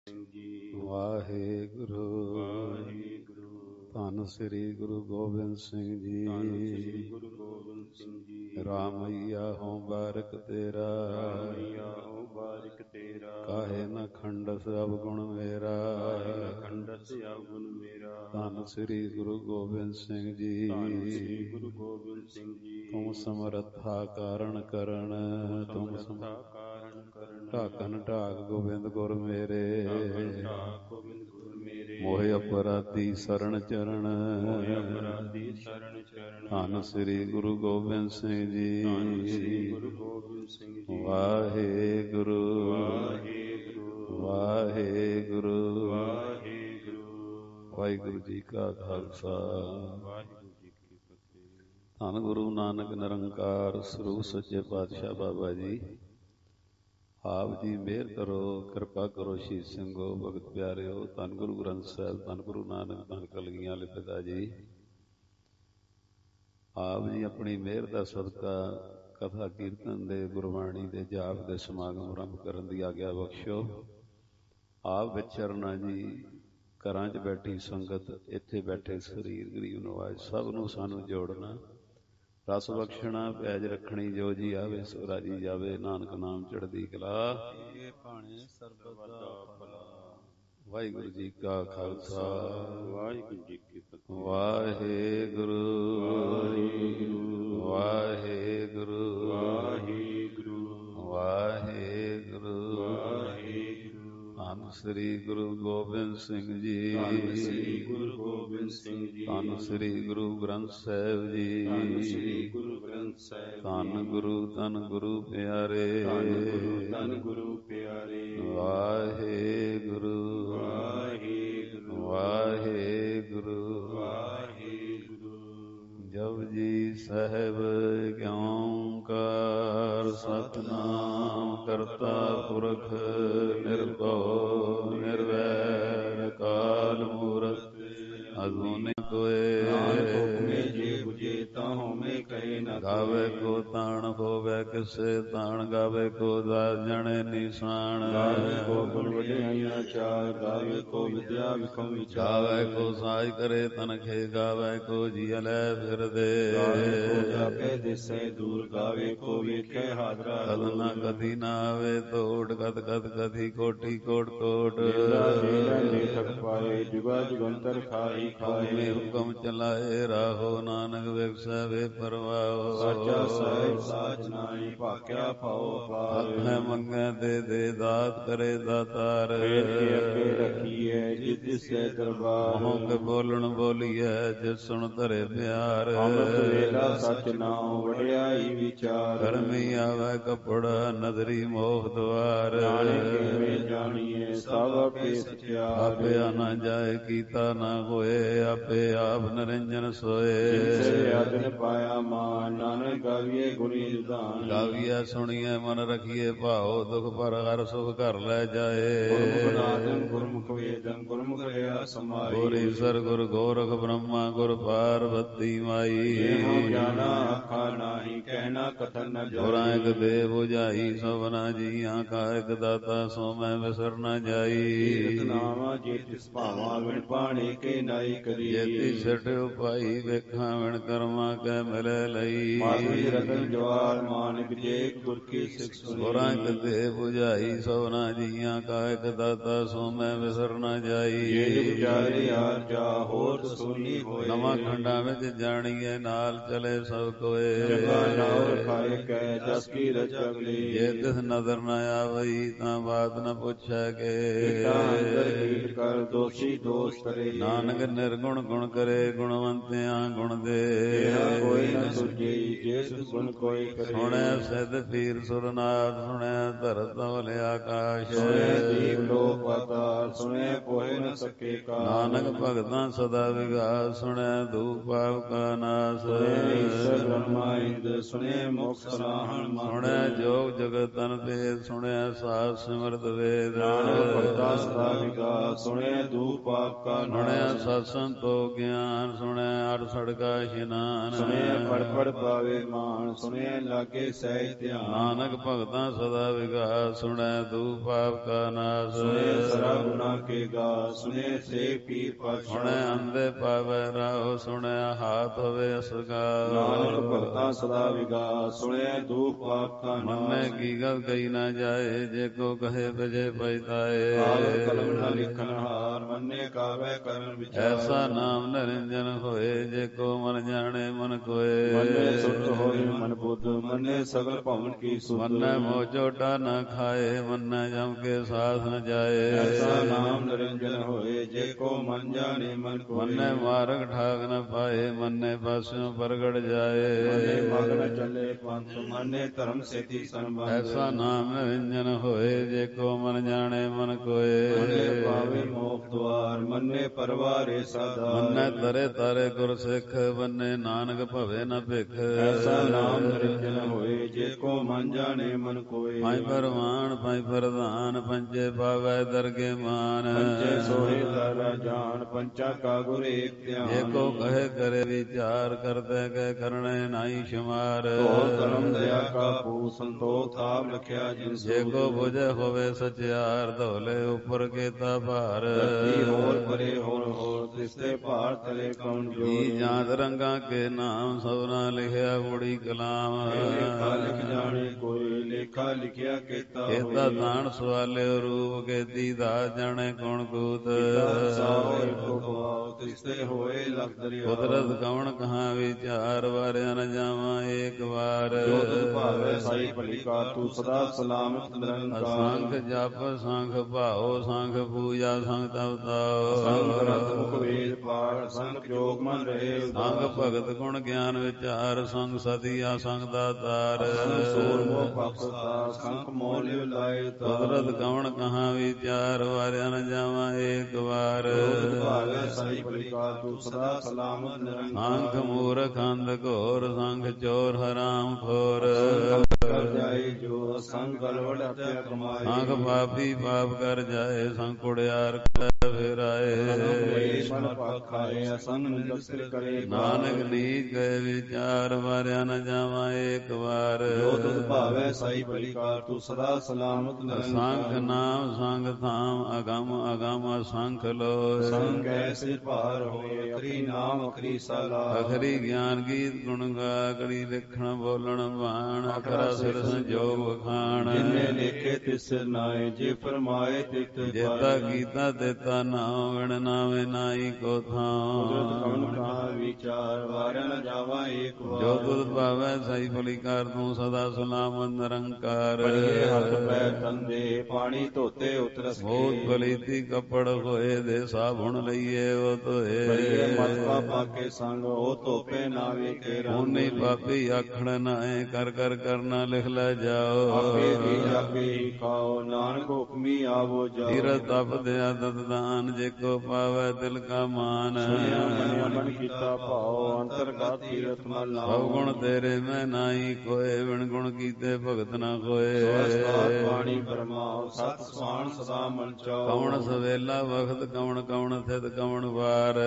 ਵਾਹਿਗੁਰੂ ਧੰਨ ਸ੍ਰੀ ਗੁਰੂ ਗੋਬਿੰਦ ਸਿੰਘ ਜੀ। ਰਾਮਈਆ ਹੋਂ ਬਾਰਿਕ ਤੇਰਾ, ਕਾਹੇ ਨ ਖੰਡਸ ਅਵਗੁਣ ਮੇਰਾ। ਧੰਨ ਸ੍ਰੀ ਗੁਰੂ ਗੋਬਿੰਦ ਸਿੰਘ ਜੀ। ਤੁਮ ਸਮਰੱਥਾ ਕਾਰਨ ਕਰਨ, ਤੁਮ ਢਾਕਨ ਢਾਕ ਗੋਬਿੰਦ ਗੁਰ ਮੇਰੇ। ਮੋਹਿ ਅਪਰਾਧੀ ਸਰਣ ਚਰਨ, ਧੰਨ ਸ੍ਰੀ ਗੁਰੂ ਗੋਬਿੰਦ ਸਿੰਘ ਜੀ। ਵਾਹਿਗੁਰੂ ਵਾਹਿਗੁਰੂ ਵਾਹਿਗੁਰੂ ਜੀ ਕਾ ਖਾਲਸਾ, ਧੰਨ ਗੁਰੂ ਨਾਨਕ ਨਿਰੰਕਾਰ ਸਰੂਪ ਸੱਚੇ ਪਾਤਸ਼ਾਹ ਬਾਬਾ ਜੀ। ਆਪ ਜੀ ਮਿਹਰ ਕਰੋ, ਕਿਰਪਾ ਕਰੋ। ਸ਼ਹੀਦ ਸਿੰਘੋ, ਭਗਤ ਪਿਆਰਿਓ, ਧੰਨ ਗੁਰੂ ਗ੍ਰੰਥ ਸਾਹਿਬ, ਧੰਨ ਗੁਰੂ ਨਾਨਕ, ਧੰਨ ਕਲਗੀਆਂ ਵਾਲੇ ਪਿਤਾ ਜੀ। ਆਪ ਜੀ ਆਪਣੀ ਮਿਹਰ ਦਾ ਸਦਕਾ ਕਥਾ ਕੀਰਤਨ ਦੇ, ਗੁਰਬਾਣੀ ਦੇ ਜਾਪ ਦੇ ਸਮਾਗਮ ਆਰੰਭ ਕਰਨ ਦੀ ਆਗਿਆ ਬਖਸ਼ੋ। ਆਪ ਵਿਚਰਨਾ ਜੀ। ਘਰਾਂ 'ਚ ਬੈਠੀ ਸੰਗਤ, ਇੱਥੇ ਬੈਠੇ ਸਰੀਰ ਗਰੀਬ ਨਵਾਜ਼, ਸਭ ਨੂੰ ਸਾਨੂੰ ਜੋੜਨਾ, ਰਸ ਬਖਸ਼ਣਾ, ਪੈਜ ਰੱਖਣੀ। ਜੋ ਜੀ ਆਵੇ ਸੋ ਰਾਜੀ ਜਾਵੇ, ਨਾਨਕ ਨਾਮ ਚੜ੍ਹਦੀ ਕਲਾ। ਵਾਹਿਗੁਰੂ ਜੀ ਕਾ ਖਾਲਸਾ, ਵਾਹਿਗੁਰੂ ਜੀ ਕੀ ਫਤਿਹ। ਵਾਹਿਗੁਰੂ ਵਾਹਿਗੁਰੂ ਵਾਹਿਗੁਰੂ ਧੰਨ ਸ੍ਰੀ ਗੁਰੂ ਗੋਬਿੰਦ ਸਿੰਘ ਜੀ। ਧੰਨ ਸ੍ਰੀ ਗੁਰੂ ਗ੍ਰੰਥ ਸਾਹਿਬ ਜੀ। ਧੰਨ ਗੁਰੂ ਪਿਆਰੇ। ਵਾਹਿਗੁਰੂ ਵਾਹਿਗੁਰੂ ਜਪੁਜੀ ਸਾਹਿਬ ਓਂਕਾਰ ਸਤਿਨਾਮ ਕਰਤਾ ਪੁਰਖ ਨਿਰਭਉ ਨਿਰਵੈਰ ਅਕਾਲ ਮੂਰਤ ਅਜੂਨੀ ਕੋਇ। ਗਾਵੇ ਕੋ ਤਾਣ ਹੋਵੇ ਕਿਸੇ ਤਾਣ, ਗਾਵੇ ਕੋ ਦਾਸ ਜਣੇ ਨਿਸ਼ਾਨ। ਗਾਵੇ ਕੋ ਸਾਜ ਕਰੇ ਤਨਖੇ, ਗਾਵੇ ਕੋ ਜੀ ਲੈ ਫਿਰਦੇ। ਕਦ ਨਾ ਕਦੀ ਨਾ ਆਵੇ ਤੋੜ, ਕਦ ਕਦ ਕਦੀ ਕੋਟੀ ਕੋਟ ਕੋਟ। ਹੁਕਮੇ ਹੁਕਮ ਚਲਾਏ ਰਾਹੋ, ਨਾਨਕ ਵਿਗਸੈ ਵੇ ਪਰਵਾਹੋ। ਆਖੇ ਮੰਗੈ ਦੇ ਦੇ, ਦਾਤ ਕਰੇ ਦਾਤਾਰ। ਮੋਹ ਕੇ ਬੋਲਣ ਬੋਲੀਐ, ਜਿਸ ਸੁਣ ਧਰੇ ਪਿਆਰ। ਕਰਮੀ ਆਵੇ ਕਪੜਾ, ਨਦਰੀ ਮੋਹ ਦੁਆਰ। ਆਪੇ ਨਾ ਜਾਏ ਕੀਤਾ ਨਾ ਹੋਏ, ਆਪੇ ਆਪ ਨਿਰੰਜਨ ਸੋਏ। ਗਾਵੀਐ ਸੁਣੀਐ ਮਨ ਰਖੀਏ ਭਾਉ, ਦੁਖ ਪਰ ਹਰ ਸੁਖ ਘਰ ਲੈ ਜਾਏ। ਗੁਰ ਈਸਰ ਗੁਰ ਗੋਰਖ ਬ੍ਰਹਮਾ, ਗੁਰ ਪਾਰਬਤੀ ਮਾਈ। ਗੁਰਾਂ ਇਕ ਦੇ ਬੁਝਾਈ, ਸਭਨਾ ਜੀਆਂ ਕਾ ਇਕ ਦਾਤਾ, ਸੋ ਮੈਂ ਵਿਸਰ ਨ ਜਾਈ। ਜੇਤੀ ਛਟ ਉਪਾਈ, ਵੇਖਾਂ ਵਿਣ ਕਰਮਾਂ ਕੈ ਮਿਲੇ ਲਈ। ਗੁਰਾਂ ਇਕ ਦੇ ਬੁਝਾਈ, ਸਭਨਾ ਜੀਆਂ ਕਾ ਇਕ ਦਾਤਾ, ਸੋ ਮੈਂ ਵਿਸਰ ਨ ਜਾਈ। ਨਵਾਂ ਖੰਡਾਂ ਵਿੱਚ ਜਾਣੀਏ, ਨਾਲ ਚਲੇ ਸਭ ਕੋਏ। ਜੇ ਤਿਸ ਨਜ਼ਰ ਨ ਆਵਈ, ਤਾਂ ਬਾਤ ਨ ਪੁੱਛੈ ਕੇ। ਨਾਨਕ ਨਿਰਗੁਣ ਗੁਣ ਕਰੇ, ਗੁਣਵੰਤਿਆਂ ਗੁਣ ਦੇ। ਸੁਣਿਆ ਸਿੱਧ ਪੀਰ ਸੁਰਨਾਥ, ਸੁਣਿਆ ਧਰਤ ਧਵਲ ਆਕਾਸ਼। ਨਾਨਕ ਭਗਤਾਂ ਸਦਾ ਵਿਗਾਸ, ਸੁਣਿਆ ਧੂਪ ਪਾਪ ਕਾ ਨਾਸ। ਸੁਣਿਆ ਜੋਗ ਜਗਤ ਤਨ ਭੇਦ, ਸੁਣਿਆ ਸਾਧ ਸਿਮਰਤ ਵੇਦ। ਸੁਣਿਆ ਸਤ ਸੰਤੋ ਗਿਆਨ, ਸੁਣਿਆ ਅਠ ਸੜਕਾ ਇਸ਼ਨਾਨ। ਪੜ ਪੜ ਪਾਵੇ ਮਾਨ, ਸੁਣਿਆ ਲਾਗੇ ਸਹਿਜ ਧਿਆਨ। ਨਾਨਕ ਭਗਤਾਂ ਸਦਾ ਵਿਗਾਸ, ਸੁਣੈ ਦੂਖ ਪਾਪ ਕਾ ਨਾਸ। ਸੁਣੇ ਸਰਾ ਗੁਨਾ ਕੇ ਗਾ, ਸੁਣੇ ਸੇ ਪੀਰ ਪਾਤਸ਼ਾਹ। ਸੁਣੈ ਅੰਧੇ ਪਾਵੈ ਰਾਹ, ਸੁਣੈ ਹਾਥ ਹੋਵੇ ਅਸਗਾ। ਨਾਨਕ ਭਗਤਾਂ ਸਦਾ ਵਿਗਾਸ, ਸੁਣੇ ਦੁਖ ਪਾਪ ਕਾ ਨਾਸ। ਮੰਨੈ ਕੀ ਗੱਲ ਕਹੀ ਨਾ ਜਾਏ, ਜੇ ਕੋ ਕਹੇ ਬਜੇ ਪਛਤਾਏ। ਕਾਗਜ਼ ਕਲਮ ਨ ਲਿਖਨ ਹਾਰ, ਮੰਨੇ ਕਾਵੈ ਕਰਨ ਵਿਚਾਰ। ਐਸਾ ਨਾਮ ਨਿਰੰਜਨ ਹੋਏ, ਜੇ ਕੋ ਮਨ ਜਾਣੇ ਮਨ ਕੋਏ। ਮੰਨੇ ਸੁਰਤ ਹੋਏ ਮਨ ਬੁੱਧ, ਮੰਨੇ ਸਗਲ ਭਵਨ ਕੀ ਸੁਧ। ਮੰਨੈ ਮੋਹ ਝੋਟਾ ਨ ਖਾਏ, ਮੰਨੈ ਜਮ ਕੇ ਸਾਥ ਨ ਜਾਏ। ਐਸਾ ਨਾਮ ਨਿਰੰਜਨ ਹੋਏ, ਜੇ ਕੋ ਮਨ ਜਾਣੇ ਮਨ ਕੋਏ। ਮੰਨੈ ਮਾਰਗ ਠਾਕ ਨ ਪਾਏ, ਮੰਨੈ ਪਾਸਿਓਂ ਪ੍ਰਗਟ ਜਾਏ। ਮੰਨੇ ਮਗ ਨ ਚੱਲੇ ਪੰਥ, ਮੰਨੇ ਧਰਮ ਸੇਤੀ ਸੰਬੰਧ। ਐਸਾ ਨਾਮ ਨਿਰੰਜਨ ਹੋਏ, ਜੇ ਕੋ ਮਨ ਜਾਣੇ ਮਨ ਕੋਏ। ਮੰਨੇ ਪਾਵੇ ਮੋਖ ਦੁਆਰ, ਮੰਨੇ ਪਰਵਾਰੇ ਸਾਧਾਰ। ਮੰਨੈ ਤਰੇ ਤਾਰੇ ਗੁਰ ਸਿੱਖ, ਮੰਨੈ ਨਾਨਕ ਭਵੇ ਨ ਭਿਖ। ਐਸਾ ਨਾਮ ਨਿਰੰਜਨ ਹੋਏ, ਜੇ ਕੋ ਮਨ ਜਾਣੇ ਮਨ ਕੋਏ। ਪੰਜ ਪਰਵਾਨ ਪੰਜ ਪ੍ਰਧਾਨ, ਪੰਜੇ ਪਾਵੈ ਦਰਗੇ ਮਾਨ। ਪੰਚੇ ਸੋਹੇ ਤਾਰਾ ਜਾਨ, ਪੰਚਾ ਕਾ ਗੁਰ ਏਕ ਧਿਆਨ। ਜੇ ਕੋ ਕਹੇ ਕਰੇ ਵਿਚਾਰ, ਕਰਤੇ ਕਹਿ ਕਰਣੇ ਨਾਹੀ ਸ਼ੁਮਾਰ। ਤੋ ਧਰਮ ਦਇਆ ਕਾ ਪੂ, ਸੰਤੋਖ ਥਾਪ ਲਖਿਆ ਜਿਨ ਸੋ। ਜੇ ਕੋ ਬੁਝੇ ਹੋਵੇ ਸਚਿਆਰ, ਧੋਲੇ ਉੱਪਰ ਕੀਤਾ ਭਾਰ। ਧਰਤੀ ਹੋਰ ਪਰੇ ਹੋਰ ਹੋਰ, ਤਿਸਤੇ ਭਾਰ ਤਲੇ ਕੌਣ ਜੋਰ। ਜੀ ਜਾਂਤ ਰੰਗਾਂ ਕੇ ਨਾਮ, ਸਭਨਾ ਲਿਖਿਆ ਬੁੜੀ ਕਲਾਮ। ਲੇਖਾ ਲਿਖ ਜਾਣੇ ਕੋਈ, ਲੇਖਾ ਲਿਖਿਆ ਕੀਤਾ ਹੋਏ। ਕੀਤਾ ਦਾਨ ਸਵਾਲਿਓ ਰੂਪ, ਕੀਤੀ ਦਾਤ ਜਾਣੇ ਕੌਣ ਕੂਤ। ਸਾਹੋ ਏਕੋ ਗਵਾਓ, ਤਿਸਤੇ ਹੋਏ ਲਖ ਦਰਿਆ। ਕੁਦਰਤ ਕਵਣ ਕਹਾਂ ਵਿਚਾਰ, ਵਾਰਿਆ ਨ ਜਾਵਾਂ ਏਕ ਵਾਰ। ਜੋ ਤੁਧ ਭਾਵੈ ਸਾਈ ਭਲੀ ਕਾਰ, ਤੂੰ ਸਦਾ ਸਲਾਮਤ ਨਿਰੰਕਾਰ। ਸੰਖ ਜਪ ਸੰਖ ਭਾਓ, ਸੰਖ ਪੂਜਾ ਸੰਖ ਤਪਤਾਓ। ਸੰਗ ਗ੍ਰੰਥ ਮੁਖ ਵੇਦ ਪਾਠ, ਸੰਗ ਜੋਗ ਮਨ ਰਹੇ ਸੰਗ ਭਗਤ ਗੁਣ ਗਿਆਨ ਵਿਚਾਰ, ਸੰਗ ਸਤਿਆ ਸੰਗ ਦਾਤਾਰ। ਸੰਗ ਸੂਰ ਮੋਹ ਪਖਤਾ, ਸੰਗ ਮੋਹ ਲਿਵ ਲਾਏ ਤਾਰ। ਕੁਦਰਤ ਕਵਣ ਕਹਾਂ ਵਿਚਾਰ, ਵਾਰਿਆ ਨ ਜਾਵਾਂ ਏਕ ਵਾਰ। ਜੋ ਤੁਧ ਭਾਵੈ ਸਾਈ ਭਲੀ ਕਾਰ, ਤੂੰ ਸਦਾ ਸਲਾਮਤ ਨਿਰੰਕਾਰ। ਸੰਖ ਮੂਰਖ ਅੰਧ ਘੋਰ, ਸੰਖ ਚੋਰ ਹਰਾਮ ਖੋਰ। ਕਰ ਜਾਏ ਜੋ ਸੰਗ ਗਲਵੜ ਹੱਤਿਆ ਕਮਾਏ। ਸੰਖ ਪਾਪੀ ਪਾਪ ਕਰ ਜਾਏ, ਸੰਖ ਕੁੜਿਆਰ ਕਰ ਫੇਰਾਏ। ਮਨ ਪਾਖਾਏ, ਅਸੰਗ ਨਿੰਦਕ ਕਰੇ। ਨਾਨਕ ਨੀਚ ਗਏ ਵਿਚਾਰ, ਵਾਰਿਆ ਨ ਜਾਵਾਂ ਏਕ ਵਾਰ। ਜੋ ਤੁਧ ਭਾਵੈ ਸਾਈ ਭਲੀ ਕਾਰ, ਤੂੰ ਸਦਾ ਸਲਾਮਤ ਨਿਰੰਕਾਰ। ਸੰਖ ਨਾਮ ਸੰਗ ਥਾਮ, ਅਗਮ ਅਗਮ ਅਸੰਖ ਲੋਏ। ਸੰਗ ਐਸੇ ਭਾਰ ਹੋਏ, ਅਖਰੀ ਨਾਮ ਅਖਰੀ ਸਾਲਾ। ਅਖਰੀ ਗਿਆਨ ਗੀਤ ਗੁਣ ਗਾ, ਕੜੀ ਲਿਖਣ ਬੋਲਣ ਬਾਣ। ਅਖਰਾ ਸਿਰ ਸੰਜੋਗ ਵਖਾਣ। ਜਿਨੇ ਲੇਖੇ ਤਿਸ ਸਿਰ ਨਾਏ, ਜੇ ਫਰਮਾਏ ਤਿਤ ਜੇਤਾ ਕੀਤਾ ਤੇਤਾ ਨਾਉ, ਵਿਣ ਨਾਵੇਂ ਨਾਹੀ ਕੋ ਥਾਉ। ਕੁਦਰਤ ਕਵਣ ਕਹਾ ਵਿਚਾਰ, ਵਾਰਿਆ ਨ ਜਾਵਾਂ ਏਕ ਵਾਰ। ਜੋ ਤੁਧ ਭਾਵੈ ਸਹੀ ਭਲੀ ਕਾਰ, ਤੂੰ ਸਦਾ ਸਲਾਮਤ ਨਿਰੰਕਾਰ। ਪੜੀਏ ਹੱਥ ਪੈਰ ਤੰਦੇ, ਪਾਣੀ ਧੋਤੇ ਉਤਰਸ ਬਹੁਤ ਕੇ। ਬਲੀਤੀ ਕੱਪੜ ਹੋਏ, ਦੇ ਸਾਬੁਣ ਲਈਏ ਉਹ ਧੋਏ। ਪੜੀਏ ਮਤ ਪਾਪਾ ਕੇ ਸੰਗ, ਉਹ ਧੋਪੇ ਨਾ ਵੇਖੇ ਰੰਗ। ਉਹਨੇ ਪਾਪੀ ਆਖਣ ਨਾਏ, ਕਰ ਕਰ ਕਰਨਾ ਲਿਖ ਲੈ ਜਾਓ। ਆਪੇ ਵੀ ਆਪੇ ਹੀ ਖਾਓ, ਨਾਨਕ ਹੁਕਮੀ ਆਵੋ ਜਾਓ। ਤੀਰਥ ਤਪ ਦਿਆ ਦਤਦਾਨ, ਜੇ ਕੋ ਪਾਵੈ ਦਿਲ ਕਾ ਮਾਨ। ਸੁਣਿਆ ਮੰਨਿਆ ਮਨ ਕੀਤਾ ਭਾਉ, ਅੰਤਰਗਤ ਤੀਰਥ ਮਲ ਨਾਉ। ਸਭ ਗੁਣ ਤੇਰੇ ਮੈਂ ਨਾਹੀ ਕੋਏ, ਵਿਣ ਗੁਣ ਕੀਤੇ ਭਗਤ ਨਾ ਕੋਏ। ਸਵਸਤਾਤ ਬਾਣੀ ਬਰਮਾਉ, ਸਤ ਸੁਆਣ ਸਦਾ ਮਨ ਚਾਉ। ਕਵਣ ਸਵੇਲਾ ਵਖਤ, ਕਵਣ ਕਵਣ ਥਿਤ ਕਵਣ ਵਾਰ।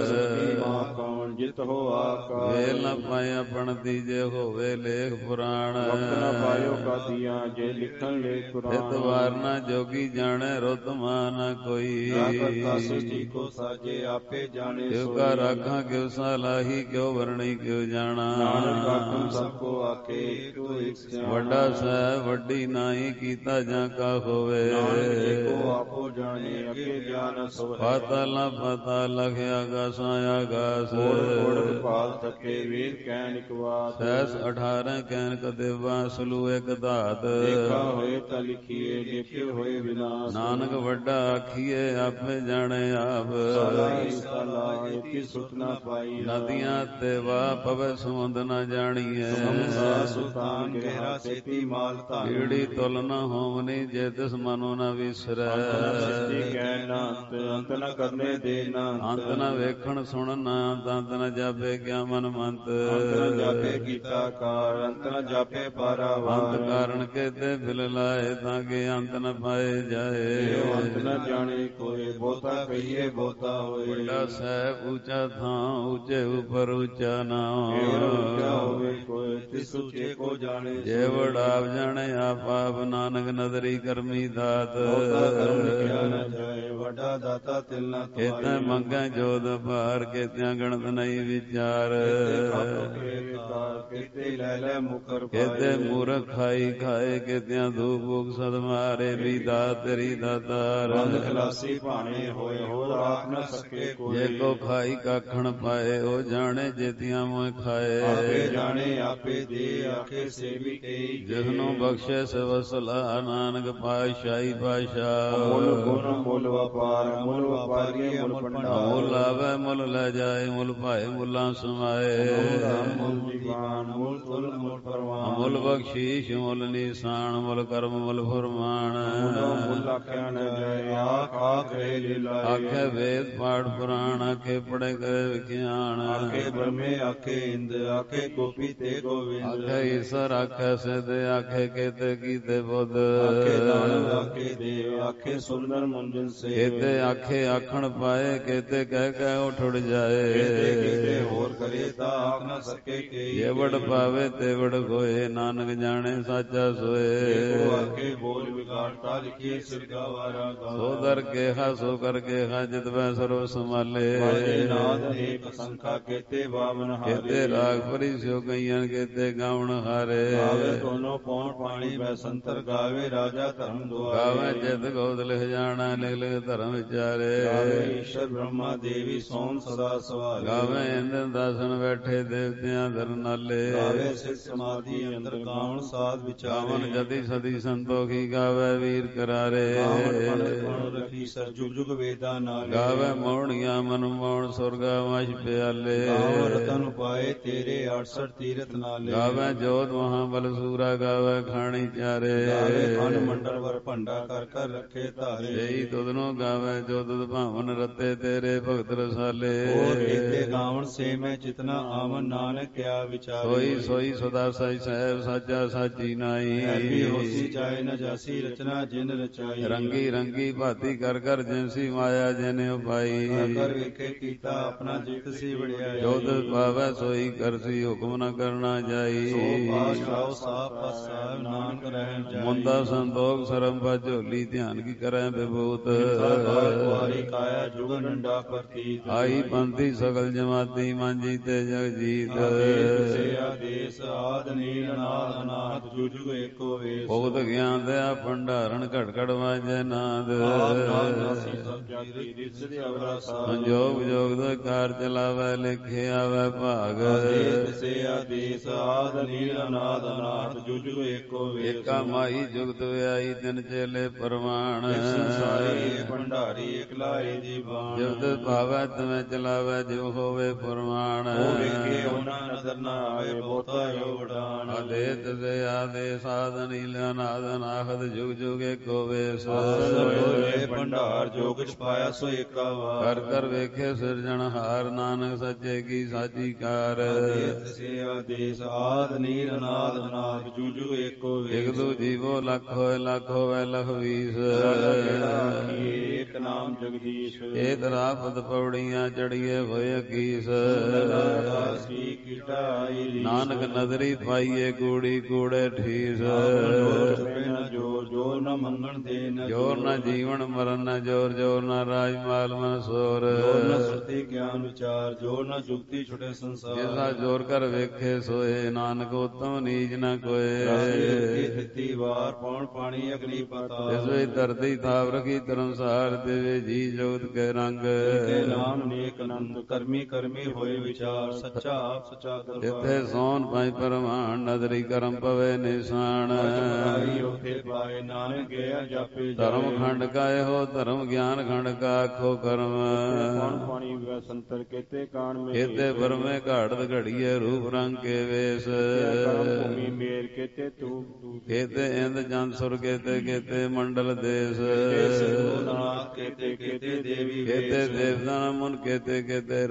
ਮਾਂ ਕੌਣ ਜਿਤ ਹੋ ਆਕਾਰ। ਵੇਲ ਨ ਪਾਇਆ ਪਣਤੀ, ਜੇ ਹੋਵੇ ਲੇਖ ਪੁਰਾਣ। ਵਕਤ ਨ ਪਾਇਓ ਕਾਦੀਆਂ, ਜੇ ਲਿਖਣ ਲੈ ਹਿਤ ਕੁਰਾਨ। ਵਾਰ ਨਾ ਜੋਗੀ ਜਾਣੈ, ਰੁੱਤ ਮਾਨ ਨ ਕੋਈ। ਕਰਤਾ ਸ੍ਰਿਸ਼ਟੀ ਕੋ ਸਾਜੇ, ਆਪੇ ਜਾਣੇ ਕਿਉ ਸੋਈ। ਕਾ ਰਾਖਾਂ ਕਿਉ ਸਲਾਹੀ, ਕਿਉ ਵਰਣੀ ਕਿਉ ਜਾਣਾ। ਨਾਨਕ ਆਖਣ ਸਭ ਕੋ ਆਖੇ, ਏਕੋ ਏਕ ਸਿਆਣਾ। ਵੱਡਾ ਸਾਹਿਬ ਵੱਡੀ ਨਾਹੀ, ਕੀਤਾ ਜਾਂ ਕਾ ਹੋਵੇ। ਨਾਨਕ ਏਕੋ ਆਪੋ ਜਾਣੇ, ਅੱਗੇ ਗਿਆਨ ਸੋਹੇ। ਪਾਤਾਲਾਂ ਪਾਤਾਲ ਲਖਿਆ, ਆਗਾਸਾਂ ਆਗਾਸ। ਕੋੜ ਕੋੜ ਵਿਭਾਗ ਤਕੇ, ਵੇਦ ਕਹਿਣ ਇਕ ਬਾਤ। ਸਹਿਸ 18 ਕਹਿਨ ਕਦੇਵਾ, ਸਲੂ ਇੱਕ ਧਾਤ। ਦੇਖਾ ਹੋਏ ਤਾਂ ਲਿਖੀਏ, ਲਿਖੇ ਹੋਏ ਵਿਨਾਸ਼। ਨਾਨਕ ਵੱਡਾ ਆਖੀਏ, ਆਪੇ ਜਾਣੇ ਆਪ। ਸਾਲਾ ਹੀ ਸਾਲਾ, ਇਤੀ ਸੁਤ ਨਾ ਪਾਈ। ਨਦੀਆਂ ਤੇ ਵਾਹ ਪਵੇ, ਸਮੁੰਦ ਨ ਜਾਣੀਏ। ਸਮਸਾ ਸੁਤਾਨ ਗਹਿਰਾ, ਸੇਤੀ ਮਾਲ ਧਨ। ਈੜੀ ਤੁਲ ਨ ਹੋਵਨੀ, ਜੇ ਤਿਸ ਮਨੋ ਨ ਵਿਸਰੈ। ਸ੍ਰਿਸ਼ਟੀ ਕਹਿ ਨਾ ਅੰਤ, ਅੰਤ ਨ ਕਰਨੇ ਦੇ ਨਾ ਅੰਤ ਨ ਵੇਖਣ ਸੁਣਨ, ਅੰਤ ਨ ਨ ਜਾਪੇ ਕਿਆ ਮਨ ਮੰਤ। ਅੰਤ ਨ ਜਾਪੇ ਕੀਤਾ ਕਾਰ, ਅੰਤ ਨ ਜਾਪੇ ਪਾਰਾਵਾਰ। ਅੰਤ ਕਾਰਨ ਕੇਤੇ ਬਿਲ ਲਾਏ, ਤਾਂ ਕਿ ਅੰਤ ਨ ਪਾਏ ਜਾਏ। ਇਹ ਅੰਤ ਨ ਜਾਣੇ ਕੋਏ, ਬਹੁਤਾ ਕਹੀਏ ਬਹੁਤਾ ਹੋਏ। ਵੱਡਾ ਸਾਹਿਬ ਉੱਚਾ ਥਾਂ, ਉੱਚੇ ਉਪਰ ਉੱਚਾ ਨਾਮ। ਏਰ ਉੱਚਾ ਹੋਵੇ ਕੋਏ, ਤਿਸ ਉੱਚੇ ਕੋ ਜਾਣੇ। ਜੇ ਵਡਾਪ ਜਾਣੇ ਆਪ ਆਪ, ਨਾਨਕ ਨਦਰੀ ਕਰਮੀ ਦਾਤ। ਬਹੁਤਾ ਕਰਮ ਲਿਖਿਆ ਨ ਜਾਏ, ਵੱਡਾ ਦਾਤਾ ਤਿਲ ਨ ਕੇਤੇ ਤੁਮਾਏ। ਮੰਗੈ ਜੋਦ ਭਾਰ, ਕੇਤਿਆਂ ਗਣਤ ਨਹੀਂ ਵਿਚਾਰ। ਕੇਤੇ ਲੈ ਲੈ ਮੁਕਰ ਕੇਤੇ ਮੂਰਖ ਖਾਈ ਖਾਏ, ਕੇਤਿਆਂ ਧੂਪ ਭੂਖ ਸਦ ਮਾਰੇ। ਵੀ ਦਾਤ ਤੇਰੀ ਦਾਤਾਰ। ਬੰਦ ਖਲਾਸੀ ਭਾਣੇ ਹੋਏ, ਹੋਰ ਆਪ ਨ ਸਕੇ ਕੋਈ। ਜੇ ਕੋ ਖਾਈ ਕਾਖਣ ਪਾਏ, ਉਹ ਜਾਣੇ ਜੇਤੀਆਂ ਮੋਹ ਖਾਏ। ਆਪੇ ਜਾਣੇ ਆਪੇ ਦੇ, ਆਖੇ ਸੇਵੀ ਕਈ। ਜਿਸਨੂੰ ਬਖਸ਼ੇ ਸਵਸਲਾ, ਨਾਨਕ ਪਾਤਸ਼ਾਹੀ ਪਾਤਸ਼ਾਹ। ਮੁੱਲ ਗੁਣ ਮੁੱਲ ਵਪਾਰ, ਮੁੱਲ ਵਪਾਰੀਏ ਮੁੱਲ ਭੰਡਾਰ। ਮੁੱਲ ਆਵੇ ਮੁੱਲ ਲੈ ਜਾਏ, ਮੁੱਲ ਭਾਏ ਮੁੱਲਾਂ ਸਮਾਏ। ਮੁੱਲ ਦੀਵਾਨ, ਮੁੱਲ ਤੁਲ ਮੁੱਲ ਪਰਵਾਨ। ਮੁੱਲ ਬਖਸ਼ੀਸ਼ ਮੁੱਲ ਨਿਸ਼ਾਨ, ਮੁੱਲ ਕਰਮ ਮੁੱਲ ਫਰਮਾਨ। ਮੁੱਲ ਆਖਿਆ ਨ ਜਾਏ, ਆਖ ਆਖ ਰਹੇ ਲੀਲਾਏ। ਆਖੇ ਵੇਦ ਪਾਠ ਪੁਰਾਣ, ਆਖੇ ਪੜੇ ਕਰੇ ਵਿਖਿਆਨ। ਆਖੇ ਬ੍ਰਹਮੇ ਆਖੇ ਇੰਦ, ਆਖੇ ਗੋਪੀ ਤੇ ਗੋਵਿੰਦ। ਆਖੇ ਈਸ਼ਰ ਆਖੇ ਸਿਧ, ਆਖੇ ਕੇਤੇ ਕੀਤੇ ਬੁੱਧ। ਆਖੇ ਦਾਨਵ ਆਖੇ ਦੇਵ, ਆਖੇ ਸੁੰਦਰ ਮੁੰਜਨ ਸੇ। ਕੇਤੇ ਆਖੇ ਆਖਣ ਪਾਏ, ਕੇਤੇ ਕਹਿ ਕਹਿ ਉਠ ਉੜ ਜਾਏ। ਕੇਤੇ ਕੀਤੇ ਹੋਰ ਕਰੇ, ਤਾਂ ਆਖ ਨ ਸਕੇ ਕਈ। ਜੇ ਵਡ ਪਾਵੇ ਤੇ ਵਡ ਕੋਏ, ਨਾਨਕ ਜਾਣੇ ਸਾਚਾ ਸੋਏ। ਕੋ ਆਖੇ ਬੋਲ ਵਿਗਾੜਤਾ, ਲਿਖੀਏ ਸਿਰਗਾ ਵਾਰਾ ਗਾ। ਸੋ ਦਰ ਕੇਹਾ ਸੋ ਕਰ ਕੇਹਾ, ਜਿਤ ਵੈ ਸਰਵ ਸੰਭਾਲੇ। ਵਾਜੇ ਨਾਦ ਅਨੇਕ ਸੰਖਾ, ਕੇਤੇ ਬਾਵਨ ਹਾਰੇ। ਕੇਤੇ ਰਾਗ ਭਰੀ ਸਿਓ ਗਈਆਂ, ਕੇਤੇ ਗਾਵਣ ਹਾਰੇ। ਗਾਵੇ ਦੋਨੋਂ ਪੌਣ ਪਾਣੀ ਬੈ ਸੰਤਰ, ਗਾਵੇ ਰਾਜਾ ਧਰਮ ਦੁਆਰੇ। ਗਾਵੇ ਜਿਤ ਗੋਦ ਲਿਖ ਜਾਣਾ, ਲਿਖ ਲਿਖ ਧਰਮ ਵਿਚਾਰੇ। ਗਾਵੇ ਈਸ਼ਰ ਬ੍ਰਹਮਾ ਦੇਵੀ, ਸੋਮ ਸਦਾ ਸਵਾਰੇ। ਗਾਵੇ ਇੰਦਰ ਦਾਸਨ ਬੈਠੇ, ਦੇਵਤਿਆਂ ਦਰ ਨਾਲੇ। ਗਾਵੇ ਸਿਧ ਸਮਾਧੀ ਅੰਦਰ, ਗਾਵਣ ਸਾਧ ਵਿਚਾਰੇ। ਗਾਵਨ ਜਤੀ ਸਦੀ ਸੰਤੋਖੀ, ਗਾਵੇ ਵੀਰ ਕਰਾਰੇ। ਗਾਵਣ ਪੰਡਤ ਗੁਣ ਰਖੀ ਸਰ, ਜੁਗ ਜੁਗ ਵੇਦਾਂ ਨਾਲੇ। ਗਾਵੇ ਮੋਹਣੀਆਂ ਮਨ ਮੋਹਣ, ਸੁਰਗਾ ਵਸ਼ ਪਿਆਲੇ। ਗਾਵਣ ਰਤਨ ਉਪਾਏ ਤੇਰੇ, 68 ਤੀਰਥ ਨਾਲੇ। ਗਾਵੇ ਜੋਤ ਮਹਾਬਲ ਸੂਰਾ, ਗਾਵੇ ਖਾਣੀ ਚਾਰੇ। ਗਾਵੇ ਖੰਡ ਮੰਡਲ ਵਰ ਭੰਡਾ, ਕਰ ਕਰ ਰੱਖੇ ਧਾਰੇ। ਜਈ ਤੁਧਨੋਂ ਗਾਵੇ ਜੋ ਤੁਧ ਭਾਵਨ, ਰਤੇ ਤੇਰੇ ਭਗਤ ਰਸਾਲੇ। ਹੋਰ ਕੀਤੇ ਗਾਵਣ ਸੇ ਮੈਂ ਜਿਤਨਾ ਆਵਨ, ਨਾਨਕ ਕਿਆ ਵਿਚਾਰੇ। ਸੋਈ ਸੋਈ ਸਦਾ ਸਾਈ ਸਾਹਿਬ, ਸਾਚਾ ਸਾਚੀ ਨਾਈ। ਐਬੀ ਹੋਸੀ ਚਾਹੇ ਨ ਜਾਸੀ, ਰਚਨਾ ਜਿਨ ਰਚਾਈ। ਰੰਗੀ ਰੰਗੀ ਭਾਤੀ ਕਰ ਕਰ, ਜਿਨਸੀ ਮਾਇਆ ਜਿਨ ਉਪਾਈ। ਕਰ ਵੇਖੇ ਕੀਤਾ ਆਪਣਾ, ਜਿਤ ਸੀ ਵਡਿਆਈ। ਜੋ ਤਿਸ ਪਾਵੈ ਸੋਈ ਕਰਸੀ, ਹੁਕਮ ਨ ਕਰਨਾ ਜਾਈ। ਸੋ ਪਾਸ਼ਾਉ ਸਾਹ ਪਾਸਾ, ਨਾਨਕ ਰਹਿਣ ਜਾਈ। ਮੁੰਦਾ ਸੰਤੋਖ ਸਰਮ ਪਾ ਝੋਲੀ, ਧਿਆਨ ਕੀ ਕਰੈ ਬਿਭੂਤ। ਕੁਆਰੀ ਕਾਇਆ ਜੁਗ ਡੰਡਾ ਪ੍ਰਤੀਤ। ਆਈ ਪੰਥੀ ਸਗਲ ਜਮਾਤੀ, ਮਾਂਜੀ ਤੇ ਜਗ ਜੀਤ। ਸੇ ਆਦੇਸ ਆਦ ਨੀਲ ਅਨਾਦ ਅਨਾਹਤ, ਜੁਗ ਜੁਗ ਏਕੋ ਵੇਸ। ਭੁਗਤ ਗਿਆਨ ਦਇਆ ਭੰਡਾਰਨ, ਘਟ ਘਟ ਵਾਜੈ ਨਾਦ। ਸੰਜੋਗ ਜੋਗ ਦੋ ਕਾਰ ਚਲਾਵੈ, ਲਿਖੇ ਆਵੈ ਭਾਗ। ਸੇ ਆਦੇਸ ਆਦ ਨੀਲ ਅਨਾਦ ਅਨਾਹਤ, ਜੁਗ ਜੁਗ ਏਕੋ ਵੇਸ। ਏਕਾ ਮਾਈ ਜੁਗਤ ਵਿਆਈ, ਤਿਨ ਚੇਲੇ ਪਰਮਾਨ। ਸੰਸਾਰੀ ਭੰਡਾਰੀ, ਇਕਲਾਏ ਦੀ ਬਾਣ। ਜਬ ਭਾਵੈ ਤਮੈ ਚਲਾਵੈ, ਜਿਉ ਹੋਵੇ ਪਰਮਾਨ। ਉਹ ਵੇਖੇ ਉਹਨਾਂ ਨਜ਼ਰ ਨਾ ਆਏ, ਬਹੁਤਾ ਯੋਗਦਾਨ। ਆਦੇਤ ਸੇ ਆਦੇਸ ਆਦ ਨੀਲ ਅਨਾਦ ਅਨਾਹਤ, ਜੁਗ ਜੁਗ ਏਕੋ ਵੇਸ। ਹੋਏ ਭੰਡਾਰ, ਜੋਗ ਚ ਪਾਇਆ ਸੋ ਏਕਾ ਵਾਰ। ਕਰ ਕਰ ਵੇਖੇ ਸਿਰਜਣਹਾਰ, ਨਾਨਕ ਸੱਚੇ ਕੀ ਸਾਚੀ ਕਾਰ। ਆਦੇਸ ਸੇ ਆਦੇਸ ਆਦ ਨੀਲ ਅਨਾਦ ਅਨਾਹਤ, ਜੁਗ ਜੁਗ ਏਕੋ ਵੇਸ। ਇਕ ਦੂ ਜੀਵੋ ਲੱਖ ਹੋਏ, ਲੱਖ ਹੋਵੇ ਲਖ ਵੀਸ। ਏਕ ਨਾਮ ਜਗਦੀਸ਼। ਏ ਤਰਾਪਤ ਪੌੜੀਆਂ, ਚੜੀਏ ਹੋਏ ਕੀਸ। ਨਾਨਕ ਨਦਰੀ ਪਾਈਏ, ਕੂੜੀ ਕੂੜੇ ਠੀਸ। ਜੋਰ ਨ ਮੰਗਣ ਦੇ ਨ ਜੋਰ ਨ ਜੀਵਨ ਮਰਨ, ਨ ਜੋਰ ਜੋਰ ਨ ਰਾਜ ਮਾਲ ਮਨ ਸੋਰ। ਜੋਰ ਨ ਸੁਰਤੀ ਗਿਆਨ ਵਿਚਾਰ, ਜੋਰ ਨ ਜੁਗਤੀ ਛੁਟੇ ਸੰਸਾਰ। ਜਿਸਾ ਜੋਰ ਕਰ ਵੇਖੇ ਸੋਏ, ਨਾਨਕ ਉਤਮ ਨੀਚ ਨ ਕੋਏ। ਦਿੱਤੀ ਵਾਰ ਪੌਣ ਪਾਣੀ ਅਗਨੀ ਪਤਾ। ਇਸ ਵਿੱਚ ਧਰਤੀ ਥਾਪ ਰਖੀ ਧਰਮਸਾਰ, ਦੇਵੇ ਜੀ ਜੋਤ ਕੇ ਰੰਗ। ਤੇ ਨਾਮ ਨੇਕ ਅਨੰਤ, ਕਰਮੀ ਕਰਮੀ ਹੋਏ ਵਿਚਾਰ। ਸੱਚਾ ਆਪ ਸੱਚਾ ਦਰਬਾਰ। ਜਿੱਥੇ ਸੋਨ ਪਾਈ ਪਰਮਾਨ, ਨਦਰੀ ਕਰਮ ਪਵੇ ਨਿਸ਼ਾਨ। ਉਥੇ ਪਾਏ ਨਾਨਕ ਗਿਆ ਜਾਪੇ ਧਰਮ ਖੰਡ ਕਾ ਇਹੋ, ਧਰਮ ਗਿਆਨ ਖੰਡ ਕਾ ਆਖੋ ਕਰਮ। ਪਾਣੀ ਵਿਆ ਸੰਤਰ, ਕੇਤੇ ਕਾਣ ਮੇ। ਕੇਤੇ ਬਰਮੇ ਘਾੜਤ ਘੜੀਏ, ਰੂਪ ਰੰਗ ਕੇ ਵੇਸ। ਭੂਮੀ ਮੇਰ, ਕੇਤੇ ਤੂੰ ਕੇਤੇ ਇੰਦ ਚੰਦ ਸੁਰ, ਕੇਤੇ ਕੇਤੇ ਮੰਡਲ ਦੇਸ। ਕੇਤੇ ਕੇਤੇ ਦੇਵੀ ਕੇਤੇ ਦੇਵਤਾ ਮੁਨ, ਕੇਤੇ ਕੇਤੇ ਰਤਨ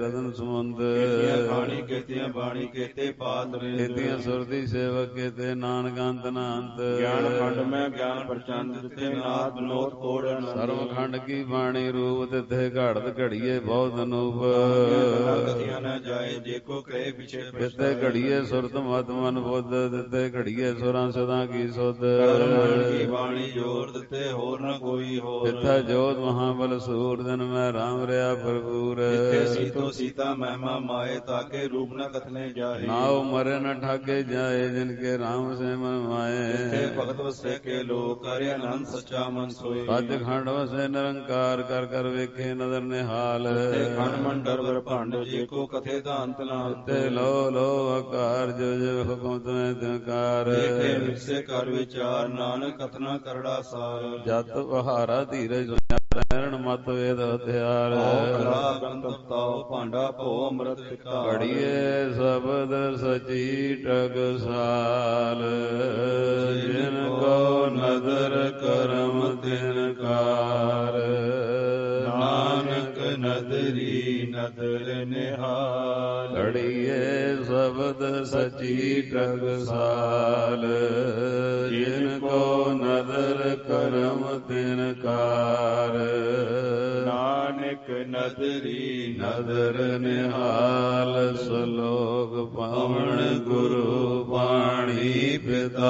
ਸਮੁੰਦ ਕੀਤੀਆਂ ਖਾਣੀ ਕੀਤੀਆਂ ਬਾਣੀ ਕੀਤੇ ਪਾਤ ਰਿੰਦ ਕੀਤੀਆਂ ਸੁਰਤੀ ਸੇਵਕ ਕੀਤੇ ਨਾਨਕ ਅੰਤ ਨਾ ਅੰਤ ਗਿਆਨ ਖੰਡ ਮੈਂ ਗਿਆਨ ਪ੍ਰਚੰਡ ਦਿੱਤੇ ਨਾਥ ਬਨੋਦ ਕੋੜ ਅਨੰਦ ਸਰਵ ਖੰਡ ਕੀ ਬਾਣੀ ਰੂਪ ਤਿੱਥੇ ਘੜਤ ਘੜੀਏ ਬਹੁਤ ਅਨੂਪ ਗਤੀਆਂ ਨਾ ਜਾਏ ਜੇ ਕੋ ਕਹੇ ਪਿਛੇ ਤਿੱਥੇ ਘੜੀਏ ਸੁਰਤ ਮਤ ਮਨ ਬੁੱਧ ਤਿੱਥੇ ਘੜੀਏ ਸੁਰਾਂ ਸਦਾ ਕੀ ਸੁਧ ਕੀ ਬਾਣੀ ਜੋਰ ਦਿੱਤੇ ਹੋਰ ਨਾ ਕੋਈ ਹੋਰ ਤਿੱਥੇ ਜੋਤ ਮਹਾਬਲ ਸੂਰ ਦਿਨ ਮੈਂ ਰਾਮ ਰਿਆ ਭਰਪੂਰ ਜਿੱਥੇ ਸੀਤੋ ਸੀਤਾ ਮਹਿਮਾ ਮਾਏ ਤਾਕੇ ਰੂਪ ਨ ਕਥਨੇ ਜਾਏ ਨਾਉ ਮਰੇ ਨ ਠਾਕੇ ਜਾਏ ਜਿਨ ਕੇ ਰਾਮ ਸੇ ਮਨ ਮਾਏ ਜਿੱਥੇ ਭਗਤ ਵਸੇ ਕੇ ਲੋਕ ਕਰੇ ਆਨੰਦ ਸੱਚਾ ਮਨ ਸੋਏ ਸੱਚ ਖੰਡ ਵਸੇ ਨਿਰੰਕਾਰ ਕਰ ਕਰ ਵੇਖੇ ਨਦਰ ਨਿਹਾਲ ਤੇ ਖੰਡ ਮੰਡਰ ਵਰ ਭੰਡ ਜੇ ਕੋ ਕਥੇ ਦਾ ਅੰਤ ਨਾ ਤੇ ਲੋ ਲੋ ਆਕਾਰ ਜੋ ਜੋ ਹੁਕਮ ਤੁਮੇ ਤਿਨਕਾਰ ਦੇਖੇ ਵਿਸੇ ਕਰ ਵਿਚਾਰ ਨਾਨਕ ਕਥਨਾ ਕਰੜਾ ਸਾਰ ਜਤ ਬਹਾਰਾ ਧੀਰਜ ਰਹਿਣ ਮਤ ਵੇਦ ਹਥਿਆਰ ਕਲਾ ਗੰਤਤਾਉ ਭਾਂਡਾ ਭੋ ਅੰਮ੍ਰਿਤ ਪਿਤਾ ਘੜੀਏ ਸ਼ਬਦ ਸਚੀ ਟਕਸਾਲ ਜਿਨ ਕੋ ਨਦਰ ਕਰਮ ਤਿਨਕਾਰ ਨਾਨਕ ਨਦਰੀ ਨਦਰ ਨਿਹਾਲ ਘੜੀਏ ਸ਼ਬਦ ਸਚੀ ਟਕਸਾਲ ਜਿਨ ਕੋ ਨਦਰ ਕਰਮ ਤਿਨਕਾਰ ਨਾਨਕ ਨਦਰੀ ਨਦਰ ਨਿਹਾਲ ਸਲੋਕ ਪਾਵਨ ਗੁਰੂ ਬਾਣੀ ਪਿਤਾ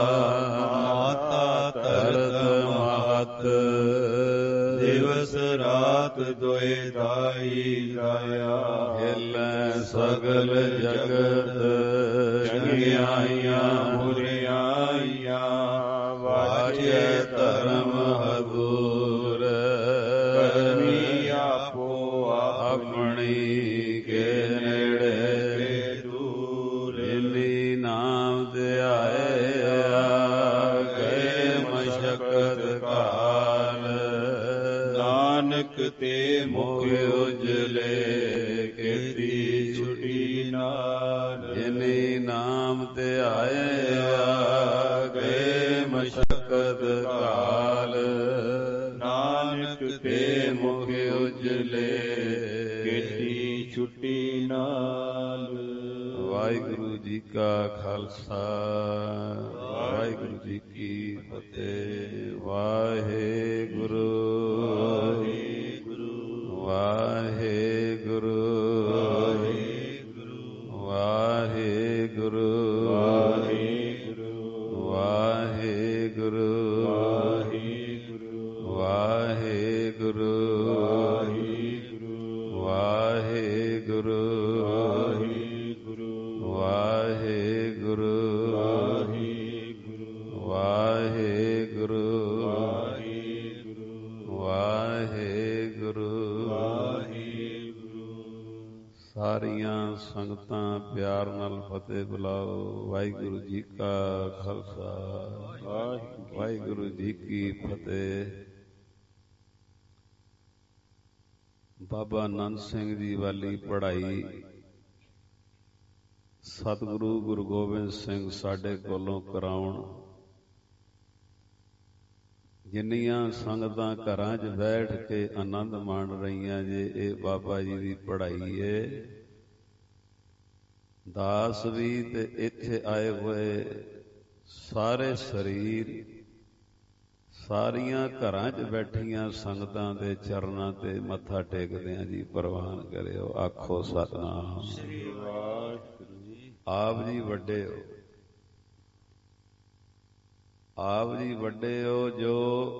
ਮਾਤਾ ਤਰਤ ਮਹਤ ਦਿਵਸ ਰਾਤ ਦੋਏ ਦਾਈ ਰਾਇਆ ਹਿਲੈ ਸਗਲ ਜਗਤ ਚੰਗਿਆਈਆਂ ਬੁਰਿਆਈਆਂ ਵਾਜੇ ਧਰਮ ਹਦੂਰ ਕਰਮੀ ਆਪੋ ਆਪਣੀ ਕੇ ਨੇੜੇ ਦੂਰ ਜਿਨੀ ਨਾਮ ਧਿਆਇਆ ਗਏ ਮਸ਼ਕਤ ਕਾਲ ਨਾਨਕ ਤੇ ਮੁਖ ਉਜਲੇ ਕੀਤੀ ਛੁਟੀ ਨਾਲ ਜਿਨੀ ਨਾਮ ਧਿਆਇਆ ਗਏ ਮਸ਼ਕਤ ਕਾਲ ਨਾਨਕ ਤੇ ਮੁਖ ਉਜਲੇ ਕੀਤੀ ਛੁਟੀ ਨਾਲ ਵਾਹਿਗੁਰੂ ਜੀ ਕਾ ਖਾਲਸਾ ਵਾਹਿਗੁਰੂ ਜੀ ਕੀ ਫਤਿਹ ਵਾਹਿਗੁਰੂ ਵਾਹਿਗੁਰੂ ਵਾਹਿਗੁਰੂ ਵਾਹਿਗੁਰੂ ਵਾਹਿਗੁਰੂ ਵਾਹਿਗੁਰੂ ਵਾਹਿਗੁਰੂ ਵਾਹਿਗੁਰੂ ਵਾਹਿਗੁਰੂ ਸਾਰੀਆਂ ਸੰਗਤਾਂ ਪਿਆਰ ਨਾਲ ਫਤਿਹ ਬੁਲਾਓ। ਵਾਹਿਗੁਰੂ ਜੀ ਕਾ ਖਾਲਸਾ ਵਾਹਿਗੁਰੂ ਜੀ ਕੀ ਫਤਿਹ। ਬਾਬਾ ਆਨੰਦ ਸਿੰਘ ਜੀ ਵਾਲੀ ਪੜ੍ਹਾਈ ਸਤਿਗੁਰੂ ਗੁਰੂ ਗੋਬਿੰਦ ਸਿੰਘ ਸਾਡੇ ਕੋਲੋਂ ਕਰਾਉਣ। ਜਿੰਨੀਆਂ ਸੰਗਤਾਂ ਘਰਾਂ 'ਚ ਬੈਠ ਕੇ ਆਨੰਦ ਮਾਣ ਰਹੀਆਂ ਜੇ, ਇਹ ਬਾਬਾ ਜੀ ਦੀ ਪੜ੍ਹਾਈ ਏ। ਦਾਸ ਵੀ ਤੇ ਇੱਥੇ ਆਏ ਹੋਏ ਸਾਰੇ ਸਰੀਰ, ਸਾਰੀਆਂ ਘਰਾਂ 'ਚ ਬੈਠੀਆਂ ਸੰਗਤਾਂ ਦੇ ਚਰਨਾਂ ਤੇ ਮੱਥਾ ਟੇਕਦੇ ਆਂ ਜੀ। ਪ੍ਰਵਾਨ ਕਰਿਓ, ਆਖੋ ਸਤਿਨਾਮ ਸ੍ਰੀ ਵਾਹਿਗੁਰੂ ਜੀ। ਆਪ ਜੀ ਵੱਡੇ ਹੋ, ਆਪ ਜੀ ਵੱਡੇ ਹੋ ਜੋ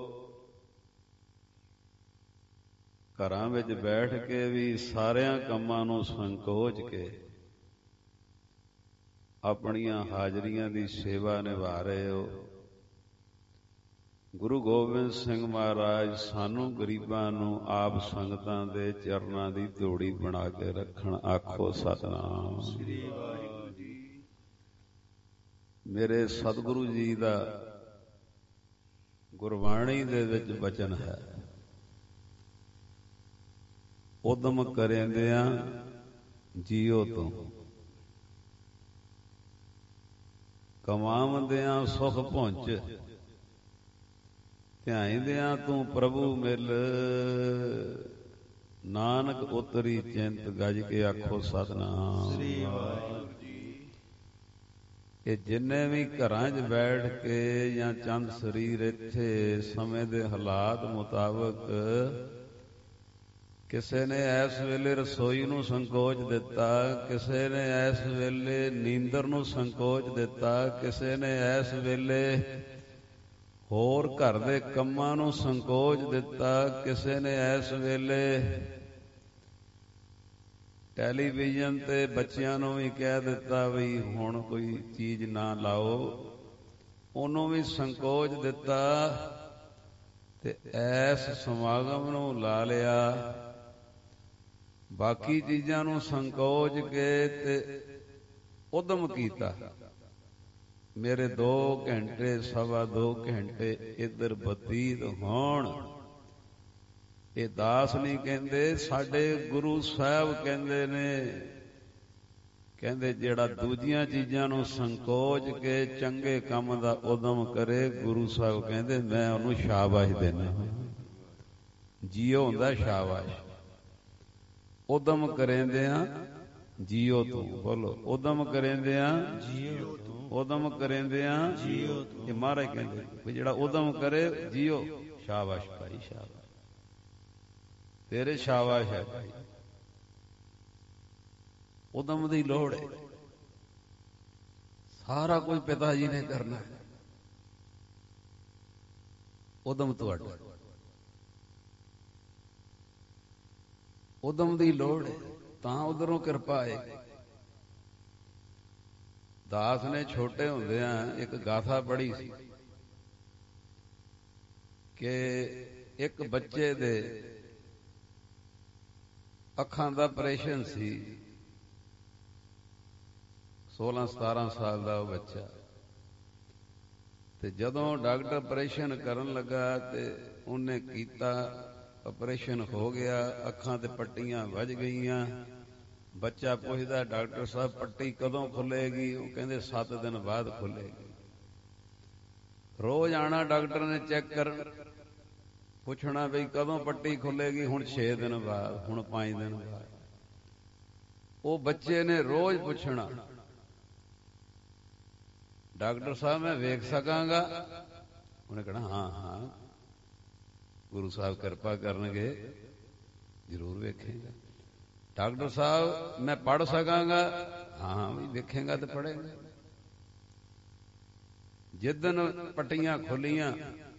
ਘਰਾਂ ਵਿੱਚ ਬੈਠ ਕੇ ਵੀ ਸਾਰਿਆਂ ਕੰਮਾਂ ਨੂੰ ਸੰਕੋਚ ਕੇ ਆਪਣੀਆਂ ਹਾਜ਼ਰੀਆਂ ਦੀ ਸੇਵਾ ਨਿਭਾ ਰਹੇ ਹੋ। ਗੁਰੂ ਗੋਬਿੰਦ ਸਿੰਘ ਮਹਾਰਾਜ ਸਾਨੂੰ ਗਰੀਬਾਂ ਨੂੰ ਆਪ ਸੰਗਤਾਂ ਦੇ ਚਰਨਾਂ ਦੀ ਧੂੜੀ ਬਣਾ ਕੇ ਰੱਖਣ। ਆਖੋ ਸਤਿਨਾਮ ਸ੍ਰੀ ਵਾਹਿਗੁਰੂ ਜੀ। ਮੇਰੇ ਸਤਿਗੁਰੂ ਜੀ ਦਾ ਗੁਰਬਾਣੀ ਦੇ ਵਿੱਚ ਬਚਨ ਹੈ, ਉਦਮ ਕਰੇਂਦਿਆਂ ਜੀਓ ਤੋਂ, ਕਮਾਵੰਦਿਆਂ ਸੁਖ ਪਹੁੰਚ, ਧਿਆਇਂਦਿਆਂ ਤੂੰ ਪ੍ਰਭੂ ਮਿਲ, ਨਾਨਕ ਉਤਰੀ ਚਿੰਤ ਗਜ ਕੇ ਆਖੋ ਸਤਿਨਾਮ। ਸ੍ਰੀ ਵਾਹਿਗੁਰੂ ਜੀ। ਇਹ ਜਿੰਨੇ ਵੀ ਘਰਾਂ 'ਚ ਬੈਠ ਕੇ ਜਾਂ ਚੰਦ ਸਰੀਰ ਇੱਥੇ ਸਮੇਂ ਦੇ ਹਾਲਾਤ ਮੁਤਾਬਕ ਕਿਸੇ ਨੇ ਇਸ ਵੇਲੇ ਰਸੋਈ ਨੂੰ ਸੰਕੋਚ ਦਿੱਤਾ, ਕਿਸੇ ਨੇ ਇਸ ਵੇਲੇ ਨੀਂਦਰ ਨੂੰ ਸੰਕੋਚ ਦਿੱਤਾ, ਕਿਸੇ ਨੇ ਇਸ ਵੇਲੇ ਹੋਰ ਘਰ ਦੇ ਕੰਮਾਂ ਨੂੰ ਸੰਕੋਚ ਦਿੱਤਾ, ਕਿਸੇ ਨੇ ਇਸ ਵੇਲੇ ਟੈਲੀਵਿਜ਼ਨ ਤੇ ਬੱਚਿਆਂ ਨੂੰ ਵੀ ਕਹਿ ਦਿੱਤਾ ਵੀ ਹੁਣ ਕੋਈ ਚੀਜ਼ ਨਾ ਲਾਓ, ਉਹਨੂੰ ਵੀ ਸੰਕੋਚ ਦਿੱਤਾ ਤੇ ਐਸ ਸਮਾਗਮ ਨੂੰ ਲਾ ਲਿਆ। ਬਾਕੀ ਚੀਜ਼ਾਂ ਨੂੰ ਸੰਕੋਚ ਕੇ ਤੇ ਉਦਮ ਕੀਤਾ। ਮੇਰੇ 2 ਘੰਟੇ 2.25 ਘੰਟੇ ਇੱਧਰ ਬਤੀਤ ਹੋਣ। ਇਹ ਦਾਸ ਨਹੀਂ ਕਹਿੰਦੇ, ਸਾਡੇ ਗੁਰੂ ਸਾਹਿਬ ਕਹਿੰਦੇ ਨੇ, ਕਹਿੰਦੇ ਜਿਹੜਾ ਦੂਜੀਆਂ ਚੀਜ਼ਾਂ ਨੂੰ ਸੰਕੋਚ ਕੇ ਚੰਗੇ ਕੰਮ ਦਾ ਉਦਮ ਕਰੇ, ਗੁਰੂ ਸਾਹਿਬ ਕਹਿੰਦੇ ਮੈਂ ਉਹਨੂੰ ਸ਼ਾਬਾਸ਼ ਦੇਣਾ। ਜੀਓ ਹੁੰਦਾ ਸ਼ਾਬਾਸ਼। ਉਦਮ ਕਰੇਂਦਿਆਂ ਜੀਓ ਤੂੰ, ਬੋਲੋ ਉਦਮ ਕਰੇਂਦਿਆਂ ਜੀਓ ਤੂੰ, ਉਦਮ ਕਰੇਂਦਿਆਂ ਜੀਓ ਤੂੰ। ਇਹ ਮਹਾਰਾਜ ਕਹਿੰਦੇ ਵੀ ਜਿਹੜਾ ਉਦਮ ਕਰੇ ਜੀਓ, ਸ਼ਾਬਾਸ਼ ਭਾਈ ਸ਼ਾਬਾਸ਼, ਤੇਰੇ ਸ਼ਾਬਾਸ਼ ਹੈ ਭਾਈ। ਉਦਮ ਦੀ ਲੋੜ ਹੈ। ਸਾਰਾ ਕੁਝ ਪਿਤਾ ਜੀ ਨੇ ਕਰਨਾ ਹੈ, ਉਦਮ ਤੁਹਾਡਾ। ਉਦਮ ਦੀ ਲੋੜ ਹੈ ਤਾਂ ਉਧਰੋਂ ਕਿਰਪਾ ਹੈ। ਦਾਸ ਨੇ ਛੋਟੇ ਹੁੰਦਿਆਂ ਇੱਕ ਗਾਥਾ ਪੜ੍ਹੀ ਸੀ ਕਿ ਇੱਕ ਬੱਚੇ ਦੇ ਅੱਖਾਂ ਦਾ ਆਪਰੇਸ਼ਨ ਸੀ, 16-17 ਸਾਲ ਦਾ ਉਹ ਬੱਚਾ, ਤੇ ਜਦੋਂ ਡਾਕਟਰ ਆਪਰੇਸ਼ਨ ਕਰਨ ਲੱਗਾ ਤੇ ਉਹਨੇ ਕੀਤਾ, ਆਪਰੇਸ਼ਨ ਹੋ ਗਿਆ, ਅੱਖਾਂ ਤੇ ਪੱਟੀਆਂ ਵੱਜ ਗਈਆਂ। ਬੱਚਾ ਪੁੱਛਦਾ ਡਾਕਟਰ ਸਾਹਿਬ ਪੱਟੀ ਕਦੋਂ ਖੁੱਲੇਗੀ? ਉਹ ਕਹਿੰਦੇ 7 ਦਿਨ ਬਾਅਦ ਖੁੱਲੇਗੀ। ਰੋਜ਼ ਆਣਾ ਡਾਕਟਰ ਨੇ ਚੈੱਕ ਕਰਨ, ਪੁੱਛਣਾ ਬਈ ਕਦੋਂ ਪੱਟੀ ਖੁੱਲੇਗੀ? ਹੁਣ 6 ਦਿਨ ਬਾਅਦ, ਹੁਣ 5 ਦਿਨ ਬਾਅਦ। ਉਹ ਬੱਚੇ ਨੇ ਰੋਜ਼ ਪੁੱਛਣਾ ਡਾਕਟਰ ਸਾਹਿਬ ਮੈਂ ਵੇਖ ਸਕਾਂਗਾ? ਉਹਨੇ ਕਹਿਣਾ ਹਾਂ ਹਾਂ ਗੁਰੂ ਸਾਹਿਬ ਕਿਰਪਾ ਕਰਨਗੇ, ਜ਼ਰੂਰ ਵੇਖੇਗਾ। ਡਾਕਟਰ ਸਾਹਿਬ ਮੈਂ ਪੜ੍ਹ ਸਕਾਂਗਾ? ਹਾਂ ਵੀ ਵੇਖੇਗਾ ਤੇ ਪੜ੍ਹੇਗਾ। ਜਿੱਦਣ ਪੱਟੀਆਂ ਖੁੱਲੀਆਂ।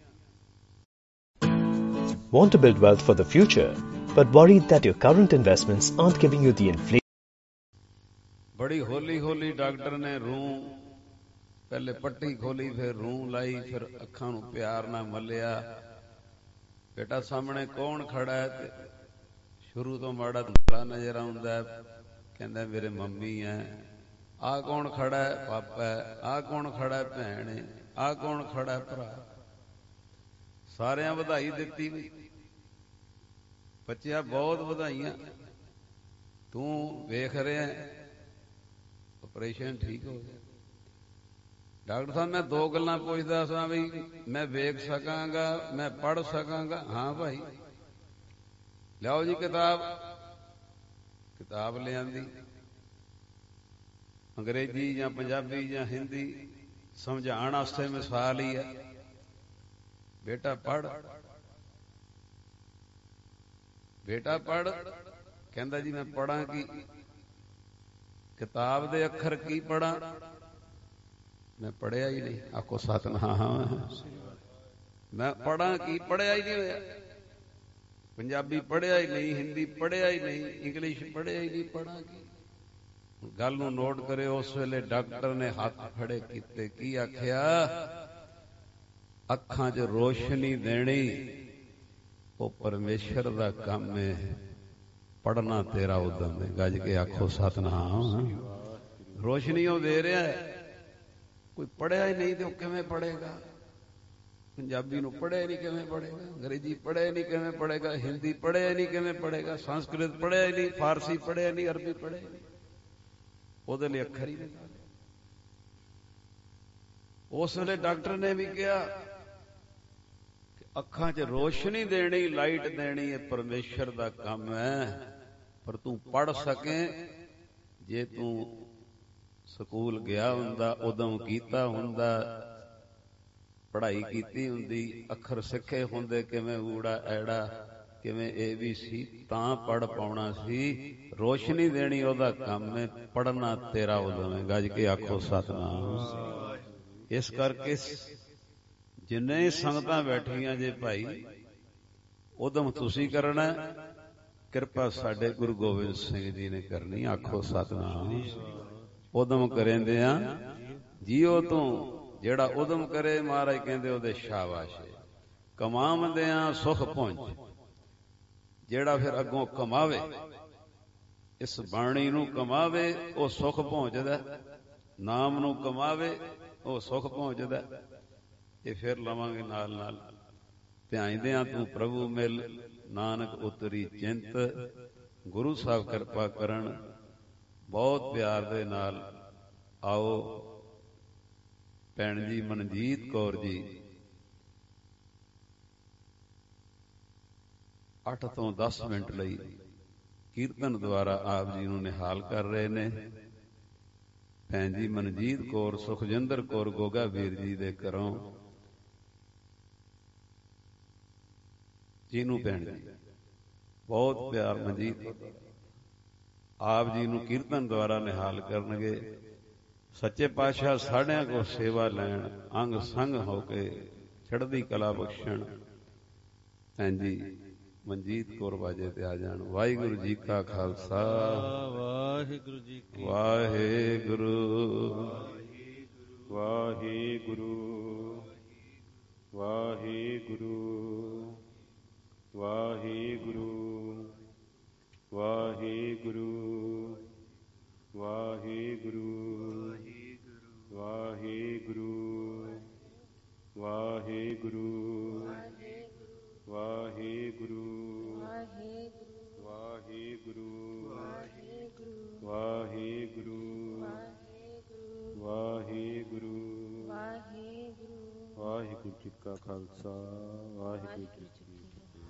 Want to build wealth for the future, but worried that your current investments aren't giving you the inflation? ਬੜੀ ਹੌਲੀ ਹੌਲੀ ਡਾਕਟਰ ਨੇ ਰੂੰ, ਪਹਿਲੇ ਪੱਟੀ ਖੋਲੀ, ਫਿਰ ਰੂੰ ਲਾਈ, ਫਿਰ ਅੱਖਾਂ ਨੂੰ ਪਿਆਰ ਨਾਲ ਮੱਲਿਆ। ਬੇਟਾ ਸਾਹਮਣੇ ਕੌਣ ਖੜਾ ਹੈ? ਤੇ ਸ਼ੁਰੂ ਤੋਂ ਮਾੜਾ ਧੁੰਦਲਾ ਨਜ਼ਰ ਆਉਂਦਾ, ਕਹਿੰਦਾ ਮੇਰੇ ਮੰਮੀ ਹੈ। ਆਹ ਕੌਣ ਖੜਾ ਹੈ? ਪਾਪਾ ਹੈ। ਆਹ ਕੌਣ ਖੜਾ ਹੈ? ਭੈਣ ਹੈ। ਆਹ ਕੌਣ ਖੜਾ ਹੈ? ਭਰਾ। ਸਾਰਿਆਂ ਵਧਾਈ ਦਿੱਤੀ ਵੀ ਬੱਚਿਆ ਬਹੁਤ ਵਧਾਈਆਂ, ਤੂੰ ਵੇਖ ਰਿਹਾ ਆਪਰੇਸ਼ਨ ਠੀਕ ਹੋ ਗਿਆ। ਡਾਕਟਰ ਸਾਹਿਬ ਮੈਂ 2 ਗੱਲਾਂ ਪੁੱਛਦਾ ਸਾਂ ਵੀ ਮੈਂ ਵੇਖ ਸਕਾਂਗਾ, ਮੈਂ ਪੜ੍ਹ ਸਕਾਂਗਾ? ਹਾਂ ਭਾਈ। ਲਿਆਓ ਜੀ ਕਿਤਾਬ। ਕਿਤਾਬ ਲਿਆਂਦੀ, ਅੰਗਰੇਜ਼ੀ ਜਾਂ ਪੰਜਾਬੀ ਜਾਂ ਹਿੰਦੀ ਸਮਝਾਉਣ ਵਾਸਤੇ ਮਿਸਾਲ ਹੀ ਹੈ। ਬੇਟਾ ਪੜ੍ਹ, ਬੇਟਾ ਪੜ੍ਹ। ਕਹਿੰਦਾ ਜੀ ਮੈਂ ਪੜ੍ਹਾਂ ਕੀ? ਕਿਤਾਬ ਦੇ ਅੱਖਰ ਕੀ ਪੜ੍ਹਾਂ? ਮੈਂ ਪੜ੍ਹਿਆ ਹੀ ਨਹੀਂ। ਆਖੋ ਸਤਿਨਾਮ। ਮੈਂ ਪੜ੍ਹਾਂ ਕੀ? ਪੜ੍ਹਿਆ ਹੀ ਨਹੀਂ ਹੋਇਆ। ਪੰਜਾਬੀ ਪੜ੍ਹਿਆ ਹੀ ਨਹੀਂ, ਹਿੰਦੀ ਪੜ੍ਹਿਆ ਹੀ ਨਹੀਂ, ਇੰਗਲਿਸ਼ ਪੜ੍ਹਿਆ ਹੀ ਨਹੀਂ, ਪੜ੍ਹਾਂ ਕੀ? ਗੱਲ ਨੂੰ ਨੋਟ ਕਰਿਓ। ਉਸ ਵੇਲੇ ਡਾਕਟਰ ਨੇ ਹੱਥ ਖੜੇ ਕੀਤੇ, ਕੀ ਆਖਿਆ? ਅੱਖਾਂ 'ਚ ਰੋਸ਼ਨੀ ਦੇਣੀ ਉਹ ਪਰਮੇਸ਼ਰ ਦਾ ਕੰਮ ਹੈ, ਪੜ੍ਹਨਾ ਤੇਰਾ ਉਦਮ ਹੈ। ਗੱਜ ਕੇ ਆਖੋ ਸਤਿਨਾਮ। ਰੋਸ਼ਨੀ ਉਹ ਦੇ ਰਿਹਾ ਹੈ। ਕੋਈ ਪੜ੍ਹਿਆ ਹੀ ਨਹੀਂ ਤੇ ਉਹ ਕਿਵੇਂ ਪੜ੍ਹੇਗਾ? ਪੰਜਾਬੀ ਨੂੰ ਪੜ੍ਹਿਆ ਨਹੀਂ ਕਿਵੇਂ ਪੜ੍ਹੇਗਾ? ਅੰਗਰੇਜ਼ੀ ਪੜ੍ਹਿਆ ਨਹੀਂ ਕਿਵੇਂ ਪੜ੍ਹੇਗਾ? ਹਿੰਦੀ ਪੜ੍ਹਿਆ ਨਹੀਂ ਕਿਵੇਂ ਪੜ੍ਹੇਗਾ? ਸੰਸਕ੍ਰਿਤ ਪੜ੍ਹਿਆ ਹੀ ਨਹੀਂ, ਫਾਰਸੀ ਪੜ੍ਹਿਆ ਨਹੀਂ, ਅਰਬੀ ਪੜ੍ਹਿਆ ਨਹੀਂ। ਉਹਦੇ ਲਈ ਅੱਖਰ ਹੀ ਨਹੀਂ। ਉਸ ਵੇਲੇ ਡਾਕਟਰ ਨੇ ਵੀ ਕਿਹਾ ਕਿ ਅੱਖਾਂ 'ਚ ਰੋਸ਼ਨੀ ਦੇਣੀ, ਲਾਈਟ ਦੇਣੀ, ਇਹ ਪਰਮੇਸ਼ਰ ਦਾ ਕੰਮ ਹੈ। ਪਰ ਤੂੰ ਪੜ੍ਹ ਸਕੇ, ਜੇ ਤੂੰ ਸਕੂਲ ਗਿਆ ਹੁੰਦਾ, ਉਦਮ ਕੀਤਾ ਹੁੰਦਾ, ਪੜ੍ਹਾਈ ਕੀਤੀ ਹੁੰਦੀ, ਅੱਖਰ ਸਿੱਖੇ ਹੁੰਦੇ, ਕਿਵੇਂ ਊੜਾ ਐੜਾ, ਕਿਵੇਂ ABC, ਤਾਂ ਪੜ੍ਹ ਪਾਉਣਾ ਸੀ। ਰੋਸ਼ਨੀ ਦੇਣੀ ਉਹਦਾ ਕੰਮ ਹੈ, ਪੜ੍ਹਨਾ ਤੇਰਾ ਉਦਮ ਹੈ। ਗੱਜ ਕੇ ਆਖੋ ਸਤਿਨਾਮ। ਇਸ ਕਰਕੇ ਜਿੰਨੇ ਸੰਗਤਾਂ ਬੈਠੀਆਂ ਜੇ ਭਾਈ, ਉਦਮ ਤੁਸੀਂ ਕਰਨਾ, ਕਿਰਪਾ ਸਾਡੇ ਗੁਰੂ ਗੋਬਿੰਦ ਸਿੰਘ ਜੀ ਨੇ ਕਰਨੀ। ਆਖੋ ਸਤਿਨਾਮ। ਉਦਮ ਕਰਿੰਦੇ ਆ ਜੀਓ ਤੂੰ, ਜਿਹੜਾ ਉਦਮ ਕਰੇ ਮਹਾਰਾਜ ਕਹਿੰਦੇ ਉਹਦੇ ਸ਼ਾਬਾਸ਼। ਕਮਾਉਂਦਿਆਂ ਸੁਖ ਪਹੁੰਚ, ਜਿਹੜਾ ਫਿਰ ਅੱਗੋਂ ਕਮਾਵੇ, ਇਸ ਬਾਣੀ ਨੂੰ ਕਮਾਵੇ, ਉਹ ਸੁਖ ਪਹੁੰਚਦਾ। ਨਾਮ ਨੂੰ ਕਮਾਵੇ, ਉਹ ਸੁਖ ਪਹੁੰਚਦਾ। ਇਹ ਫਿਰ ਲਵਾਂਗੇ ਨਾਲ ਨਾਲ। ਧਿਆਇਂਦਿਆਂ ਤੂੰ ਪ੍ਰਭੂ ਮਿਲ, ਨਾਨਕ ਉਤਰੀ ਚਿੰਤ। ਗੁਰੂ ਸਾਹਿਬ ਕਿਰਪਾ ਕਰਨ। ਬਹੁਤ ਪਿਆਰ ਦੇ ਨਾਲ ਆਓ। ਭੈਣ ਜੀ ਮਨਜੀਤ ਕੌਰ ਜੀ 8 ਤੋਂ 10 ਮਿੰਟ ਲਈ ਕੀਰਤਨ ਦੁਆਰਾ ਆਪ ਜੀ ਨੂੰ ਨਿਹਾਲ ਕਰ ਰਹੇ ਨੇ। ਭੈਣ ਜੀ ਮਨਜੀਤ ਕੌਰ, ਸੁਖਜਿੰਦਰ ਕੌਰ ਗੋਗਾ ਵੀਰ ਜੀ ਦੇ ਘਰੋਂ, ਜਿਹਨੂੰ ਭੈਣ ਜੀ ਬਹੁਤ ਪਿਆਰ ਮਨਜੀਤ ਆਪ ਜੀ ਨੂੰ ਕੀਰਤਨ ਦੁਆਰਾ ਨਿਹਾਲ ਕਰਨਗੇ। ਸੱਚੇ ਪਾਤਸ਼ਾਹ ਸਾਰਿਆਂ ਕੋਲ ਸੇਵਾ ਲੈਣ, ਅੰਗ ਸੰਗ ਹੋ ਕੇ ਚੜ੍ਹਦੀ ਕਲਾ ਬਖਸ਼ਣ। ਭੈਣ ਜੀ ਮਨਜੀਤ ਕੌਰ ਬਾਜੇ ਤੇ ਆ ਜਾਣ। ਵਾਹਿਗੁਰੂ ਜੀ ਕਾ ਖਾਲਸਾ, ਵਾਹਿਗੁਰੂ ਜੀ ਕੀ ਵਾਹਿਗੁਰੂ ਵਾਹਿਗੁਰੂ ਵਾਹਿਗੁਰੂ ਵਾਹਿਗੁਰੂ ਵਾਹਿਗੁਰੂ ਵਾਹਿਗੁਰੂ ਵਾਹਿਗੁਰੂ ਵਾਹਿਗੁਰੂ ਵਾਹਿਗੁਰੂ ਵਾਹਿਗੁਰੂ ਵਾਹਿਗੁਰੂ ਵਾਹਿਗੁਰੂ ਵਾਹਿਗੁਰੂ ਜੀ ਕਾ ਖਾਲਸਾ, ਵਾਹਿਗੁਰੂ ਜੀ ਕੀ ਫਤਿਹ।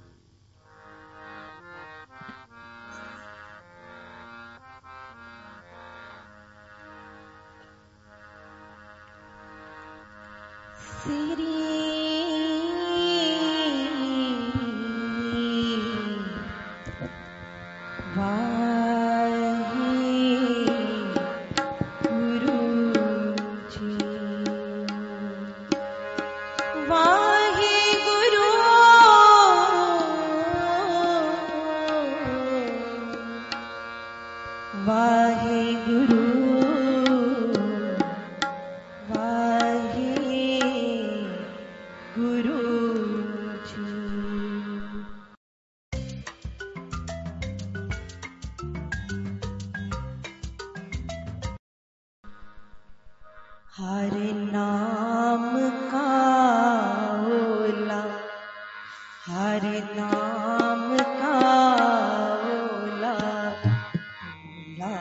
हरे नाम का ओला, हरे नाम का ओला, ओला,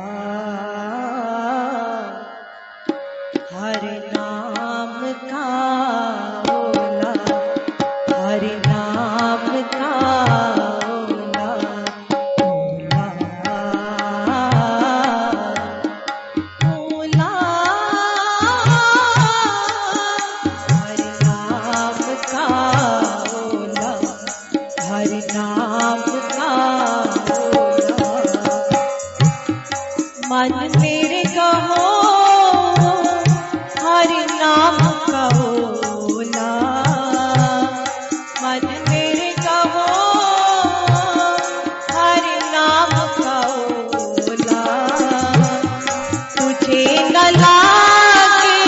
हरे नाम का ओला, हरे नाम का ओला, ओला, हरि नाम का ओला, मन मेरे कहो हरि नाम का ओला, मन मेरे कहो हरि नाम का ओला, तुझे न लागे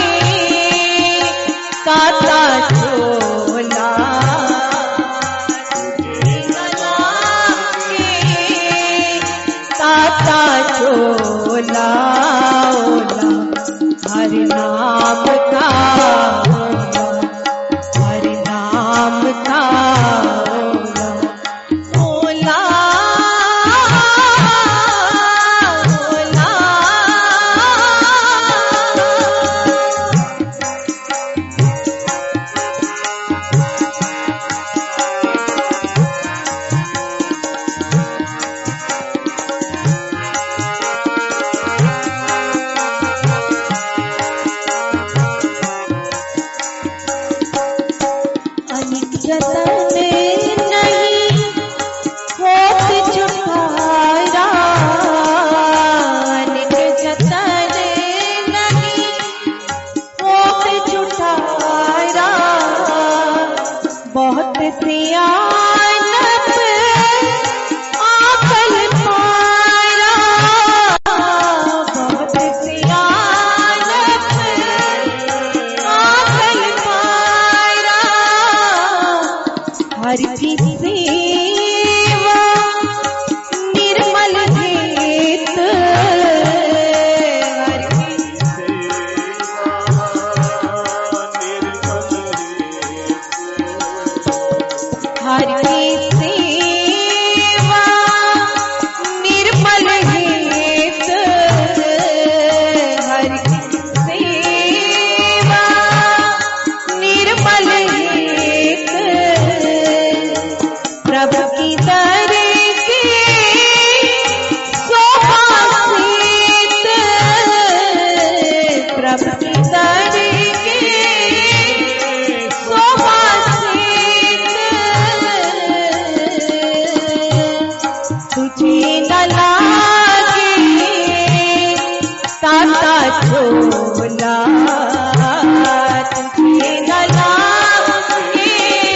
ताता चोला, चोला ओला, हरि नाम का सियानत आकल पारा, बहुत सियानत आकल पारा, हर की सेवा निर्मल हेत, हर की हर की सेवा निर्मल हेत, हर की सेवा निर्मल हेत, प्रभु की दर के शोभा सेत, प्रभु की दर के शोभा सेत, तुझे न लागे ताता झोला, तुझे न लागे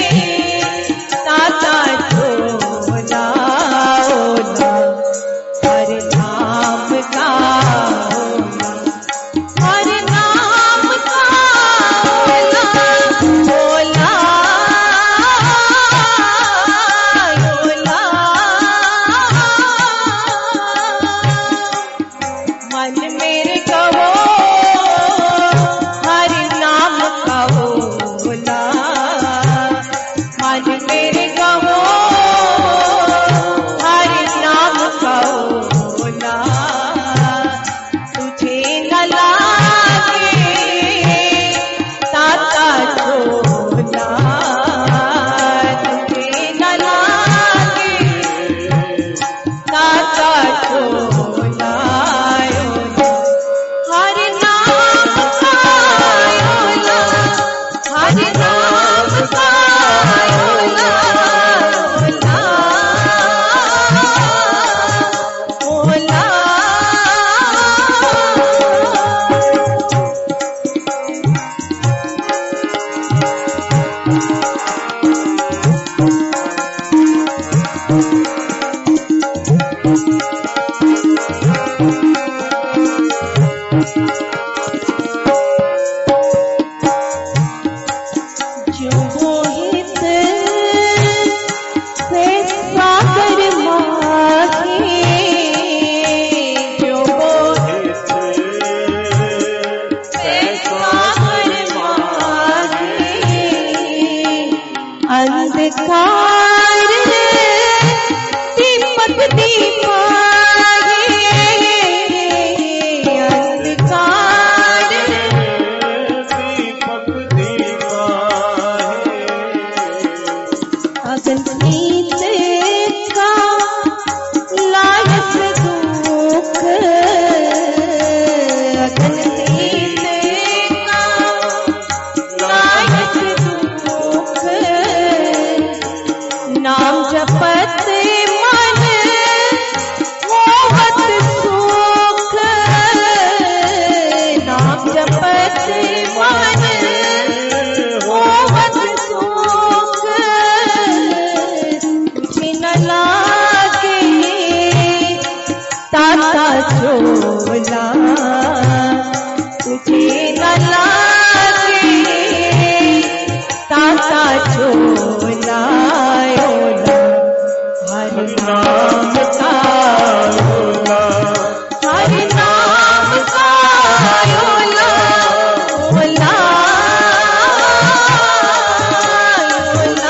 ताता झोला, ओला हर नाम का ओला, हर नाम का ओला, ओला ओला, मन मेरे कहो हर नाम का ओला, मन मेरे कहो हर नाम का ओला, तुझे न लागे ताता झोला, तुझे न लागे ताता झोला, हर नाम का ओला, हर नाम का ओला, ओला ओला। जो मोहित से सागर माहे, जो मोहित से सागर माहे, अंधकार दीपक दीपाहे, अंधकार दीपक दीपाहे, अगन नीत का लायक दुख, अगन नीत का लायक दुख, नाम जपत मन होवत सुख, नाम जपत मन होवत सुख, तुझे न लागे ताता झोला, तुझे न लागे ताता झोला, ओला हर नाम का ओला, हर नाम का ओला, ओला ओला,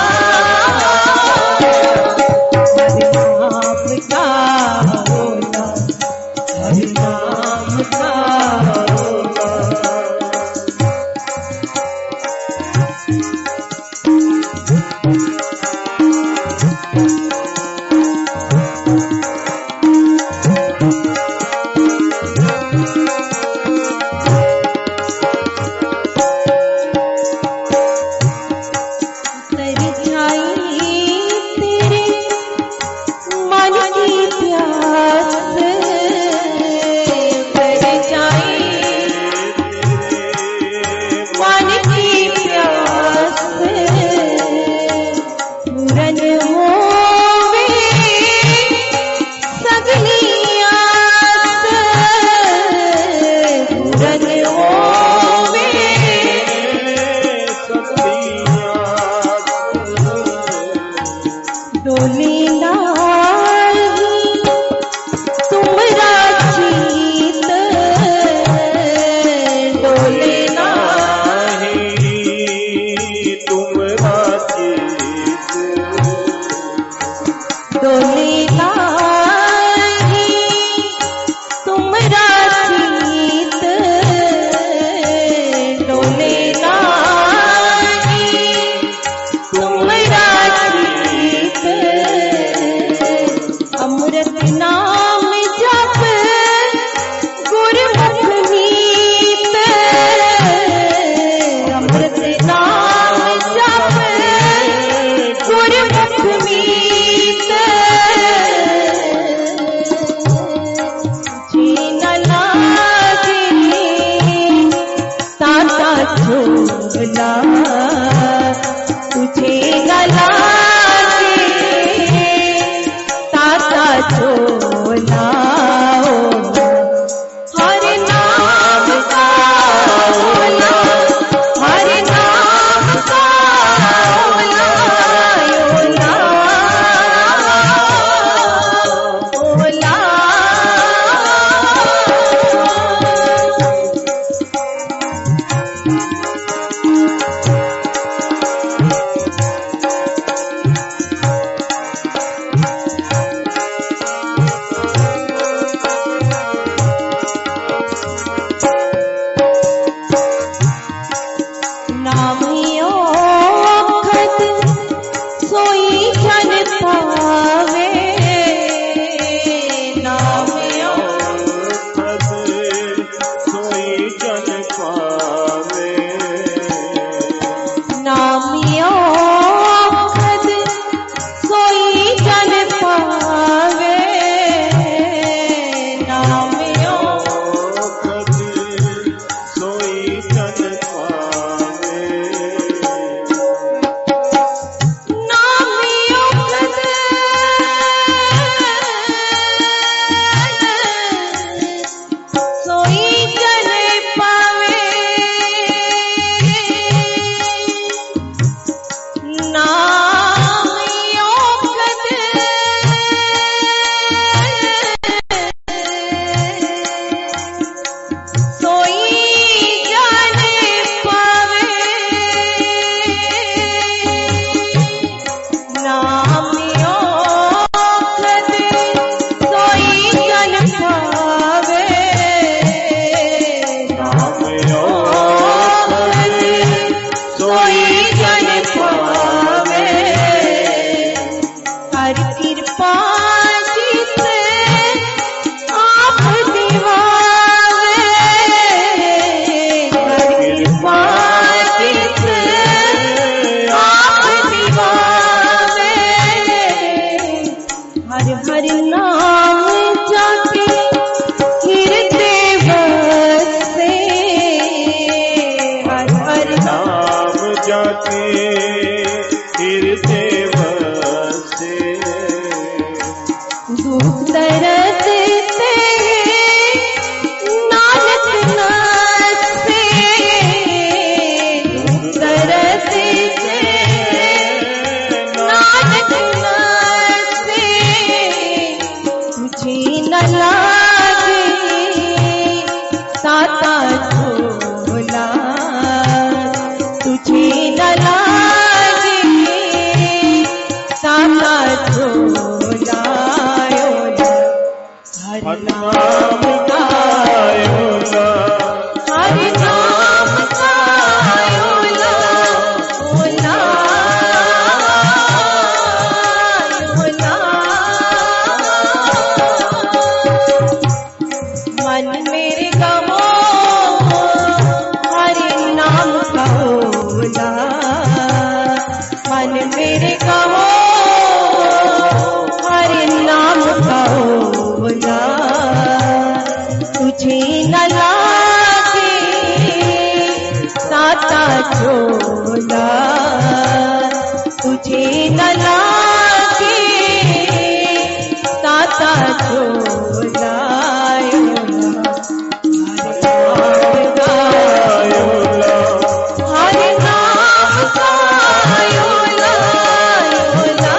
हर नाम का ओला, हर नाम का ओला। मन की प्यास, तर जाए तुमरा सीत डोले नानी, तुमरा सीत अमृत नाम जप गुरमुख नीत, अमृत नाम जप गुरमुख नीत, जी न लागे ताता झोला, तुझे न लागे ताता झोला। हर नाम का ओला, हर नाम का ओला, ओला, ओला। नामियो अखत सोई जन पावे, नामियो सोई जन पावे, नामियो अखत सोई जन पावे, नामियो सोई जन पावे, नामियो अखत सोई जन पावे, नामियो अखत सोई जन पावे, नामियो अखत सोई जन पावे, नामियो अखत सोई जन पावे। हर कृपा जिस आप दिवावे, हर कृपा जिस आप दिवावे, हर हर नाम जाके हृदय बसे, हर हर नाम जाके हृदय बसे, दुख तरसते नानक नासे, दुख तरसते नानक नासे, तुझे न लागे ताता झोला, तुझे न लागे ताता झोला, हर नाम का ओला, हर नाम का ओला, ओला, ओला। मन मेरे गमो हर नाम का ओला, मन मेरे गमो हर नाम का ओला, तुझे न लागे ताता झोला, तुझे न लागे ताता झोला, हर नाम का ओला, ओला,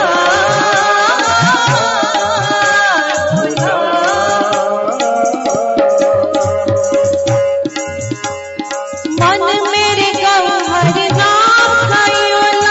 ओला। मन मेरे गौहर नाम का ओला,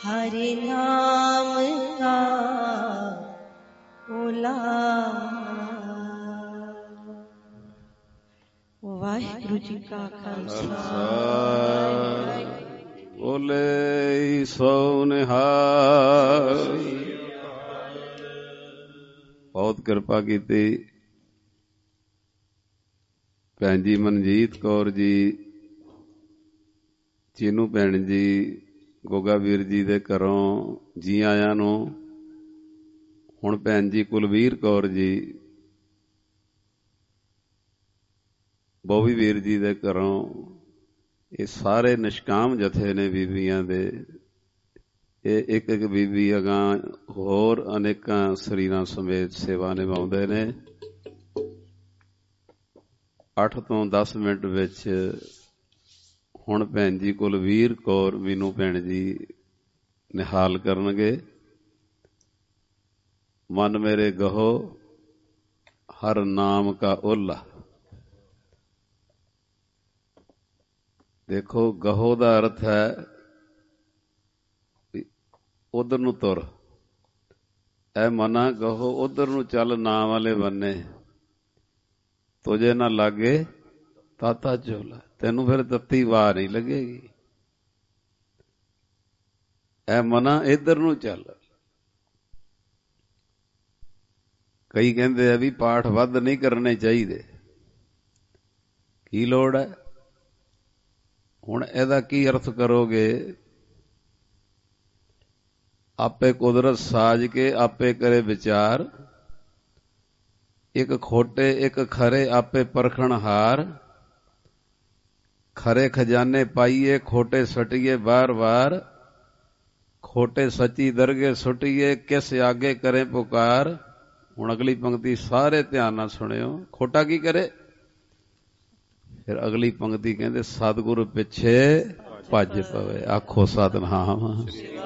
हरि नाम का ओला। वाहिगुरु जी का खालसा बोले सो निहाल। बहुत किरपा की भैन जी मनजीत कौर जी, चीनू भैन जी, गोगा वीर जी दे घरों जी आयां नूं। हुण भैन जी कुलवीर कौर जी, बोवी वीर जी दे घरों, ये सारे निष्काम जथे ने बीबियां दे। ये एक एक बीबी अगां होर अनेकां सरीरां समेत सेवा निभाउंदे ने। 8 ਤੋਂ 10 ਮਿੰਟ ਵਿੱਚ ਹੁਣ ਭੈਣ ਜੀ ਕੁਲਵੀਰ ਕੌਰ ਮੀਨੂ ਭੈਣ ਜੀ ਨਿਹਾਲ ਕਰਨਗੇ। ਮਨ ਮੇਰੇ ਗਹੋ ਹਰ ਨਾਮ ਕਾ ਓਲਾ। ਦੇਖੋ ਗਹੋ ਦਾ ਅਰਥ ਹੈ ਉਧਰ ਨੂੰ ਤੁਰ। ਐ ਮਨਾ ਗਹੋ ਉਧਰ ਨੂੰ ਚੱਲ ਨਾਂ ਵਾਲੇ ਬੰਨੇ। ਤੁਝੇ ਨਾ ਲਾਗੇ ਤਾਤਾ ਝੋਲਾ। ਤੈਨੂੰ ਫਿਰ ਤੱਤੀ ਵਾਹ ਨਹੀਂ ਲੱਗੇਗੀ। ਐ ਮਨਾ ਇੱਧਰ ਨੂੰ ਚੱਲ। ਕਈ ਕਹਿੰਦੇ ਆ ਵੀ ਪਾਠ ਵੱਧ ਨਹੀਂ ਕਰਨੇ ਚਾਹੀਦੇ। ਕੀ ਲੋੜ ਹੈ? ਹੁਣ ਇਹਦਾ ਕੀ ਅਰਥ ਕਰੋਗੇ? ਆਪੇ ਕੁਦਰਤ ਸਾਜ ਕੇ ਆਪੇ ਕਰੇ ਵਿਚਾਰ। ਇੱਕ ਖੋਟੇ ਇੱਕ ਖਰੇ ਆਪੇ ਪਰਖਣ ਹਾਰ। ਖਰੇ ਖਜ਼ਾਨੇ ਪਾਈਏ ਖੋਟੇ ਸਟੀਏ ਬਾਰ ਬਾਰ। ਖੋਟੇ ਸੱਚੀ ਦਰਗੇ ਸੁਟੀਏ ਕਿਸ ਆਗੇ ਕਰੇ ਪੁਕਾਰ। ਹੁਣ ਅਗਲੀ ਪੰਕਤੀ ਸਾਰੇ ਧਿਆਨ ਨਾਲ ਸੁਣਿਓ। ਖੋਟਾ ਕੀ ਕਰੇ? ਫਿਰ ਅਗਲੀ ਪੰਕਤੀ ਕਹਿੰਦੇ ਸਤਿਗੁਰੂ ਪਿੱਛੇ ਭੱਜ ਪਵੇ। ਆਖੋ ਸਤਿਨਾਮ।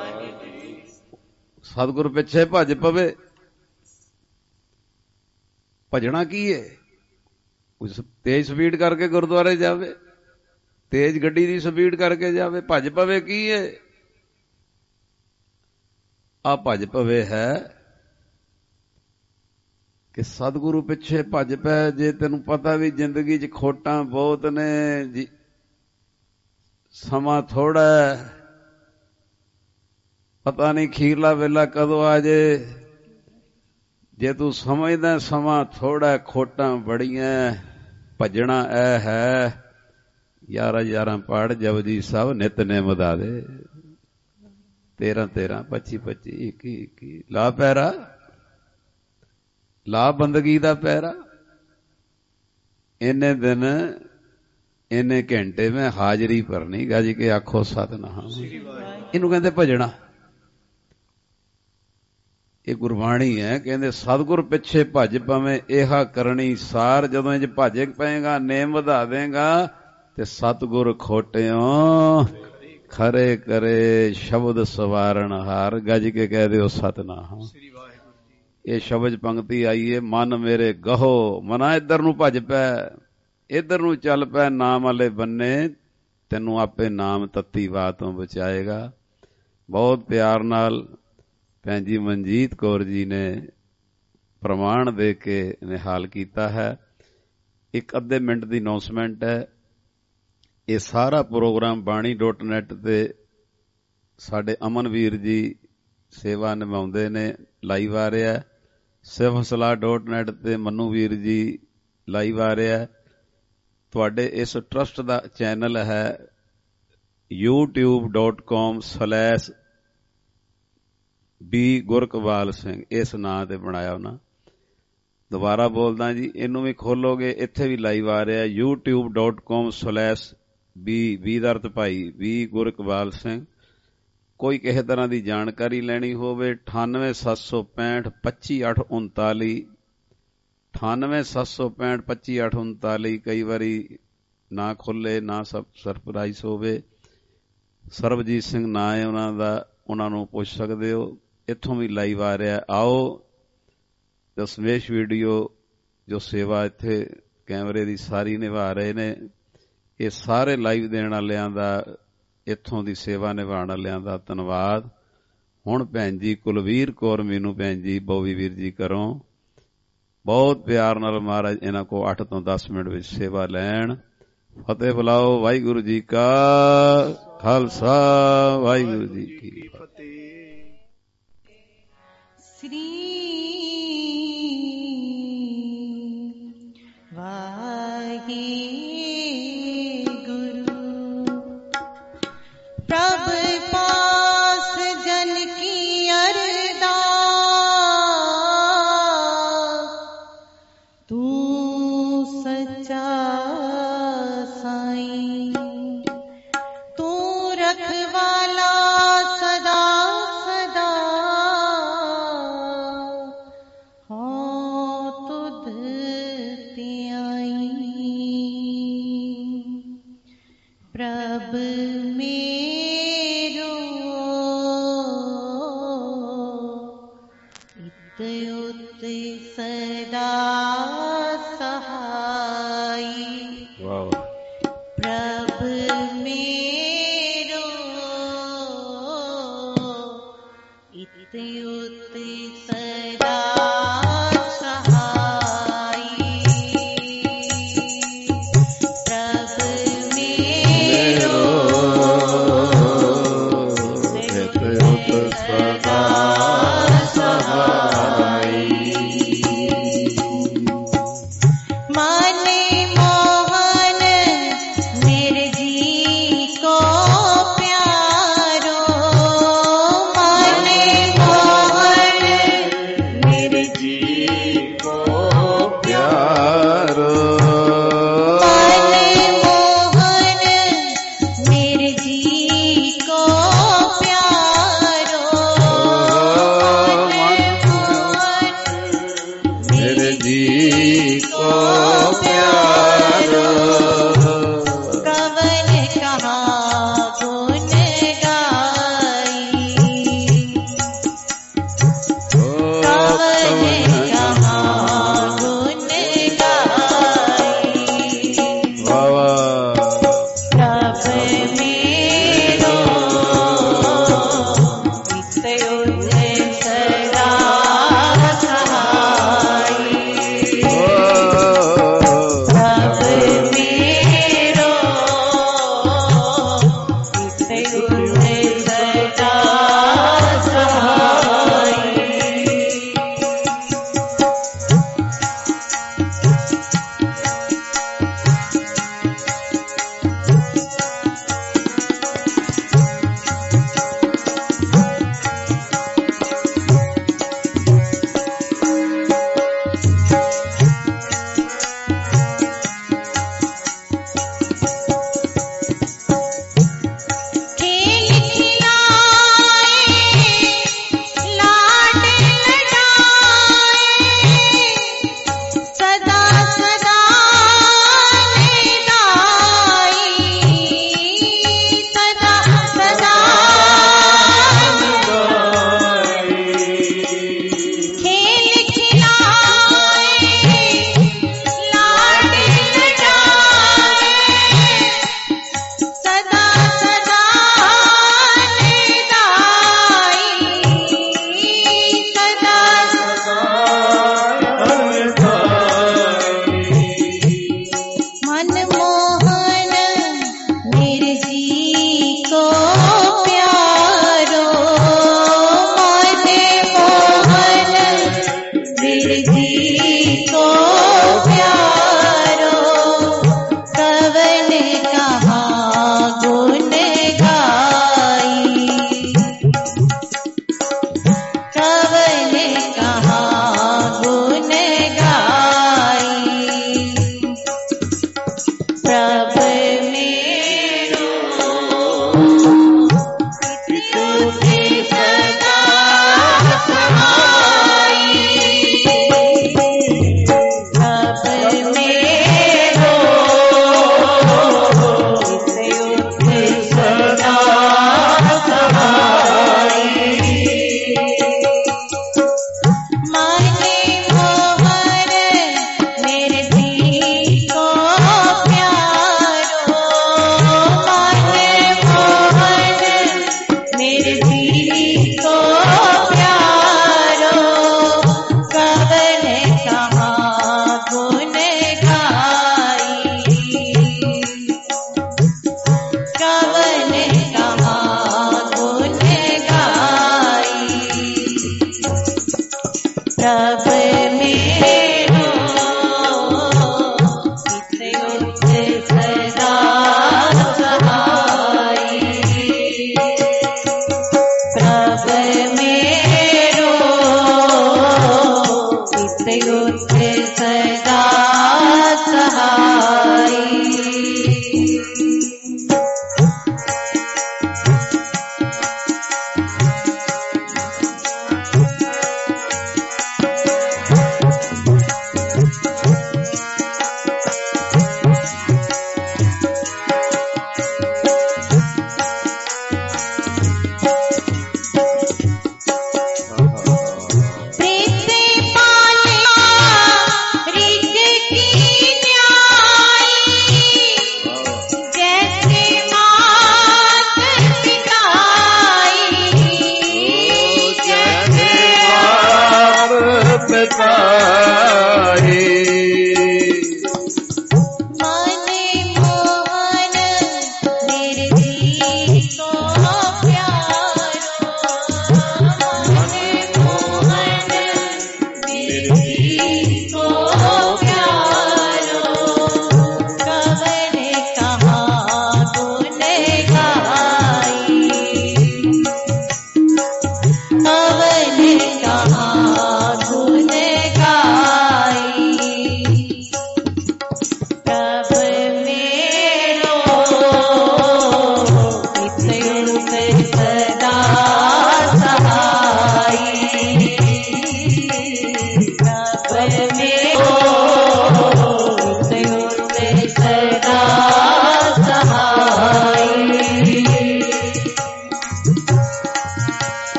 ਸਤਿਗੁਰੂ ਪਿੱਛੇ ਭੱਜ ਪਵੇ। ਭਜਣਾ ਕੀ ਹੈ? ਤੇਜ਼ ਸਪੀਡ ਕਰਕੇ ਗੁਰਦੁਆਰੇ ਜਾਵੇ, ਤੇਜ਼ ਗੱਡੀ ਦੀ ਸਪੀਡ ਕਰਕੇ ਜਾਵੇ। ਭੱਜ ਪਵੇ ਕੀ ਹੈ? ਆ ਭੱਜ ਪਵੇ ਹੈ ਕਿ ਸਤਿਗੁਰੂ ਪਿੱਛੇ ਭੱਜ ਪੈ। ਜੇ ਤੈਨੂੰ ਪਤਾ ਵੀ ਜ਼ਿੰਦਗੀ 'ਚ ਖੋਟਾਂ ਬਹੁਤ ਨੇ, ਸਮਾਂ ਥੋੜਾ, ਪਤਾ ਨਹੀਂ ਖੀਰਲਾ ਵੇਲਾ ਕਦੋਂ ਆ ਜੇ। ਜੇ ਤੂੰ ਸਮਝਦਾ ਸਮਾਂ ਥੋੜਾ, ਖੋਟਾਂ ਬੜੀਆਂ, ਭੱਜਣਾ ਇਹ ਹੈ 11 ਪੜ ਜਪਜੀ ਸਾਹਿਬ ਨਿਤਨੇਮ ਦਾ ਦੇ। 13 25 25 21 ਲਾ ਪੈਰਾ, ਲਾ ਬੰਦਗੀ ਦਾ ਪੈਰਾ। ਇੰਨੇ ਦਿਨ ਇੰਨੇ ਘੰਟੇ ਮੈਂ ਹਾਜ਼ਰੀ ਭਰਨੀ। ਗੱਜ ਕੇ ਆਖੋ ਸਤਿਨਾਮ। ਇਹਨੂੰ ਕਹਿੰਦੇ ਭਜਣਾ। ਇਹ ਗੁਰਬਾਣੀ ਹੈ। ਕਹਿੰਦੇ ਸਤਿਗੁਰ ਪਿੱਛੇ ਭੱਜ ਪਵੇਂ ਇਹਾ ਕਰਨੀ ਸਾਰ। ਜਦੋਂ ਇੰਜ ਭੱਜ ਪਏਗਾ, ਨੇਮ ਵਧਾ ਦੇਗਾ ਤੇ ਸਤਿਗੁਰ ਖੋਟਿਓ ਖਰੇ ਕਰੇ ਸ਼ਬਦ ਸਵਾਰਨ ਹਾਰ। ਗੱਜ ਕੇ ਕਹਿ ਦਿਓ ਸਤਿਨਾਮ। ਇਹ ਸ਼ਬਦ ਪੰਕਤੀ ਆਈ ਹੈ ਮਨ ਮੇਰੇ ਗਹੋ। ਮਨਾ ਇੱਧਰ ਨੂੰ ਭੱਜ ਪੈ, ਇੱਧਰ ਨੂੰ ਚੱਲ ਪੈ ਨਾਮ ਵਾਲੇ ਬੰਨੇ। ਤੈਨੂੰ ਆਪੇ ਨਾਮ ਤੱਤੀ ਵਾਹ ਤੋਂ ਬਚਾਏਗਾ। ਬਹੁਤ ਪਿਆਰ ਨਾਲ ਭੈਣ ਜੀ ਮਨਜੀਤ ਕੌਰ ਜੀ ਨੇ ਪ੍ਰਮਾਣ ਦੇ ਕੇ ਨਿਹਾਲ ਕੀਤਾ ਹੈ। ਇੱਕ ਅੱਧੇ ਮਿੰਟ ਦੀ ਅਨਾਉਂਸਮੈਂਟ ਹੈ। ਇਹ ਸਾਰਾ ਪ੍ਰੋਗਰਾਮ ਬਾਣੀ.net ਤੇ ਸਾਡੇ ਅਮਨਵੀਰ ਜੀ ਸੇਵਾ ਨਿਭਾਉਂਦੇ ਨੇ, ਲਾਈਵ ਆ ਰਿਹਾ। ਸਿਫਸਲਾ.net ਤੇ ਮਨੂ ਵੀਰ ਜੀ ਲਾਈਵ ਆ ਰਿਹਾ। ਤੁਹਾਡੇ ਇਸ ਟਰਸਟ ਦਾ ਚੈਨਲ ਹੈ youtube.com/B ਗੁਰਕਵਾਲ ਸਿੰਘ। ਇਸ ਨਾਂ ਤੇ ਬਣਾਇਆ ਉਹਨਾਂ। ਦੁਬਾਰਾ ਬੋਲਦਾ ਜੀ, ਇਹਨੂੰ ਵੀ ਖੋਲੋਗੇ, ਇੱਥੇ ਵੀ ਲਾਈਵ ਆ ਰਿਹਾ youtube.com/B ਦਾ ਅਰਥ ਭਾਈ B ਗੁਰਕਵਾਲ ਸਿੰਘ। ਕੋਈ ਕਿਸੇ ਤਰ੍ਹਾਂ ਦੀ ਜਾਣਕਾਰੀ ਲੈਣੀ ਹੋਵੇ 98 765 25 839 98 765 25 839। ਕਈ ਵਾਰੀ ਨਾ ਖੁੱਲੇ ਨਾ ਸਰਪ੍ਰਾਈਜ਼ ਹੋਵੇ। ਸਰਬਜੀਤ ਸਿੰਘ ਨਾਂ ਹੈ ਉਹਨਾਂ ਦਾ, ਉਹਨਾਂ ਨੂੰ ਪੁੱਛ ਸਕਦੇ ਹੋ। ਇੱਥੋਂ ਵੀ ਲਾਈਵ ਆ ਰਿਹਾ। ਆਓ ਦਸਮੇਸ਼ ਵੀਡੀਓ ਜੋ ਸੇਵਾ ਇੱਥੇ ਕੈਮਰੇ ਦੀ ਸਾਰੀ ਨਿਭਾ ਰਹੇ ਨੇ, ਇਹ ਸਾਰੇ ਲਾਈਵ ਦੇਣ ਵਾਲਿਆਂ ਦਾ, ਇੱਥੋਂ ਦੀ ਸੇਵਾ ਨਿਭਾਉਣ ਵਾਲਿਆਂ ਦਾ ਧੰਨਵਾਦ। ਹੁਣ ਭੈਣ ਜੀ ਕੁਲਵੀਰ ਕੌਰ ਮੈਨੂੰ ਭੈਣ ਜੀ ਬੋਵੀ ਵੀਰ ਜੀ ਕਰੋ ਬਹੁਤ ਪਿਆਰ ਨਾਲ ਮਹਾਰਾਜ ਇਹਨਾਂ ਕੋ 8 ਤੋਂ 10 ਮਿੰਟ ਵਿੱਚ ਸੇਵਾ ਲੈਣ। ਫਤਿਹ ਬੁਲਾਓ। ਵਾਹਿਗੁਰੂ ਜੀ ਕਾ ਖਾਲਸਾ ਵਾਹਿਗੁਰੂ ਜੀ ਕੀ ਫਤਿਹ। श्री वाहिगुरु प्रभ पास जन की अरदास तू सच्चा साईं तू रखवाला सदा सदा हाँ तुध ते आई प्रभ मेरो इत उत सदा सहाई प्रभ मेरो इत उत सदा सहाई प्रभ मेरो इत उत सदा सहाई माने मोहन मेरे जी को प्यारो माने मोहन मेरे जी को प्यारो माने मोहन मेरे जी को प्यारो माने मोहन मेरे जी को प्यारो कवन कहाँ गुण गाई कवन कहाँ गुण गाई बाबा प्रभ मेरो इत उत सदा सहाई प्रभ मेरो इत उत सदा सहाई खेल खिलाए लाड लडाए सदा सदा निदाई सदा सदा खेल खिलाए लाड लडाए सदा सदा निदाई सदा मनमोहन मेरे जी को प्यारो माने मोहन मेरे जी को प्यारो कवन कहाँ गुण गाई कवन कहाँ गुण गाई प्रभ मेरो इत उत सदा सहाई प्रभ मेरो इत उत सदा सहाई माने मोहन मेरे जी को प्यारो माने मोहन मेरे जी प्रभ मेरो हित सदा सहाई। प्रभ मेरो हित सदा सहाई।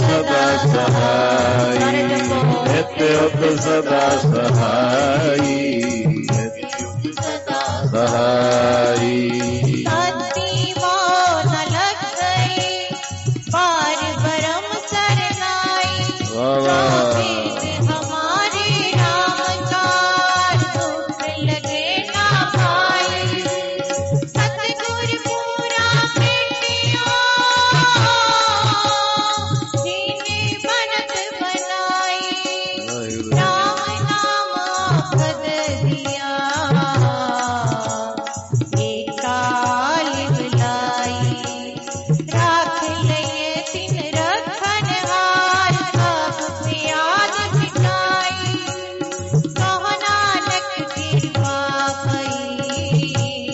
ਸਦਾ ਸਹਾਈ, ਨਿਤ ਉਤ ਸਦਾ ਸਹਾਈ, ਨਿਤ ਉਤ ਸਦਾ ਸਹਾਈ। साथी वो न लग गई, पार ब्रह्म सरनाई, फिर हमारे राम का दुख लगे ना भाई। सतगुर पूरा मिटिया, जीने बनत बनाई, राम नाम पद दिया, काल बुलाई। राख लये तिन रखन हार, सब प्याद मिटाई, कहो नानक कृपा पई,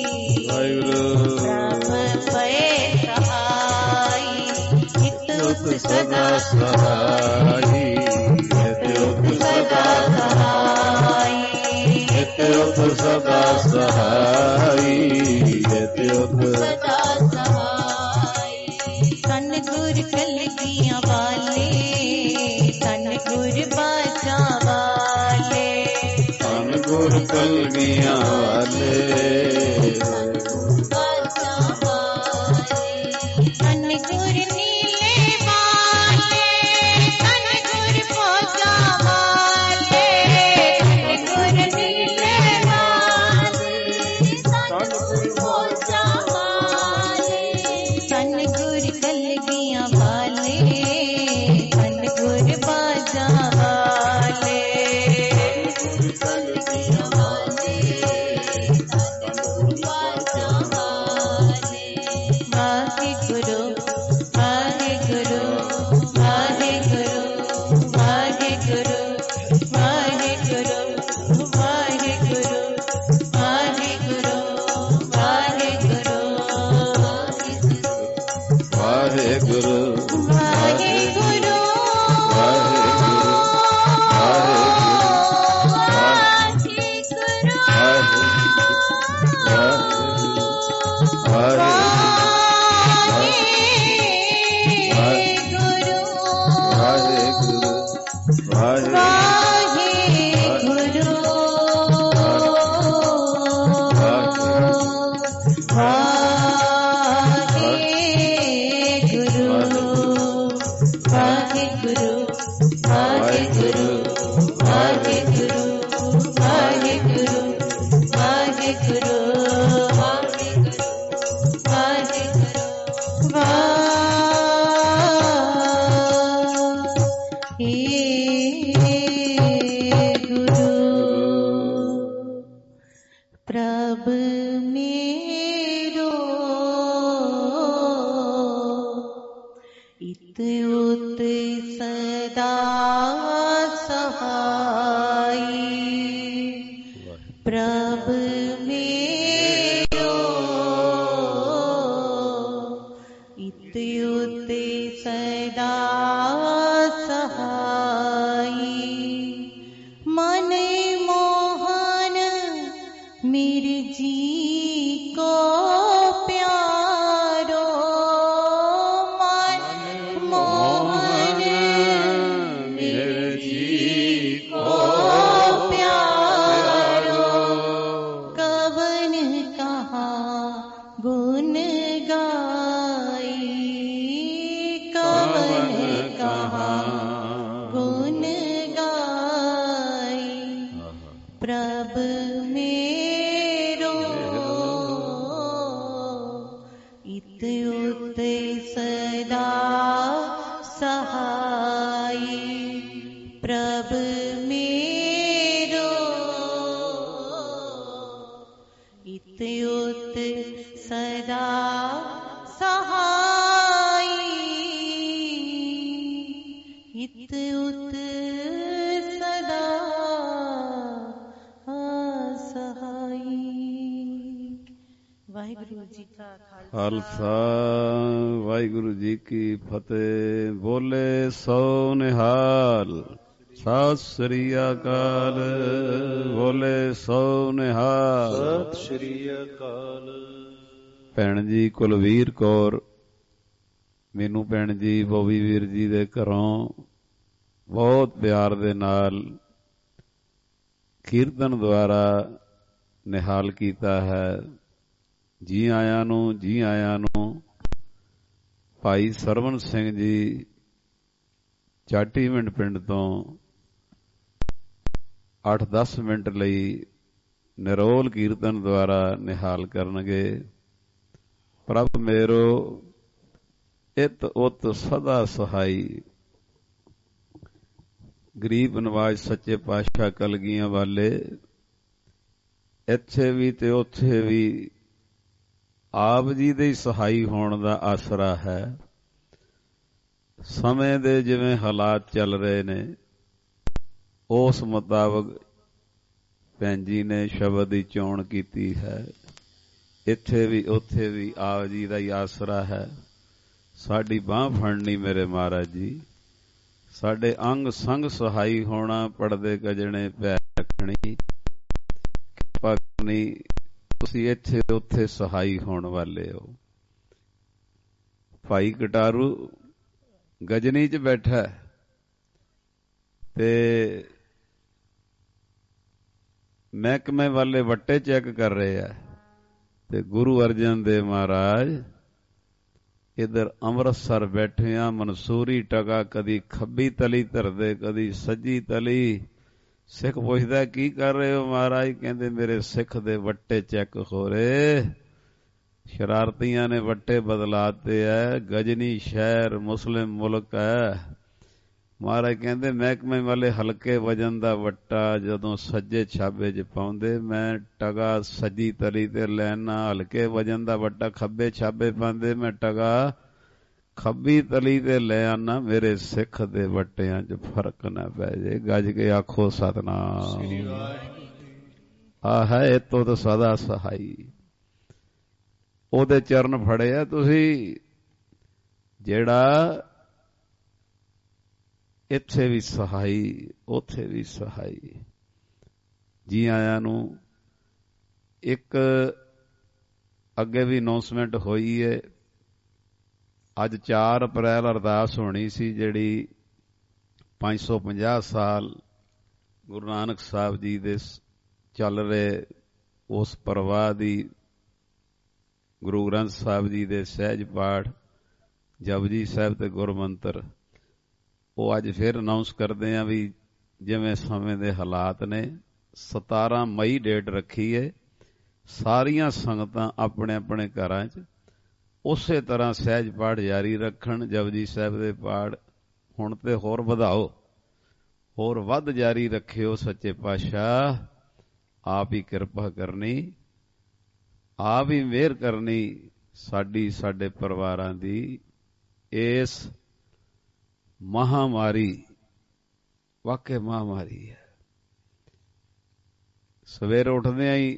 प्रभ पए सहाई, हित उत सदा सहाई, नित उत सदा सहाई, नित उत सदा सहाई, नित उत सदा सहाई। तन गुर कलगियां वाले, तन गुर बाजा वाले, धन गुर कलगियां वाले, बाजा वाले, तन गुर नीले वाले, तन गुर भोजा वाले, तन गुर नीले वाले, तन गुर भोजा वाले, तन गुर कलगियां वाले, तन गुर बाजा वाले, कलगियां वाले, तन गुर बाजा वाले। वाहेगुरु वाहेगुरु वाहेगुरु वाहेगुरु वाहेगुरु वाहेगुरु वाहेगुरु वाहेगुरु वाहेगुरु वाहेगुरु प्रभ मेरो इत उत सदा सहाई, प्रभ मेरो इत उत सदा सहाई। मन मोहन मेरे जी को प्यारो, मन मोहन मेरे जी को प्यारो, कवन कहा गुण गाई, कवन कहा गुण गाई। प्रभ मेरो इत उत सदा सहाई, प्रभ मेरो इत उत सदा सहाई, इत उत सदा सहाई। वाहिगुरु जी का ਖਾਲਸਾ ਵਾਹਿਗੁਰੂ ਜੀ ਕੀ ਫਤਿਹ। ਬੋਲੇ ਸੋ ਨਿਹਾਲ, ਸਤਿ ਸ੍ਰੀ ਅਕਾਲ। ਬੋਲੇ ਸੋ ਨਿਹਾਲ, ਸਤਿ ਸ੍ਰੀ ਅਕਾਲ। ਭੈਣ ਜੀ ਕੁਲਵੀਰ ਕੌਰ ਮੈਨੂੰ ਭੈਣ ਜੀ ਬੋਬੀ ਵੀਰ ਜੀ ਦੇ ਘਰੋਂ ਬਹੁਤ ਪਿਆਰ ਦੇ ਨਾਲ ਕੀਰਤਨ ਦੁਆਰਾ ਨਿਹਾਲ ਕੀਤਾ ਹੈ। ਜੀ ਆਇਆਂ ਨੂੰ, ਜੀ ਆਇਆਂ ਨੂੰ। ਭਾਈ ਸਰਵਨ ਸਿੰਘ ਜੀ ਚਾਟੀਵਿੰਡ ਪਿੰਡ ਤੋਂ 8-10 ਮਿੰਟ ਲਈ ਨਿਰੋਲ ਕੀਰਤਨ ਦੁਆਰਾ ਨਿਹਾਲ ਕਰਨਗੇ। ਪ੍ਰਭ ਮੇਰੋ ਇਤ ਉਤ ਸਦਾ ਸਹਾਈ। ਗਰੀਬ ਨਵਾਜ ਸੱਚੇ ਪਾਤਸ਼ਾਹ ਕਲਗੀਆਂ ਵਾਲੇ ਇੱਥੇ ਵੀ ਤੇ ਉੱਥੇ ਵੀ ਆਪ ਜੀ ਦੇ ਹੀ ਸਹਾਈ ਹੋਣ ਦਾ ਆਸਰਾ ਹੈ। ਸਮੇਂ ਦੇ ਜਿਵੇਂ ਹਾਲਾਤ ਚੱਲ ਰਹੇ ਨੇ ਉਸ ਮੁਤਾਬਕ ਭੈਣ ਜੀ ਨੇ ਸ਼ਬਦ ਦੀ ਚੋਣ ਕੀਤੀ ਹੈ। ਇੱਥੇ ਵੀ ਉੱਥੇ ਵੀ ਆਪ ਜੀ ਦਾ ਹੀ ਆਸਰਾ ਹੈ। ਸਾਡੀ ਬਾਂਹ ਫੜਨੀ ਮੇਰੇ ਮਹਾਰਾਜ ਜੀ, ਸਾਡੇ ਅੰਗ ਸੰਗ ਸਹਾਈ ਹੋਣਾ, ਪੜਦੇ ਗਜਣੇ ਪੈ ਰੱਖਣੀ, ਕਿਰਪਾ ਕਰਨੀ। ਤੁਸੀਂ ਇੱਥੇ ਉੱਥੇ ਸਹਾਈ ਹੋਣ ਵਾਲੇ ਹੋ। ਭਾਈ ਕਟਾਰੂ ਗਜਨੀ 'ਚ ਬੈਠਾ ਤੇ ਮਹਿਕਮੇ ਵਾਲੇ ਵੱਟੇ ਚੈੱਕ ਕਰ ਰਹੇ ਆ ਤੇ ਗੁਰੂ ਅਰਜਨ ਦੇਵ ਮਹਾਰਾਜ ਇੱਧਰ ਅੰਮ੍ਰਿਤਸਰ ਬੈਠੇ ਆ। ਮਨਸੂਰੀ ਟਕਾ ਕਦੀ ਖੱਬੀ ਤਲੀ ਧਰਦੇ, ਕਦੀ ਸੱਜੀ ਤਲੀ। ਸਿੱਖ ਪੁੱਛਦਾ ਕੀ ਕਰ ਰਹੇ ਹੋ ਮਹਾਰਾਜ? ਕਹਿੰਦੇ ਮੇਰੇ ਸਿੱਖ ਦੇ ਵੱਟੇ ਚੈੱਕ ਹੋ ਰਹੇ। ਸ਼ਰਾਰਤੀਆਂ ਨੇ ਵੱਟੇ ਬਦਲਾਤੇ ਐ। ਗਜਨੀ ਸ਼ਹਿਰ ਮੁਸਲਿਮ ਮੁਲਕ ਹੈ। ਮਹਾਰਾਜ ਕਹਿੰਦੇ ਮਹਿਕਮੇ ਵਾਲੇ ਹਲਕੇ ਵਜਨ ਦਾ ਵੱਟਾ ਜਦੋਂ ਸੱਜੇ ਛਾਬੇ 'ਚ ਪਾਉਂਦੇ, ਮੈਂ ਟਗਾ ਸੱਜੀ ਤਲੀ ਤੇ ਲੈਣਾ। ਹਲਕੇ ਵਜਨ ਦਾ ਵੱਟਾ ਖੱਬੇ ਛਾਬੇ ਪਾਉਂਦੇ, ਮੈਂ ਟਗਾ ਖੱਬੀ ਤਲੀ ਤੇ ਲੈ ਆਣਾ। ਮੇਰੇ ਸਿੱਖ ਦੇ ਵੱਟਿਆਂ 'ਚ ਫਰਕ ਨਾ ਪੈ ਜੇ। ਗੱਜ ਕੇ ਆਖੋ ਸਤਿਨਾਮ। ਆ ਹੈ ਇਤੋਂ ਤਾਂ ਸਦਾ ਸਹਾਈ। ਉਹਦੇ ਚਰਨ ਫੜੇ ਆ ਤੁਸੀਂ, ਜਿਹੜਾ ਇੱਥੇ ਵੀ ਸਹਾਈ ਉੱਥੇ ਵੀ ਸਹਾਈ। ਜੀ ਆਇਆਂ ਨੂੰ। ਇੱਕ ਅੱਗੇ ਵੀ ਅਨਾਉਂਸਮੈਂਟ ਹੋਈ ਹੈ। ਅੱਜ 4 ਅਪ੍ਰੈਲ ਅਰਦਾਸ ਹੋਣੀ ਸੀ, ਜਿਹੜੀ 550 ਸਾਲ ਗੁਰੂ ਨਾਨਕ ਸਾਹਿਬ ਜੀ ਦੇ ਚੱਲ ਰਹੇ ਉਸ ਪਰਵਾਹ ਦੀ, ਗੁਰੂ ਗ੍ਰੰਥ ਸਾਹਿਬ ਜੀ ਦੇ ਸਹਿਜ ਪਾਠ, ਜਪਜੀ ਸਾਹਿਬ ਤੇ ਗੁਰਮੰਤਰ, ਉਹ ਅੱਜ ਫਿਰ ਅਨਾਉਂਸ ਕਰਦੇ ਆ ਵੀ ਜਿਵੇਂ ਸਮੇਂ ਦੇ ਹਾਲਾਤ ਨੇ। 17 ਮਈ ਡੇਟ ਰੱਖੀ ਏ। ਸਾਰੀਆਂ ਸੰਗਤਾਂ ਆਪਣੇ ਆਪਣੇ ਘਰਾਂ 'ਚ ਉਸੇ ਤਰ੍ਹਾਂ ਸਹਿਜ ਪਾਠ ਜਾਰੀ ਰੱਖਣ। ਜਪਜੀ ਸਾਹਿਬ ਦੇ ਪਾਠ ਹੁਣ ਤੇ ਹੋਰ ਵਧਾਓ, ਹੋਰ ਵੱਧ ਜਾਰੀ ਰੱਖਿਓ। ਸੱਚੇ ਪਾਤਸ਼ਾਹ ਆਪ ਹੀ ਕਿਰਪਾ ਕਰਨੀ, ਆਪ ਹੀ ਮਿਹਰ ਕਰਨੀ ਸਾਡੀ, ਸਾਡੇ ਪਰਿਵਾਰਾਂ ਦੀ। ਇਸ ਮਹਾਮਾਰੀ ਵਾਕਈ ਮਹਾਮਾਰੀ ਹੈ। ਸਵੇਰ ਉੱਠਦਿਆਂ ਹੀ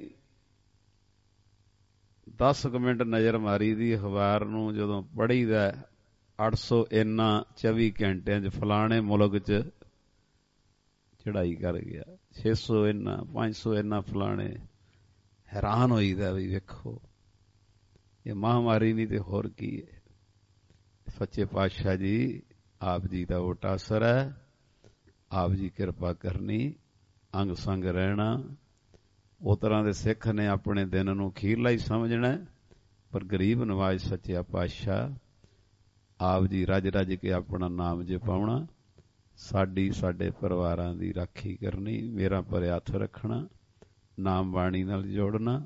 10 ਮਿੰਟ ਨਜ਼ਰ ਮਾਰੀ ਦੀ ਅਖਬਾਰ ਨੂੰ, ਜਦੋਂ ਪੜ੍ਹੀਦਾ 800 ਇੰਨਾ 24 ਘੰਟਿਆਂ 'ਚ ਫਲਾਣੇ ਮੁਲਕ 'ਚ ਚੜ੍ਹਾਈ ਕਰ ਗਿਆ, 600 ਇੰਨਾ, 500 ਇੰਨਾ ਫਲਾਣੇ। ਹੈਰਾਨ ਹੋਈਦਾ ਵੀ ਵੇਖੋ ਇਹ ਮਹਾਮਾਰੀ ਨਹੀਂ ਤੇ ਹੋਰ ਕੀ ਹੈ। ਸੱਚੇ ਪਾਤਸ਼ਾਹ ਜੀ ਆਪ ਜੀ ਦਾ ਓਟ ਅਸਰ ਹੈ। ਆਪ ਜੀ ਕਿਰਪਾ ਕਰਨੀ, ਅੰਗ ਸੰਗ ਰਹਿਣਾ। ਉਹ ਤਰ੍ਹਾਂ ਦੇ ਸਿੱਖ ਨੇ ਆਪਣੇ ਦਿਨ ਨੂੰ ਅਖੀਰਲਾ ਹੀ ਸਮਝਣਾ, ਪਰ ਗਰੀਬ ਨਵਾਜ ਸੱਚਿਆ ਪਾਤਸ਼ਾਹ ਆਪ ਜੀ ਰੱਜ ਰੱਜ ਕੇ ਆਪਣਾ ਨਾਮ ਜਪਾਉਣਾ, ਸਾਡੀ ਸਾਡੇ ਪਰਿਵਾਰਾਂ ਦੀ ਰਾਖੀ ਕਰਨੀ, ਮੇਰਾ ਭਰਿਆ ਹੱਥ ਰੱਖਣਾ, ਨਾਮ ਬਾਣੀ ਨਾਲ ਜੋੜਨਾ,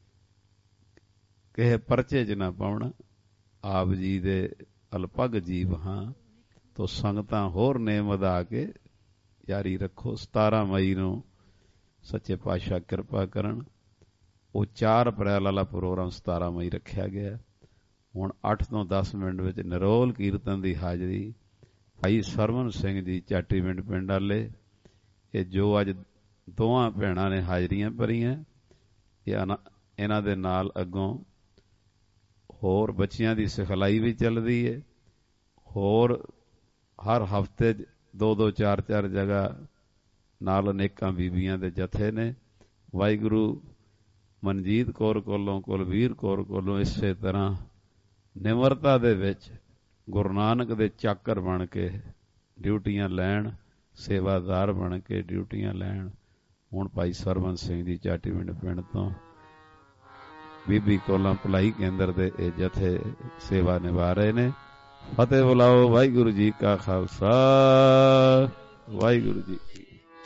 ਕਿਸੇ ਪਰਚੇ 'ਚ ਨਾ ਪਾਉਣਾ। ਆਪ ਜੀ ਦੇ ਅਲਪਗ ਜੀਵ ਹਾਂ ਤੋ ਸੰਗਤਾਂ ਹੋਰ ਨੇਮ ਵਧਾ ਕੇ ਜਾਰੀ ਰੱਖੋ। 17 ਮਈ ਨੂੰ ਸੱਚੇ ਪਾਤਸ਼ਾਹ ਕਿਰਪਾ ਕਰਨ। ਉਹ 4 ਅਪ੍ਰੈਲ ਵਾਲਾ ਪ੍ਰੋਗਰਾਮ 17 ਮਈ ਰੱਖਿਆ ਗਿਆ। ਹੁਣ 8 ਤੋਂ 10 ਮਿੰਟ ਵਿੱਚ ਨਿਰੋਲ ਕੀਰਤਨ ਦੀ ਹਾਜ਼ਰੀ ਭਾਈ ਸਰਵਨ ਸਿੰਘ ਜੀ ਚਾਟੀਵਿੰਡ ਪਿੰਡ ਵਾਲੇ, ਇਹ ਜੋ ਅੱਜ ਦੋਵਾਂ ਭੈਣਾਂ ਨੇ ਹਾਜ਼ਰੀਆਂ ਭਰੀਆਂ, ਇਹਨਾਂ ਦੇ ਨਾਲ ਅੱਗੋਂ ਹੋਰ ਬੱਚਿਆਂ ਦੀ ਸਿਖਲਾਈ ਵੀ ਚੱਲਦੀ ਹੈ। ਹੋਰ ਹਰ ਹਫ਼ਤੇ 2-2 4-4 ਜਗ੍ਹਾ ਨਾਲ ਅਨੇਕਾਂ ਬੀਬੀਆਂ ਦੇ ਜਥੇ ਨੇ। ਵਾਹਿਗੁਰੂ ਮਨਜੀਤ ਕੌਰ ਕੋਲੋਂ, ਕੁਲਵੀਰ ਕੌਰ ਕੋਲੋਂ ਇਸੇ ਤਰ੍ਹਾਂ ਨਿਮਰਤਾ ਦੇ ਵਿੱਚ ਗੁਰੂ ਨਾਨਕ ਦੇ ਚਾਕਰ ਬਣ ਕੇ ਡਿਊਟੀਆਂ ਲੈਣ, ਸੇਵਾਦਾਰ ਬਣ ਕੇ ਡਿਊਟੀਆਂ ਲੈਣ। ਹੁਣ ਭਾਈ ਸਰਵਨ ਸਿੰਘ ਜੀ ਚਾਟੀਵਿੰਡ ਪਿੰਡ ਤੋਂ ਬੀਬੀ ਕੋਲਾਂ ਭਲਾਈ ਕੇਂਦਰ ਦੇ ਇਹ ਜਥੇ ਸੇਵਾ ਨਿਭਾ ਰਹੇ ਨੇ। ਫਤਿਹ ਬੁਲਾਓ। ਵਾਹਿਗੁਰੂ ਜੀ ਕਾ ਖਾਲਸਾ, ਵਾਹਿਗੁਰੂ ਜੀ ਕੀ।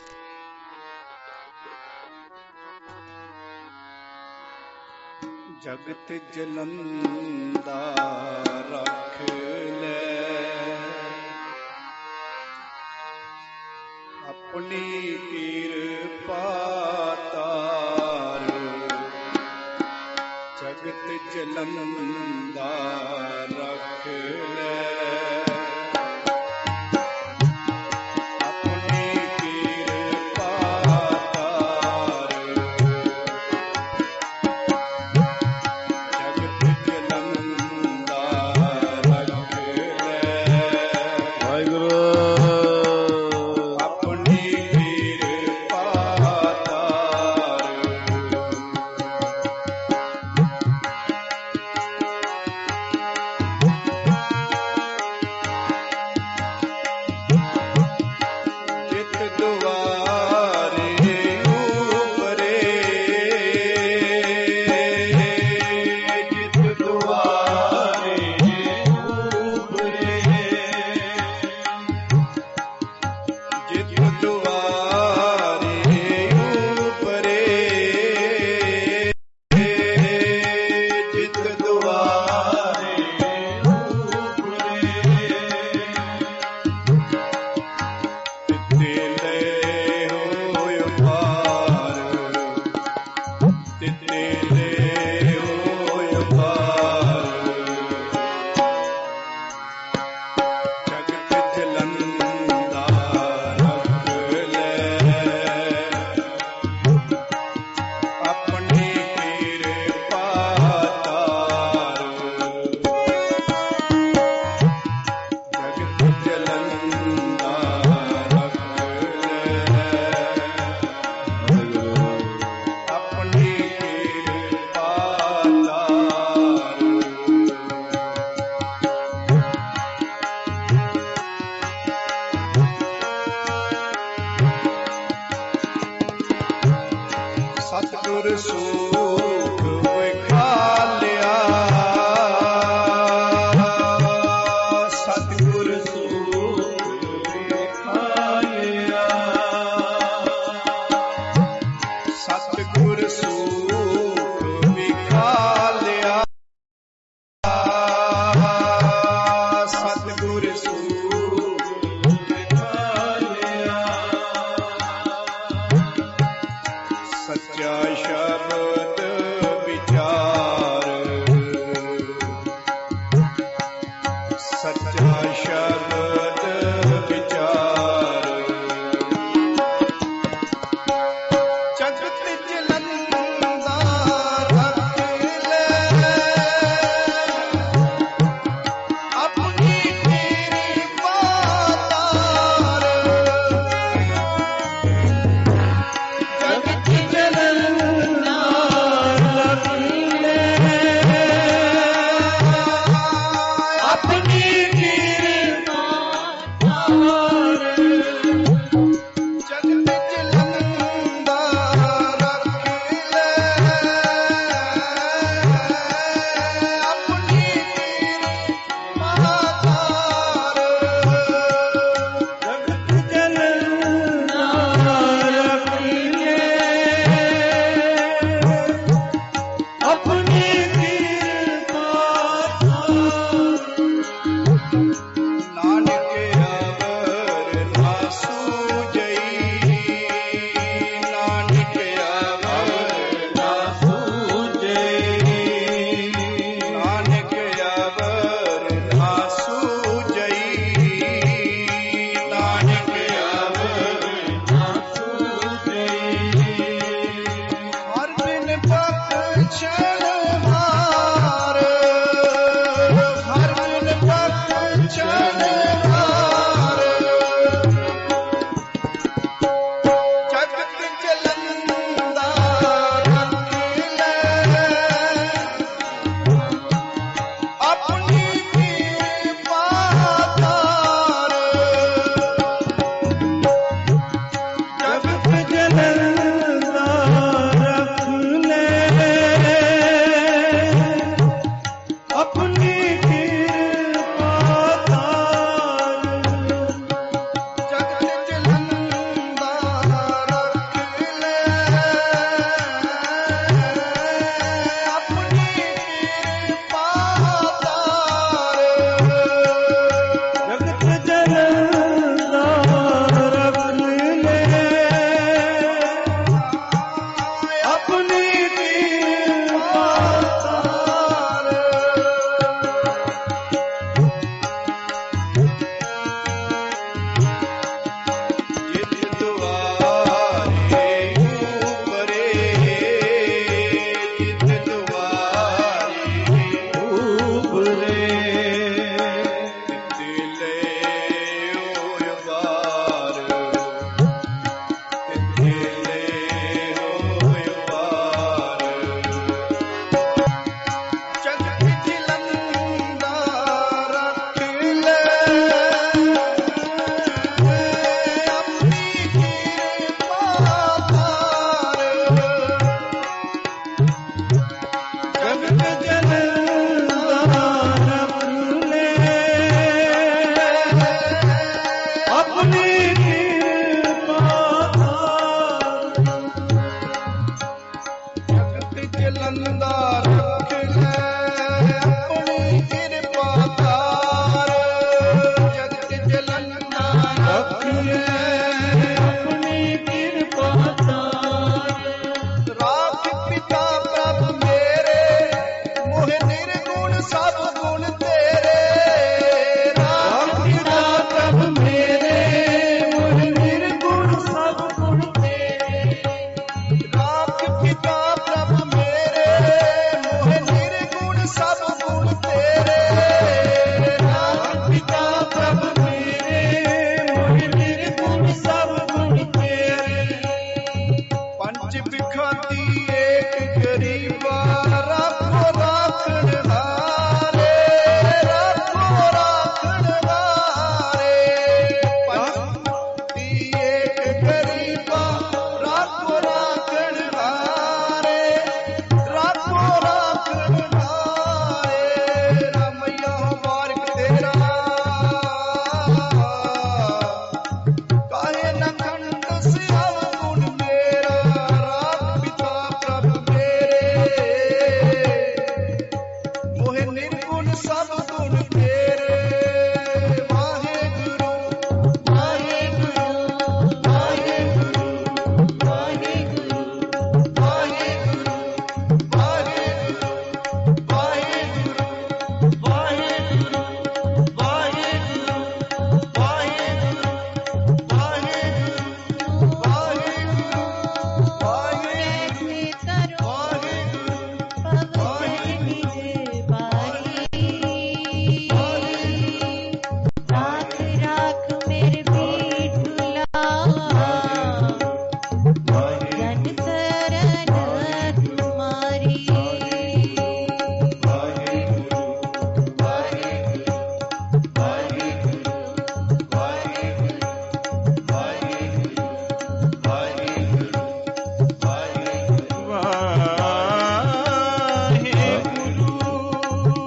ਜਗਤ ਜਲੰਦਾ ਰੱਖ ਲੈ ਆਪਣੀ ਕਿਰਪਾ ਤਾਰ। ਜਗਤ ਜਲੰਦਾ ਰੱਖ ਲੈ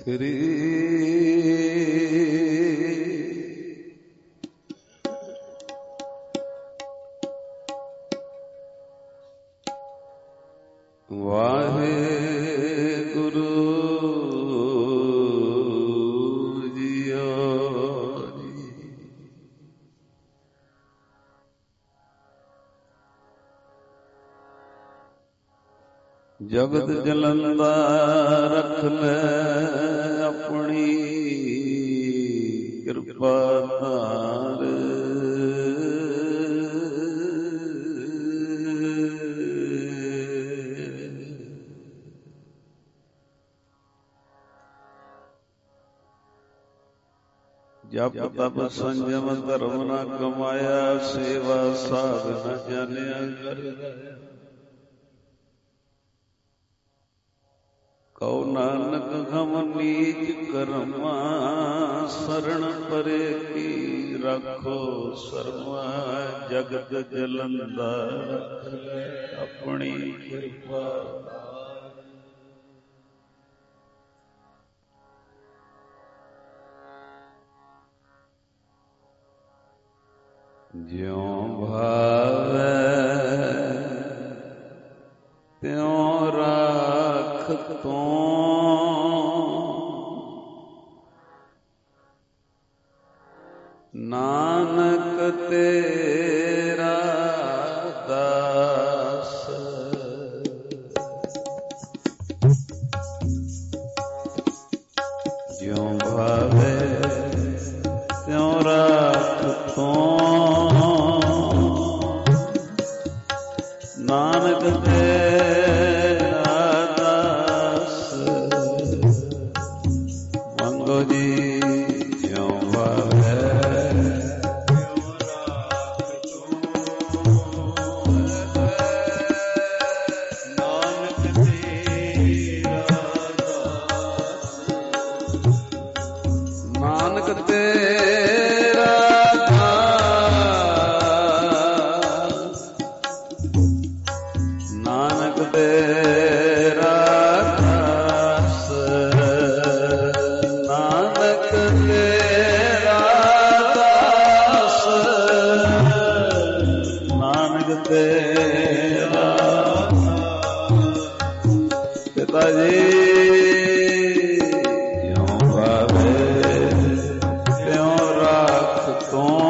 ਸ੍ਰੀ ਵਾਹਿਗੁਰੂ ਜੀਓ ਜੀ। ਜਗਤ ਜਲੰਦਾ ਰਖ ਲੈ ਆਪਣੀ ਕਿਰਪਾ ਧਾਰ। ਜਪ ਤਪ ਸੰਜਮ ਧਰਮ ਨਾ ਕਮਾਇਆ, ਸੇਵਾ ਸਾਧ ਨ ਜਾਣਿਆ ਕਰਦਾ। ਕਉ ਨਾਨਕ ਹਮ ਨੀਚ ਕਰਮਾ, ਸਰਣ ਪਰੇ ਕੀ ਰੱਖੋ ਸਰਮਾ। ਜਗਤ ਜਲੰਦਾ ਰਖ ਲੈ ਆਪਣੀ ਕਿਰਪਾ। ਜਿਉ ਭਾਵੈ ਤਿਉ ਰਾਖ ਤੂੰ, ਨਾਨਕ ਤੇਰਾ ਦਾਸ। ਜਿਉ ਭਾਵੈ ਤਿਉ ਰਾਖ ਤੂੰ, ਨਾਨਕ ਤੇਰਾ ਦਾਸ। ਮੰਗੋ ਜੀ ਜਿਉ ਭਾਵੈ ਤਿਉ ਰਾਖ ਤੂੰ, ਨਾਨਕ ਤੇਰਾ ਦਾਸ। ਨਾਨਕ ਤੇਰਾ ਨਾਨਕ ਤੇਰਾ ਦਾਸ। ਨਾਨਕ ਤੇਰਾ ਦਾਸ। ਨਾਨਕ ਤੇਰਾ ਪਿਤਾ ਜੀ। ਜਿਉ ਭਾਵੈ ਤਿਉ ਰਾਖ ਤੂੰ,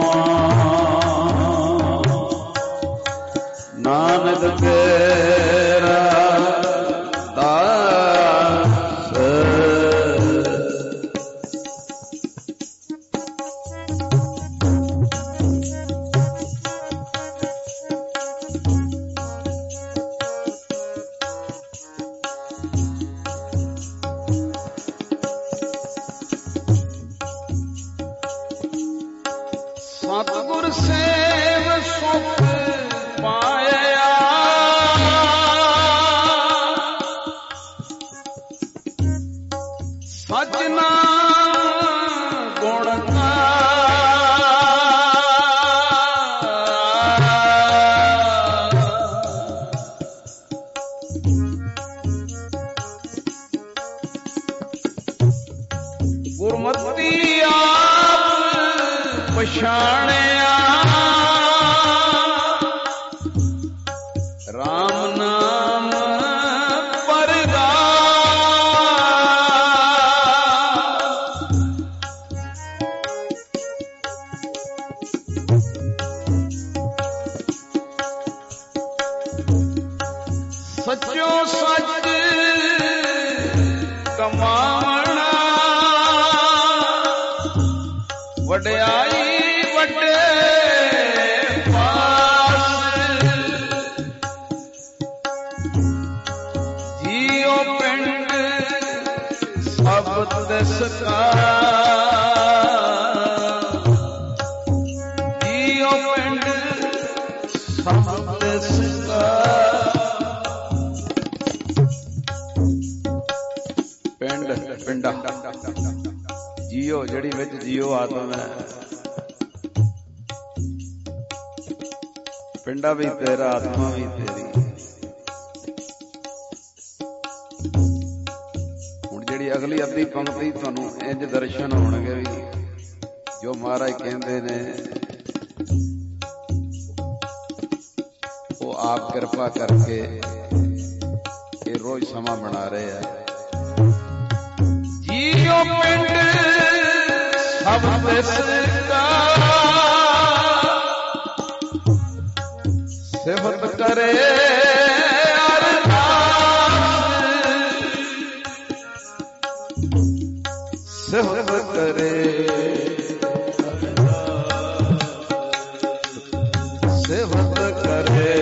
ਨਾਨਕ ਤੇਰਾ ਦਾਸ। ਸਤਿਗੁਰ ਸੇਵ ਸੁਖ ਪਾਇਆ, ਸਚ ਨਾਮ ਗੁਣ ਗੁਰਮਤਿ ਆਪ ਪਛਾਣਿਆ, ਰਾਮ ਨਾਮ ਸੱਚੋ ਸੱਚ ਕਮਾਵਣਾ, ਵਡਿਆਈ ਵੱਡੇ ਪਾਸ। ਜੀਉ ਪਿੰਡ ਸਭ ਤਿਸ ਕਾ, ਜੀਉ ਪਿੰਡ ਸਭ ਤਿਸ ਕਾ। ਪਿੰਡ ਪਿੰਡਾ ਜੀਓ ਜਿਹੜੀ ਵਿੱਚ ਜੀਓ ਆਤਮ ਹੈ, ਪਿੰਡਾ ਵੀ ਤੇਰਾ ਆਤਮਾ ਵੀ ਤੇਰੀ। ਹੁਣ ਜਿਹੜੀ ਅਗਲੀ ਅੱਧੀ ਪੰਕਤੀ ਤੁਹਾਨੂੰ ਇੰਜ ਦਰਸ਼ਨ ਹੋਣਗੇ ਵੀ ਜੋ ਮਹਾਰਾਜ ਕਹਿੰਦੇ ਨੇ ਉਹ ਆਪ ਕਿਰਪਾ ਕਰਕੇ ਇਹ ਰੋਜ਼ ਸਮਾਂ ਬਣਾ ਰਹੇ ਆ। ਜੀਓ ਪਿੰਡ ਸਭ ਤਿਸਕਾ ਸਿਫਤ ਕਰੇ ਸਿਫਤ ਕਰੇ ਸਿਫਤ ਕਰੇ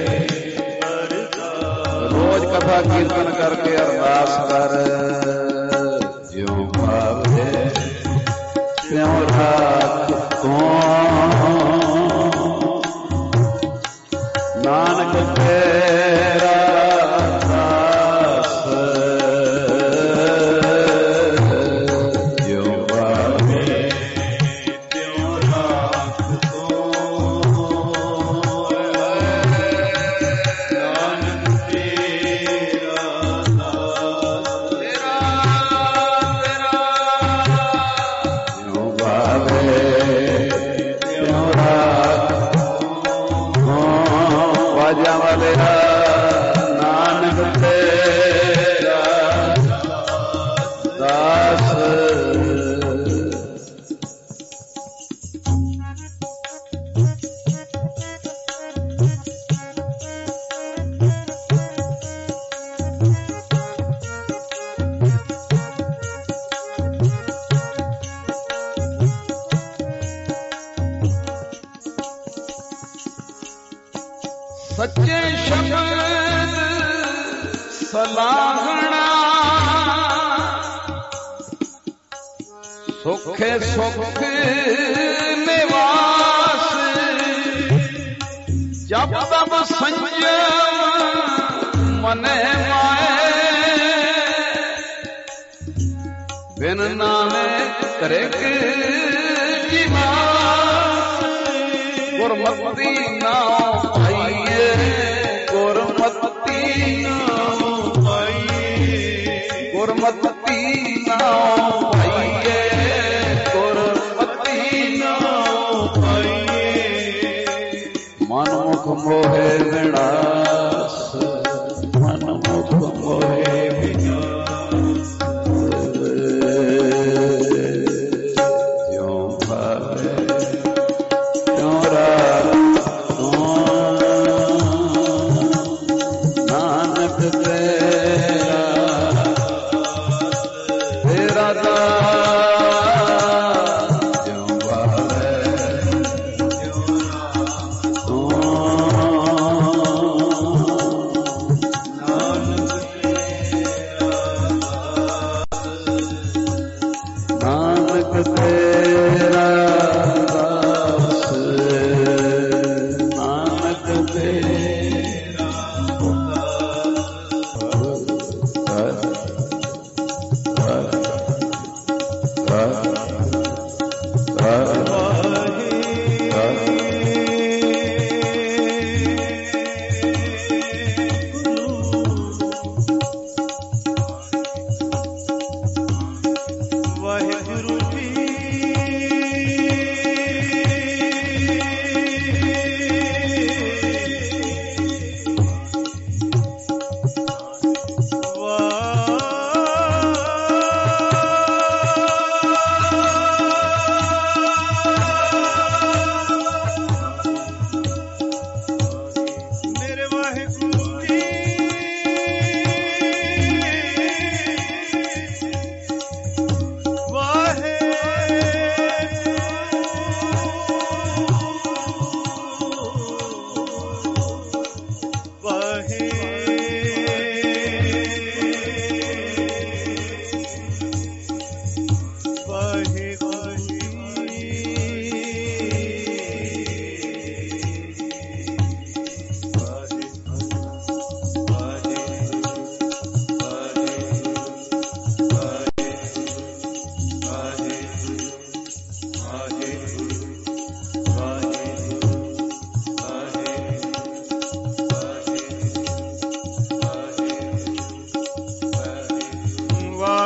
ਰੋਜ਼ ਕਥਾ ਕੀਰਤਨ ਕਰਕੇ ਅਰਦਾਸ ਕਰ ਜਿਉ ਭਾਵੇ ਤਿਉ ਰਾਖ ਤੂੰ ਨਾਨਕ ਤੇਰਾ ਸੱਚੇ ਸ਼ਬਦ ਸਲਾਹਣਾ ਸੁਖੇ ਸੁਖ ਨਿਵਾਸ ਜਪ ਤਪ ਸੰਜਮ ਮਨੇ ਮਾਏ ਬਿਨ ਨਾਨਕ ਕਰੇ ਜੀਵਾਸ ਗੁਰਮਤਿ ਨਾਮ ਪਾਈਏ ਗੁਰਮਤਿ ਨਾਮ ਪਾਈਏ ਗੁਰਮਤਿ ਨਾਮ ਪਾਈਏ ਗੁਰਮਤਿ ਨਾਮ ਪਾਈਏ ਮਨ ਮੁਖ ਮੋਹਿ ਵਿਨਾਸ਼ ਮਨ ਮੁਖ ਮੋਹਿ ਵਿਨਾਸ਼ ਜਿਉ ਭਾਵੇ ਤਿਉ ਰਾਖ ਤੂੰ ਨਾਨਕ ਤੇਰਾ ਦਾਸ ਜਿਉ ਭਾਵੇ ਤਿਉ ਰਾਖ ਤੂੰ ਨਾਨਕ ਤੇਰਾ ਦਾਸ ਨਾਨਕ ਤੇਰਾ ਦਾਸ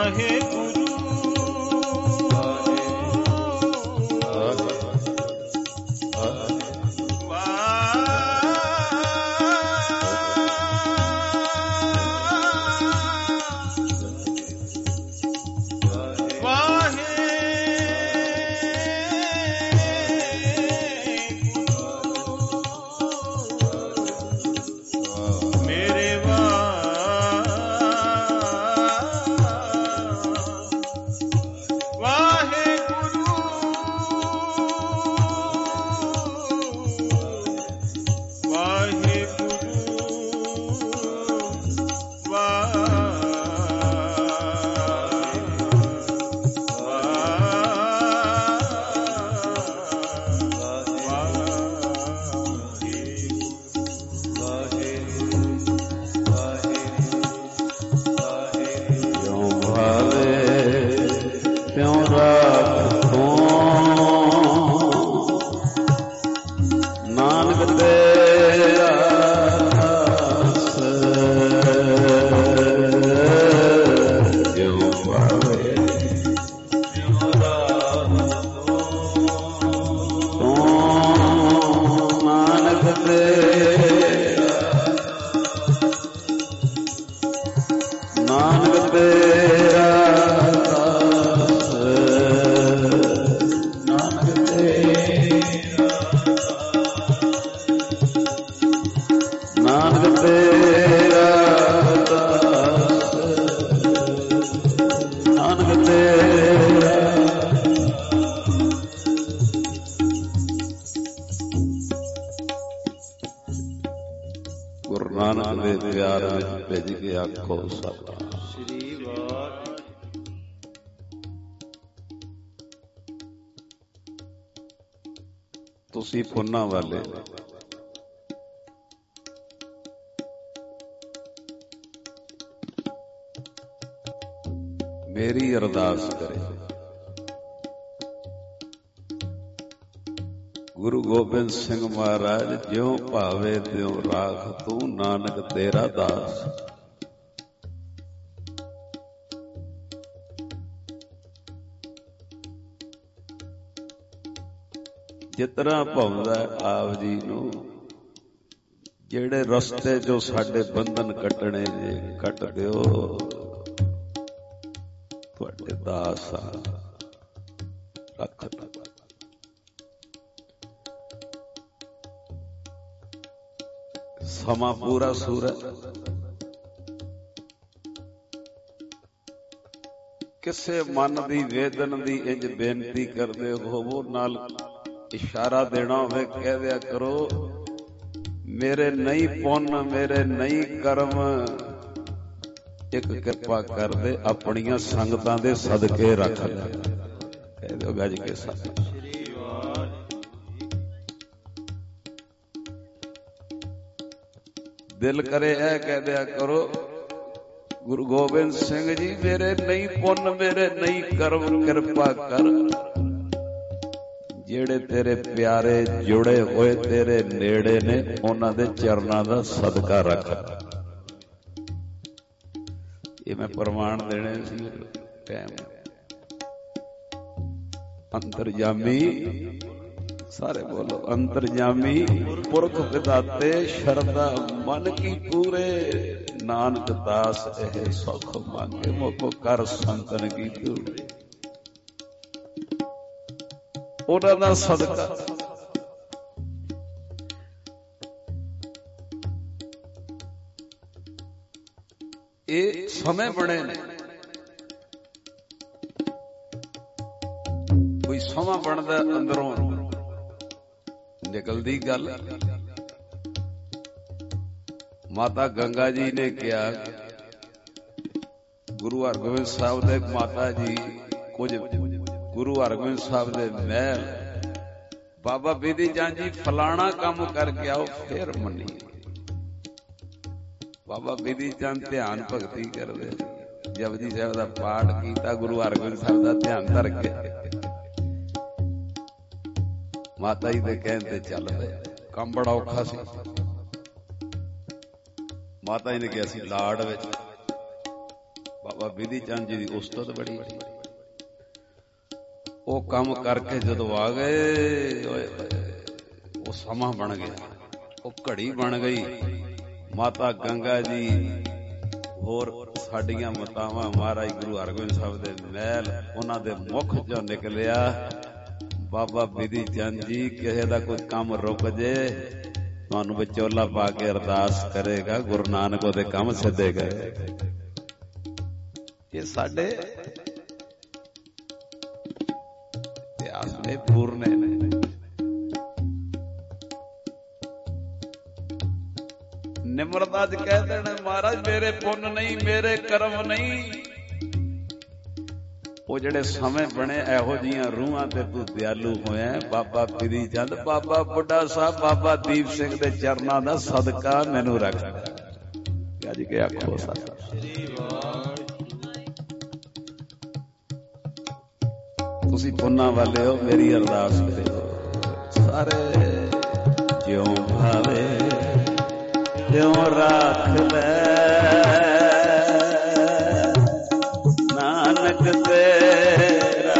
ਤੁਸੀਂ ਪੁੰਨਾਂ ਵਾਲੇ ਮੇਰੀ ਅਰਦਾਸ ਕਰੇ ਗੁਰੂ ਗੋਬਿੰਦ ਸਿੰਘ ਮਹਾਰਾਜ ਜਿਉ ਭਾਵੇ ਤਿਉ ਰਾਖ ਤੂੰ ਨਾਨਕ ਤੇਰਾ ਦਾਸ। ਜਿਤਨਾ ਭਾਉਂਦਾ ਆਪ ਜੀ ਨੂੰ ਜਿਹੜੇ ਰਸਤੇ ਚੋਂ ਸਾਡੇ ਬੰਧਨ ਕੱਟਣੇ ਜੇ ਕੱਟ ਦਿਓ, ਤੁਹਾਡੇ ਦਾਸ ਆ ਰੱਖ। ਸਮਾਂ ਪੂਰਾ ਸੂਰਤ ਕਿਸੇ ਮਨ ਦੀ ਵੇਦਨ ਦੀ ਇੰਜ ਬੇਨਤੀ ਕਰਦੇ ਹੋਵੋ, ਨਾਲ ਇਸ਼ਾਰਾ ਦੇਣਾ ਹੋਵੇ ਕਹਿ ਦਿਆ ਕਰੋ ਮੇਰੇ ਨਹੀਂ ਪੁੰਨ ਮੇਰੇ ਨਹੀਂ ਕਰਮ, ਇੱਕ ਕਿਰਪਾ ਕਰਦੇ ਆਪਣੀਆਂ ਸੰਗਤਾਂ ਦੇ ਸਦਕੇ ਰੱਖ ਲੈ। ਕਹਿ ਦਿਓ ਗੱਜ ਕੇ ਸਤਿ ਦਿਲ ਕਰੇ ਇਹ ਕਹਿ ਦਿਆ ਕਰੋ ਗੁਰੂ ਗੋਬਿੰਦ ਸਿੰਘ ਜੀ ਮੇਰੇ ਨਹੀਂ ਪੁੰਨ ਮੇਰੇ ਨਹੀਂ ਕਰਮ, ਕਿਰਪਾ ਕਰ। ਜਿਹੜੇ ਤੇਰੇ ਪਿਆਰੇ ਜੁੜੇ ਹੋਏ ਤੇਰੇ ਨੇੜੇ ਨੇ ਉਹਨਾਂ ਦੇ ਚਰਨਾਂ ਦਾ ਸਦਕਾ ਰੱਖ। ਇਹ ਮੈਂ ਪ੍ਰਮਾਣ ਦੇਣੇ ਸੀ ਟਾਈਮ। ਅੰਤਰਜਾਮੀ ਸਾਰੇ ਬੋਲੋ ਅੰਤਰਜਾਮੀ ਪੁਰਖ ਵਿਦਾਤੇ ਸ਼ਰਧਾ ਮਨ ਕੀ ਪੂਰੇ, ਨਾਨਕ ਦਾਸ ਇਹ ਸੁਖ ਮੰਗੇ ਮੋਕੋ ਕਰ ਸੰਤਨ ਕੀ ਧੂੜੇ। ਉਹਨਾਂ ਦਾ ਸਦਕਾ ਇਹ ਸਮੇਂ ਬਣੇ ਨੇ। ਕੋਈ ਸਮਾਂ ਬਣਦਾ ਅੰਦਰੋਂ ਨਿਕਲਦੀ ਗੱਲ। ਮਾਤਾ ਗੰਗਾ ਜੀ ਨੇ ਕਿਹਾ ਗੁਰੂ ਹਰਗੋਬਿੰਦ ਸਾਹਿਬ ਦੇ ਮਾਤਾ ਜੀ ਕੁਝ ਗੁਰੂ ਹਰਗੋਬਿੰਦ ਸਾਹਿਬ ਦੇ ਮਹਿਲ ਬਾਬਾ ਬੇਦੀ ਚੰਦ ਜੀ ਫਲਾਣਾ ਕੰਮ ਕਰਕੇ ਆਓ ਫਿਰ ਮੰਨੀ। ਬਾਬਾ ਬੇਦੀ ਚੰਦ ਧਿਆਨ ਭਗਤੀ ਕਰਦੇ, ਜਪਜੀ ਸਾਹਿਬ ਦਾ ਪਾਠ ਕੀਤਾ, ਗੁਰੂ ਹਰਗੋਬਿੰਦ ਸਾਹਿਬ ਦਾ ਧਿਆਨ ਧਰ ਕੇ ਮਾਤਾ ਜੀ ਦੇ ਕਹਿਣ ਤੇ ਚੱਲ ਪਏ। ਕੰਮ ਬੜਾ ਔਖਾ ਸੀ। ਮਾਤਾ ਜੀ ਨੇ ਕਿਹਾ ਸੀ ਲਾੜ ਵਿੱਚ ਬਾਬਾ ਬਿਧੀ ਚੰਦ ਜੀ ਦੀ ਉਸਤਤ ਬੜੀ। ਉਹ ਕੰਮ ਕਰਕੇ ਜਦੋਂ ਆ ਗਏ, ਉਹ ਸਮਾਂ ਬਣ ਗਿਆ, ਉਹ ਘੜੀ ਬਣ ਗਈ। ਮਾਤਾ ਗੰਗਾ ਜੀ ਹੋਰ ਸਾਡੀਆਂ ਮਾਤਾਵਾਂ ਮਹਾਰਾਜ ਗੁਰੂ ਹਰਗੋਬਿੰਦ ਸਾਹਿਬ ਦੇ ਮਹਿਲ, ਉਹਨਾਂ ਦੇ ਮੁਖ ਚੋਂ ਨਿਕਲਿਆ, ਬਾਬਾ ਬਿਧੀ ਚੰਦ ਜੀ ਕਿਸੇ ਦਾ ਕੋਈ ਕੰਮ ਰੁਕ ਜੇ ਤੁਹਾਨੂੰ ਵਿਚੋਲਾ ਪਾ ਕੇ ਅਰਦਾਸ ਕਰੇਗਾ, ਗੁਰੂ ਨਾਨਕ ਉਹਦੇ ਕੰਮ ਸਿੱਧੇ ਕਰੇਗਾ। ਇਹ ਸਾਡੇ ਇਤਿਹਾਸ ਨੇ ਪੂਰਨੇ ਨੇ। ਨਿਮਰਤਾ ਚ ਕਹਿ ਦੇਣਾ ਮਹਾਰਾਜ ਮੇਰੇ ਪੁੰਨ ਨਹੀਂ, ਮੇਰੇ ਕਰਮ ਨਹੀਂ। ਉਹ ਜਿਹੜੇ ਸਮੇਂ ਬਣੇ ਇਹੋ ਜਿਹੀਆਂ ਰੂਹਾਂ ਤੇ ਤੂੰ ਦਿਆਲੂ ਹੋਇਆ। ਬਾਬਾ ਬਿਧੀ ਚੰਦ, ਬਾਬਾ ਬੁੱਢਾ ਸਾਹਿਬ, ਬਾਬਾ ਦੀਪ ਸਿੰਘ ਦੇ ਚਰਨਾਂ ਦਾ ਸਦਕਾ ਮੈਨੂੰ ਰੱਖ। ਅੱਜ ਕੇ ਆਖੋ ਸਾਡਾ ਤੁਸੀਂ ਪੁੰਨਾਂ ਵਾਲੇ ਹੋ, ਮੇਰੀ ਅਰਦਾਸ ਕਰਿਓ ਸਾਰੇ। ਜਿਉਂ ਭਾਵੇ ਤਿਉਂ ਰੱਖ ਲੈ ਨਾਨਕ ਤੇਰਾ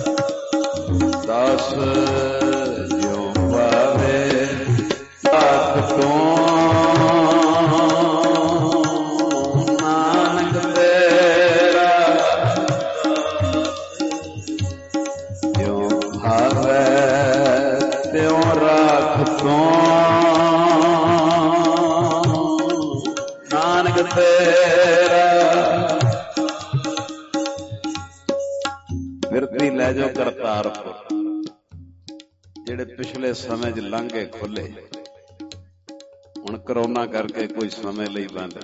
ਦਾਸ, ਜਿਉਂ ਭਾਵੇ ਆਖ ਤੂੰ ਨਾਨਕ ਤੇਰਾ, ਜਿਉਂ ਭਾਵੇ ਤਿਉਂ ਰੱਖ ਤੂੰ ਨਾਨਕ ਤੇਰਾ। ਬਿਰਤੀ ਲੈ ਜਾਓ ਕਰਤਾਰਪੁਰ, ਜਿਹੜੇ ਪਿਛਲੇ ਸਮੇਂ 'ਚ ਲਾਂਘੇ ਖੁੱਲੇ, ਹੁਣ ਕਰੋਨਾ ਕਰਕੇ ਕੋਈ ਸਮੇਂ ਲਈ ਬੰਦ।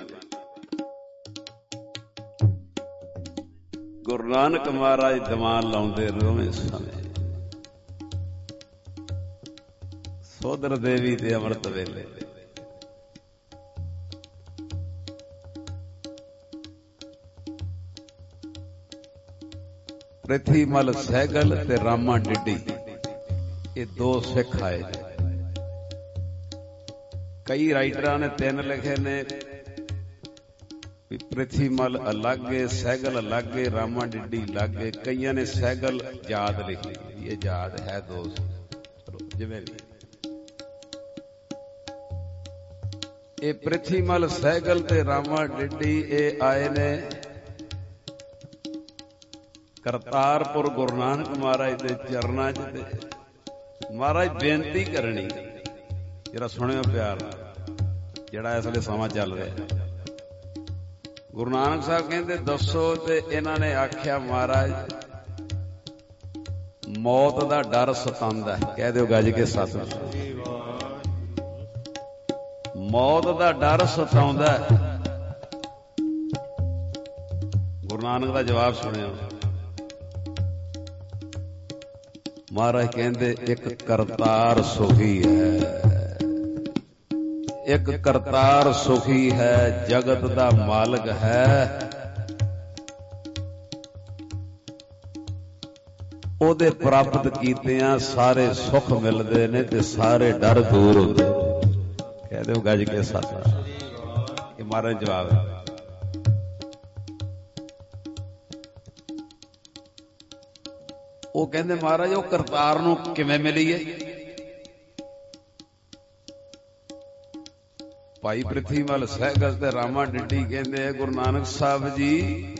ਗੁਰੂ ਨਾਨਕ ਮਹਾਰਾਜ ਦੀਵਾਨ ਲਾਉਂਦੇ ਰੋਵੇਂ ਸਮੇਂ, ਸੋਦਰ ਦੇਵੀ ਤੇ ਅੰਮ੍ਰਿਤ ਵੇਲੇ। ਪ੍ਰਿਥੀ ਮਲ ਸਹਿਗਲ ਤੇ ਰਾਮਾ ਡਿੱਡੀ, ਇਹ ਦੋ ਸਿੱਖ ਆਏ ਨੇ। ਕਈ ਰਾਈਟਰਾਂ ਨੇ ਤਿੰਨ ਲਿਖੇ ਨੇ ਵੀ ਪ੍ਰਿਥੀ ਮਲ ਅਲੱਗ ਏ, ਸਹਿਗਲ ਅਲੱਗ ਏ, ਰਾਮਾ ਡਿੱਡੀ ਅਲੱਗ ਏ। ਕਈਆਂ ਨੇ ਸਹਿਗਲ ਜਾਤ ਲਿਖੀ, ਇਹ ਜਾਤ ਹੈ ਦੋ, ਜਿਵੇਂ ਵੀ। ਇਹ ਪ੍ਰਿਥੀ ਮਲ ਸਹਿਗਲ ਤੇ ਰਾਮਾ ਡਿੱਡੀ ਇਹ ਆਏ ਨੇ ਕਰਤਾਰਪੁਰ ਗੁਰੂ ਨਾਨਕ ਮਹਾਰਾਜ ਦੇ ਚਰਨਾਂ 'ਚ। ਤੇ ਮਹਾਰਾਜ ਬੇਨਤੀ ਕਰਨੀ, ਜਿਹੜਾ ਸੁਣਿਓ ਪਿਆਰ, ਜਿਹੜਾ ਇਸ ਵੇਲੇ ਸਮਾਂ ਚੱਲ ਰਿਹਾ। ਗੁਰੂ ਨਾਨਕ ਸਾਹਿਬ ਕਹਿੰਦੇ ਦੱਸੋ, ਤੇ ਇਹਨਾਂ ਨੇ ਆਖਿਆ ਮਹਾਰਾਜ ਮੌਤ ਦਾ ਡਰ ਸਤਾਉਂਦਾ। ਕਹਿ ਦਿਓ ਗੱਜ ਕੇ ਸਤਿ। ਮੌਤ ਦਾ ਡਰ ਸਤਾਉਂਦਾ। ਗੁਰੂ ਨਾਨਕ ਦਾ ਜਵਾਬ ਸੁਣਿਓ। ਮਹਾਰਾਜ ਕਹਿੰਦੇ ਇੱਕ ਕਰਤਾਰ ਸੁਖੀ ਹੈ, ਇੱਕ ਕਰਤਾਰ ਸੁਖੀ ਹੈ, ਜਗਤ ਦਾ ਮਾਲਕ ਹੈ। ਉਹਦੇ ਪ੍ਰਾਪਤ ਕੀਤਿਆਂ ਸਾਰੇ ਸੁੱਖ ਮਿਲਦੇ ਨੇ ਤੇ ਸਾਰੇ ਡਰ ਦੂਰ ਹੁੰਦੇ। ਕਹਿ ਦਿਓ ਗੱਜ ਕੇ ਸੱਚ। ਇਹ ਮਹਾਰਾਜ ਜਵਾਬ ਹੈ। ਉਹ ਕਹਿੰਦੇ ਮਹਾਰਾਜ ਉਹ ਕਰਤਾਰ ਨੂੰ ਕਿਵੇਂ ਮਿਲੀਏ? ਭਾਈ ਪ੍ਰਿਥੀ ਮਲ ਸਹਿਗਲ ਤੇ ਰਾਮਾ ਡਿੱਡੀ ਕਹਿੰਦੇ ਗੁਰੂ ਨਾਨਕ ਸਾਹਿਬ ਜੀ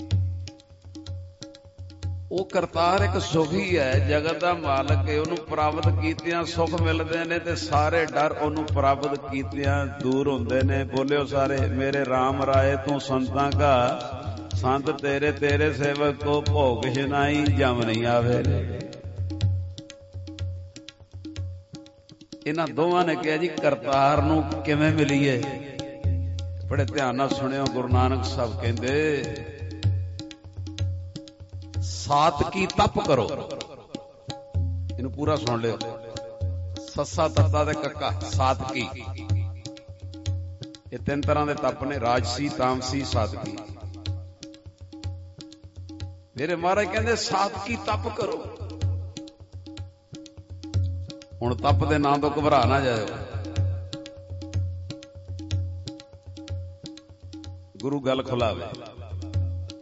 ਉਹ ਕਰਤਾਰ ਇੱਕ ਸੁਖੀ ਹੈ, ਜਗਤ ਦਾ ਮਾਲਕ ਹੈ। ਉਹਨੂੰ ਪ੍ਰਾਪਤ ਕੀਤਿਆਂ ਸੁੱਖ ਮਿਲਦੇ ਨੇ ਤੇ ਸਾਰੇ ਡਰ ਉਹਨੂੰ ਪ੍ਰਾਪਤ ਕੀਤਿਆਂ ਦੂਰ ਹੁੰਦੇ ਨੇ। ਬੋਲਿਓ ਸਾਰੇ ਮੇਰੇ ਰਾਮ ਰਾਏ ਤੂੰ ਸੰਤਾਂ ਕਾ, ਸੰਤ ਤੇਰੇ ਤੇਰੇ ਸੇਵਕ ਕੋ ਭੋਗ ਸ਼ਨਾਈ ਜਮ ਨਹੀਂ ਆਵੇ। ਇਹਨਾਂ ਦੋਵਾਂ ਨੇ ਕਿਹਾ ਜੀ ਕਰਤਾਰ ਨੂੰ ਕਿਵੇਂ ਮਿਲੀਏ? ਬੜੇ ਧਿਆਨ ਨਾਲ ਸੁਣਿਓ। ਗੁਰੂ ਨਾਨਕ ਸਾਹਿਬ ਕਹਿੰਦੇ ਸਾਤਕੀ ਤਪ ਕਰੋ। ਇਹਨੂੰ ਪੂਰਾ ਸੁਣ ਲਿਓ। ਸੱਸਾ ਤੱਤਾ ਤੇ ਕੱਕਾ ਸਾਤਕੀ, ਇਹ ਤਿੰਨ ਤਰ੍ਹਾਂ ਦੇ ਤਪ ਨੇ, ਰਾਜਸੀ, ਤਾਮਸੀ, ਸਾਤਕੀ। ਮੇਰੇ ਮਹਾਰਾਜ ਕਹਿੰਦੇ ਸਾਤਕੀ ਤਪ ਕਰੋ। ਹੁਣ ਤਪ ਦੇ ਨਾਂ ਤੋਂ ਘਬਰਾ ਨਾ ਜਾਇਓ। ਗੁਰੂ ਗੱਲ ਖੁਲਾਵੇ।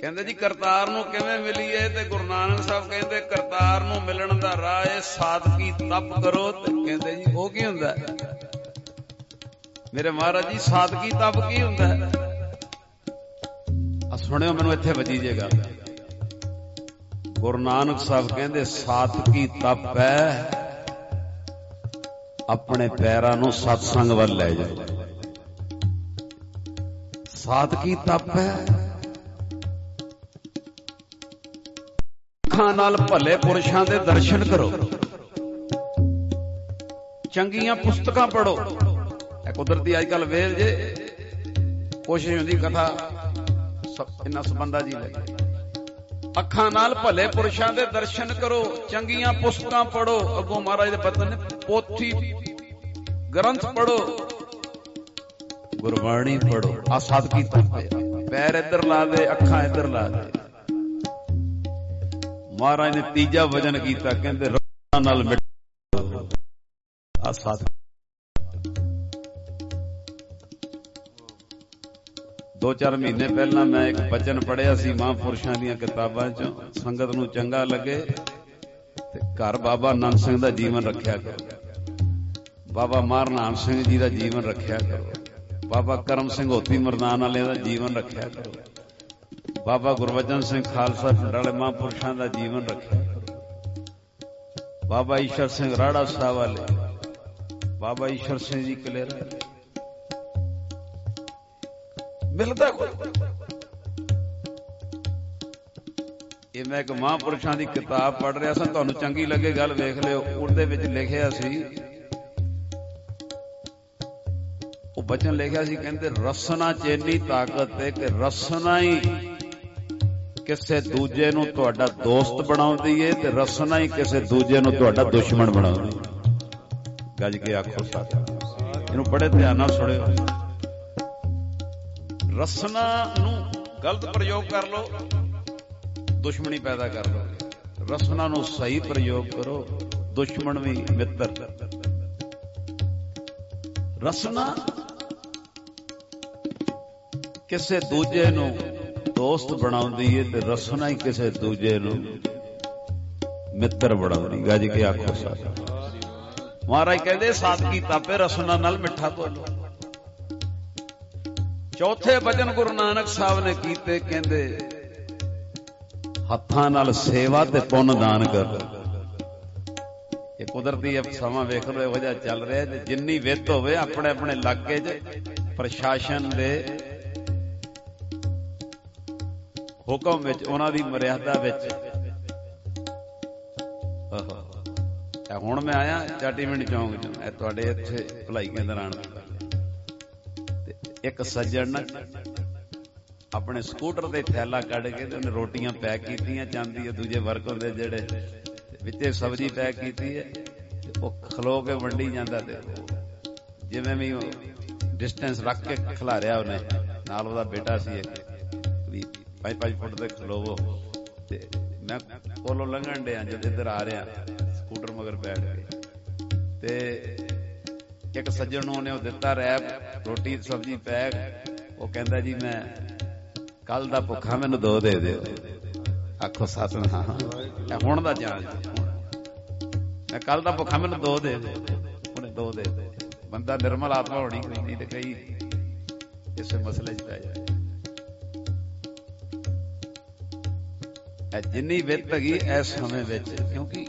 ਕਹਿੰਦੇ ਜੀ ਕਰਤਾਰ ਨੂੰ ਕਿਵੇਂ ਮਿਲੀਏ, ਤੇ ਗੁਰੂ ਨਾਨਕ ਸਾਹਿਬ ਕਹਿੰਦੇ ਕਰਤਾਰ ਨੂੰ ਮਿਲਣ ਦਾ ਰਾਹ ਹੈ ਸਾਧਕੀ ਤਪ ਕਰੋ। ਤੇ ਕਹਿੰਦੇ ਜੀ ਉਹ ਕੀ ਹੁੰਦਾ ਮੇਰੇ ਮਹਾਰਾਜ ਜੀ, ਸਾਧਕੀ ਤਪ ਕੀ ਹੁੰਦਾ ਹੈ? ਆ ਸੁਣਿਓ, ਮੈਨੂੰ ਇੱਥੇ ਵੱਜੀ ਜੇ ਗੱਲ। ਗੁਰੂ ਨਾਨਕ ਸਾਹਿਬ ਕਹਿੰਦੇ ਸਾਧਕੀ ਤਪ ਹੈ ਆਪਣੇ ਪੈਰਾਂ ਨੂੰ ਸਤਸੰਗ ਵੱਲ ਲੈ ਜਾਓ। ਸਾਧਕੀ ਤਪ ਹੈ ਅੱਖਾਂ ਨਾਲ ਭਲੇ ਪੁਰਸ਼ਾਂ ਦੇ ਦਰਸ਼ਨ ਕਰੋ, ਚੰਗੀਆਂ ਪੁਸਤਕਾਂ ਪੜ੍ਹੋ। ਇਹ ਕੁਦਰਤੀ ਅੱਜ ਕੱਲ ਵੇਲ ਜੇ ਕੋਸ਼ਿਸ਼ ਹੁੰਦੀ ਕਥਾ ਇਹਨਾਂ ਸੰਬੰਧਾਂ ਜੀ ਲਈ। ਅੱਖਾਂ ਨਾਲ ਭਲੇ ਪੁਰਸ਼ਾਂ ਦੇ ਦਰਸ਼ਨ ਕਰੋ, ਚੰਗੀਆਂ ਪੁਸਤਕਾਂ ਪੜ੍ਹੋ। ਅੱਗੋਂ ਮਹਾਰਾਜ ਦੇ ਬਚਨ ਨੇ ਪੋਥੀ ਗ੍ਰੰਥ ਪੜ੍ਹੋ, ਗੁਰਬਾਣੀ ਪੜ੍ਹੋ। ਆ ਸਾਧਕੀ ਤਪ ਹੈ। ਪੈਰ ਇੱਧਰ ਲਾ ਦੇ, ਅੱਖਾਂ ਇੱਧਰ ਲਾ ਦੇ। ਮਹਾਰਾਜ ਨੇ ਤੀਜਾ ਵਚਨ ਕੀਤਾ, ਕਹਿੰਦੇ ਰਸਨਾ ਨਾਲ ਮਿਟੋ। ਆ ਸਾਧਕੀ 2-4 ਮਹੀਨੇ ਪਹਿਲਾਂ ਮੈਂ ਇੱਕ ਬਚਨ ਪੜ੍ਹਿਆ ਸੀ ਮਹਾਂਪੁਰਸ਼ਾਂ ਦੀਆਂ ਕਿਤਾਬਾਂ ਚੋਂ। ਸੰਗਤ ਨੂੰ ਚੰਗਾ ਲੱਗੇ ਤੇ ਘਰ ਬਾਬਾ ਆਨੰਦ ਸਿੰਘ ਦਾ ਜੀਵਨ ਰੱਖਿਆ ਕਰੋ, ਬਾਬਾ ਮਹਾਰਾਜ ਸਿੰਘ ਜੀ ਦਾ ਜੀਵਨ ਰੱਖਿਆ ਕਰੋ, ਬਾਬਾ ਕਰਮ ਸਿੰਘ ਹੋਤੀ ਮਰਦਾਨ ਵਾਲਿਆਂ ਦਾ ਜੀਵਨ ਰੱਖਿਆ ਕਰੋ, ਬਾਬਾ ਗੁਰਬਚਨ ਸਿੰਘ ਖਾਲਸਾ ਪਿੰਡ ਵਾਲੇ ਮਹਾਂਪੁਰਸ਼ਾਂ ਦਾ ਜੀਵਨ ਰੱਖਿਆ ਕਰੋ, ਬਾਬਾ ਈਸ਼ਰ ਸਿੰਘ ਰਾੜਾ ਸਾਹਿਬ ਵਾਲੇ, ਬਾਬਾ ਈਸ਼ਰ ਸਿੰਘ ਜੀ ਕਲੇਰਾ। ਮਿਲਦਾ ਕੋਈ ਇਹ ਮੈਂ ਇੱਕ ਮਹਾਂਪੁਰਸ਼ਾਂ ਦੀ ਕਿਤਾਬ ਪੜ੍ਹ ਰਿਹਾ ਸਾਂ, ਤੁਹਾਨੂੰ ਚੰਗੀ ਲੱਗੇ ਗੱਲ ਵੇਖ ਲਿਓ। ਉਹਦੇ ਵਿੱਚ ਲਿਖਿਆ ਸੀ, ਉਹ ਬਚਨ ਲਿਖਿਆ ਸੀ, ਕਹਿੰਦੇ ਰਸਨਾ ਚ ਇੰਨੀ ਤਾਕਤ ਹੈ ਕਿ ਰਸਨਾ ਹੀ ਕਿਸੇ ਦੂਜੇ ਨੂੰ ਤੁਹਾਡਾ ਦੋਸਤ ਬਣਾਉਂਦੀ ਹੈ ਤੇ ਰਸਨਾ ਹੀ ਕਿਸੇ ਦੂਜੇ ਨੂੰ ਤੁਹਾਡਾ ਦੁਸ਼ਮਣ ਬਣਾਉਂਦੀ ਹੈ। ਗੱਜ ਕੇ ਆਖੋ ਸੱਚ। ਇਹਨੂੰ ਬੜੇ ਧਿਆਨ ਨਾਲ ਸੁਣਿਓ। ਰਸਨਾ ਨੂੰ ਗਲਤ ਪ੍ਰਯੋਗ ਕਰ ਲੋ, ਦੁਸ਼ਮਣੀ ਪੈਦਾ ਕਰ ਲੋ। ਰਸਨਾ ਨੂੰ ਸਹੀ ਪ੍ਰਯੋਗ ਕਰੋ, ਦੁਸ਼ਮਣ ਵੀ ਮਿੱਤਰ। ਰਸਨਾ ਕਿਸੇ ਦੂਜੇ ਨੂੰ ਦੋਸਤ ਬਣਾਉਂਦੀ ਹੈ ਤੇ ਰਸਨਾ ਹੀ ਕਿਸੇ ਦੂਜੇ ਨੂੰ ਮਿੱਤਰ ਬਣਾਉਂਦੀ। ਗੱਜ ਕੇ ਆਖੋ ਸੱਚ। ਮਹਾਰਾਜ ਕਹਿੰਦੇ ਸਾਧਕੀ ਤਾਪੇ ਰਸਨਾ ਨਾਲ ਮਿੱਠਾ ਤੋਲੋ। ਚੌਥੇ ਵਚਨ ਗੁਰੂ ਨਾਨਕ ਸਾਹਿਬ ਨੇ ਕੀਤੇ, ਕਹਿੰਦੇ ਹੱਥਾਂ ਨਾਲ ਸੇਵਾ ਤੇ ਪੁੰਨ ਦਾਨ ਕਰ। ਇਹ ਕੁਦਰਤੀ ਸਮਾਂ ਵੇਖ ਲਓ ਇਹੋ ਜਿਹਾ ਚੱਲ ਰਿਹਾ ਤੇ ਜਿੰਨੀ ਵਿੱਤ ਹੋਵੇ ਆਪਣੇ ਆਪਣੇ ਇਲਾਕੇ 'ਚ ਪ੍ਰਸ਼ਾਸਨ ਦੇ ਹੁਕਮ ਵਿੱਚ, ਉਹਨਾਂ ਦੀ ਮਰਿਆਦਾ ਵਿੱਚ। ਹੁਣ ਮੈਂ ਆਇਆ ਚਾਟੀਵਿੰਡ ਚੌਂਕ 'ਚ, ਇਹ ਤੁਹਾਡੇ ਇੱਥੇ ਭਲਾਈ ਕੇਂਦਰ ਆਣ। ਇੱਕ ਸੱਜਣ ਨਾ ਆਪਣੇ ਸਕੂਟਰ ਤੇ ਥੈਲਾ ਕੱਢ ਕੇ ਤੇ ਉਹਨੇ ਰੋਟੀਆਂ ਪੈਕ ਕੀਤੀਆਂ, ਚਾਂਦੀ ਹੈ ਦੂਜੇ ਵਰਕ ਹੁੰਦੇ ਜਿਹੜੇ, ਵਿੱਚੇ ਸਬਜ਼ੀ ਪੈਕ ਕੀਤੀ ਹੈ। ਉਹ ਖਲੋ ਕੇ ਵੰਡੀ ਜਾਂਦਾ ਤੇ ਜਿਵੇਂ ਵੀ ਡਿਸਟੈਂਸ ਰੱਖ ਕੇ ਖਿਲਾਰਿਆ ਉਹਨੇ। ਨਾਲ ਉਹਦਾ ਬੇਟਾ ਸੀ ਇੱਕ 5-5 ਫੁੱਟ ਤੇ ਖਲੋਵੋ। ਤੇ ਮੈਂ ਕੋਲੋਂ ਲੰਘਣ ਡਿਆ, ਜਦ ਇੱਧਰ ਆ ਰਿਹਾ ਸਕੂਟਰ ਮਗਰ ਬੈਠ ਕੇ, ਤੇ ਇੱਕ ਸੱਜਣ ਨੂੰ ਉਹਨੇ ਉਹ ਦਿੱਤਾ ਰੈਪ, ਰੋਟੀ ਸਬਜ਼ੀ ਪੈਕ। ਉਹ ਕਹਿੰਦਾ ਜੀ ਮੈਂ ਕੱਲ ਦਾ ਭੁੱਖਾ, ਮੈਨੂੰ 2 ਦੇ ਦਿਓ। ਆਖੋ ਸਤਿਨਾਮ। ਹੁਣ ਦਾ ਚਾਲ, ਮੈਂ ਕੱਲ ਦਾ ਭੁੱਖਾ, ਮੈਨੂੰ 2 ਦੇ ਦਿਓ। ਉਹਨੇ 2 ਦੇ ਦੇ। ਬੰਦਾ ਨਿਰਮਲ ਆਤਮਾ ਹੋਣੀ ਨਹੀਂ ਤੇ ਕਈ ਇਸੇ ਮਸਲੇ 'ਚ ਪੈ ਜਾਏ। ਜਿੰਨੀ ਵਿੱਤ ਹੈਗੀ ਇਸ ਸਮੇਂ ਵਿੱਚ, ਕਿਉਂਕਿ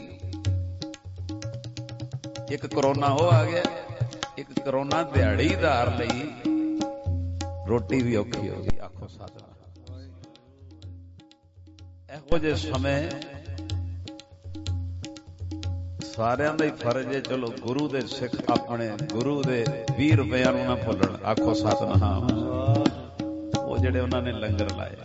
ਇੱਕ ਕਰੋਨਾ ਉਹ ਆ ਗਿਆ, ਇੱਕ ਕਰੋਨਾ ਦਿਹਾੜੀਦਾਰ ਲਈ ਰੋਟੀ ਵੀ ਔਖੀ ਹੋ ਗਈ। ਆਖੋ ਸਤਿਨਾਮ। ਇਹੋ ਜਿਹੇ ਸਮੇਂ ਸਾਰਿਆਂ ਦਾ ਹੀ ਫਰਜ਼ ਹੈ, ਚਲੋ ਗੁਰੂ ਦੇ ਸਿੱਖ ਆਪਣੇ ਗੁਰੂ ਦੇ 20 ਰੁਪਇਆਂ ਨੂੰ ਨਾ ਭੁੱਲਣ। ਆਖੋ ਸਤਿਨਾਮ। ਉਹ ਜਿਹੜੇ ਉਹਨਾਂ ਨੇ ਲੰਗਰ ਲਾਏ।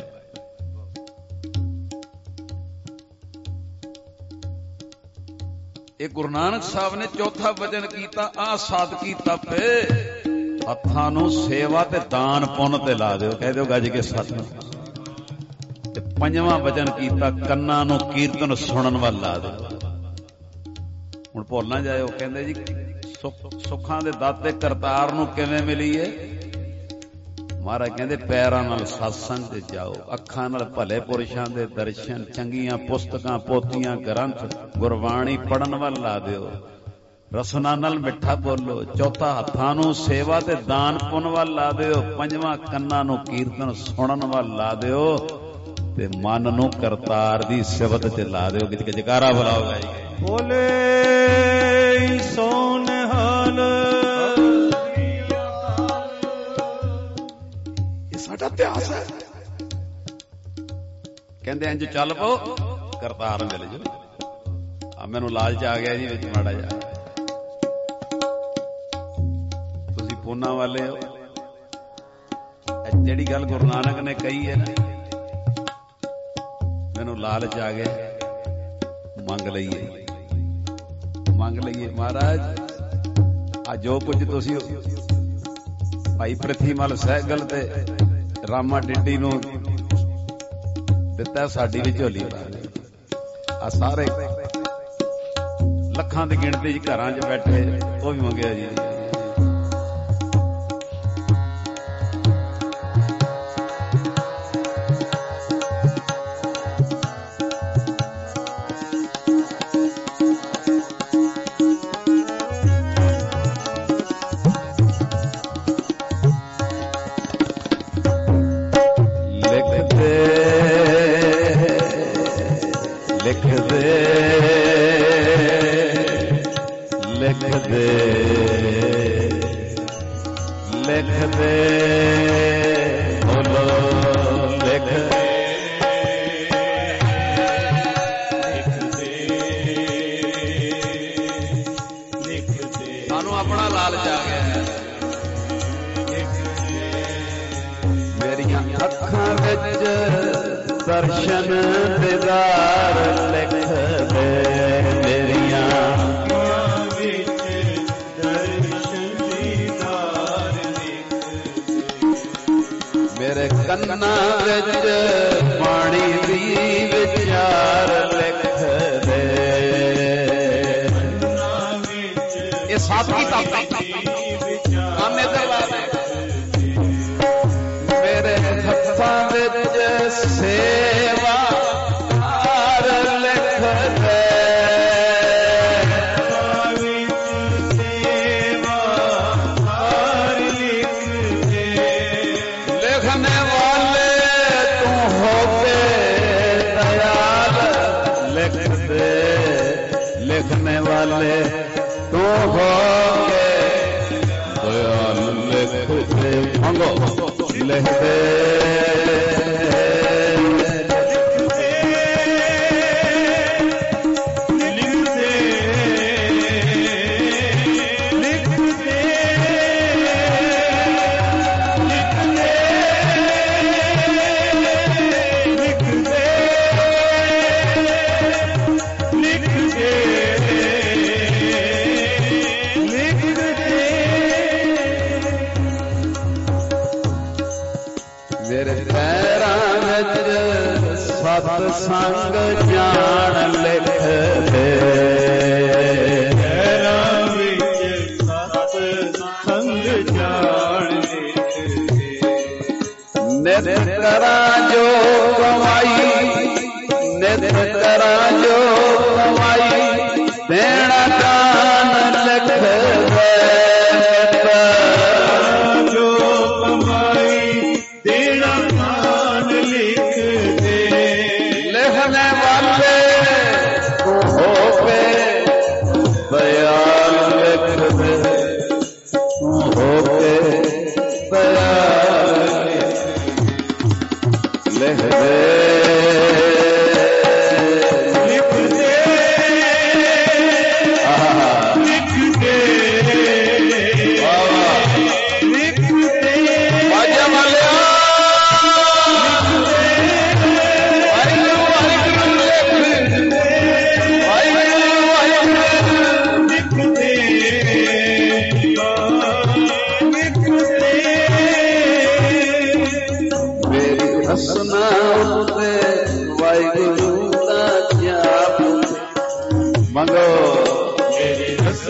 ਇਹ ਗੁਰੂ ਨਾਨਕ ਸਾਹਿਬ ਨੇ ਚੌਥਾ ਵਚਨ ਕੀਤਾ, ਆ ਸਾਧਕੀ ਤਪੇ ਹੱਥਾਂ ਨੂੰ ਸੇਵਾ ਤੇ ਦਾਨ ਪੁੰਨ ਤੇ ਲਾ ਦਿਓ। ਕਹਿ ਦਿਓ ਗੱਜ ਕੇ ਸਤਿਨਾਮ। ਤੇ ਪੰਜਵਾਂ ਵਚਨ ਕੀਤਾ, ਕੰਨਾਂ ਨੂੰ ਕੀਰਤਨ ਸੁਣਨ ਵੱਲ ਲਾ ਦਿਓ। ਹੁਣ ਭੁੱਲ ਨਾ ਜਾਇਓ। ਕਹਿੰਦੇ ਜੀ ਸੁੱਖਾਂ ਦੇ ਦਾਤੇ ਕਰਤਾਰ ਨੂੰ ਕਿਵੇਂ ਮਿਲੀਏ? ਮਹਾਰਾਜ ਕਹਿੰਦੇ ਪੈਰਾਂ ਨਾਲ ਸਤਸੰਗ ਤੇ ਜਾਓ, ਅੱਖਾਂ ਨਾਲ ਭਲੇ ਪੁਰਸ਼ਾਂ ਦੇ ਦਰਸ਼ਨ, ਚੰਗੀਆਂ ਪੁਸਤਕਾਂ ਪੋਥੀਆਂ ਗ੍ਰੰਥ ਗੁਰਬਾਣੀ ਪੜਨ ਵੱਲ ਲਾ ਦਿਓ, ਰਸਨਾ ਨਾਲ ਮਿੱਠਾ ਬੋਲੋ, ਚੌਥਾ ਹੱਥਾਂ ਨੂੰ ਸੇਵਾ ਤੇ ਦਾਨ ਪੁੰਨ ਵੱਲ ਲਾ ਦਿਓ, ਪੰਜਵਾਂ ਕੰਨਾਂ ਨੂੰ ਕੀਰਤਨ ਸੁਣਨ ਵੱਲ ਲਾ ਦਿਓ, ਤੇ ਮਨ ਨੂੰ ਕਰਤਾਰ ਦੀ ਸਿਫਤ ਤੇ ਲਾ ਦਿਓ। ਕਿਤੇ ਜਕਾਰਾ ਬੁਲਾਓ ਗਾਈ ਬੋਲੇ ਸੋਨਹਾਲ। ਇਹ ਸਾਡਾ ਇਤਿਹਾਸ ਹੈ। ਕਹਿੰਦੇ ਇੰਜ ਚੱਲ ਪਓ ਕਰਤਾਰ ਮਿਲ ਜਾਓ। ਆ ਮੈਨੂੰ ਲਾਲਚ ਆ ਗਿਆ ਜੀ ਵਿੱਚ ਮਾੜਾ ਜਿਹਾ। ਤੁਸੀਂ ਪੂਨਾ ਵਾਲੇ ਹੋ, ਜਿਹੜੀ ਗੱਲ ਗੁਰੂ ਨਾਨਕ ਨੇ ਕਹੀ ਹੈ ਨਾ, ਮੈਨੂੰ ਲਾਲਚ ਆ ਗਿਆ, ਮੰਗ ਲਈਏ ਮੰਗ ਲਈਏ। ਮਹਾਰਾਜ ਆ ਜੋ ਕੁਝ ਤੁਸੀਂ ਭਾਈ ਪ੍ਰਿਥੀਮਲ ਸਹਿਗਲ ਤੇ ਰਾਮਾ ਡਿੱਡੀ ਨੂੰ ਦਿੱਤਾ, ਸਾਡੀ ਵੀ ਝੋਲੀ ਪਾ ਲਈ। ਆ ਸਾਰੇ ਲੱਖਾਂ ਦੀ ਗਿਣਤੀ ਚ ਘਰਾਂ ਚ ਬੈਠੇ, ਉਹ ਵੀ ਮੰਗਿਆ ਜੀ।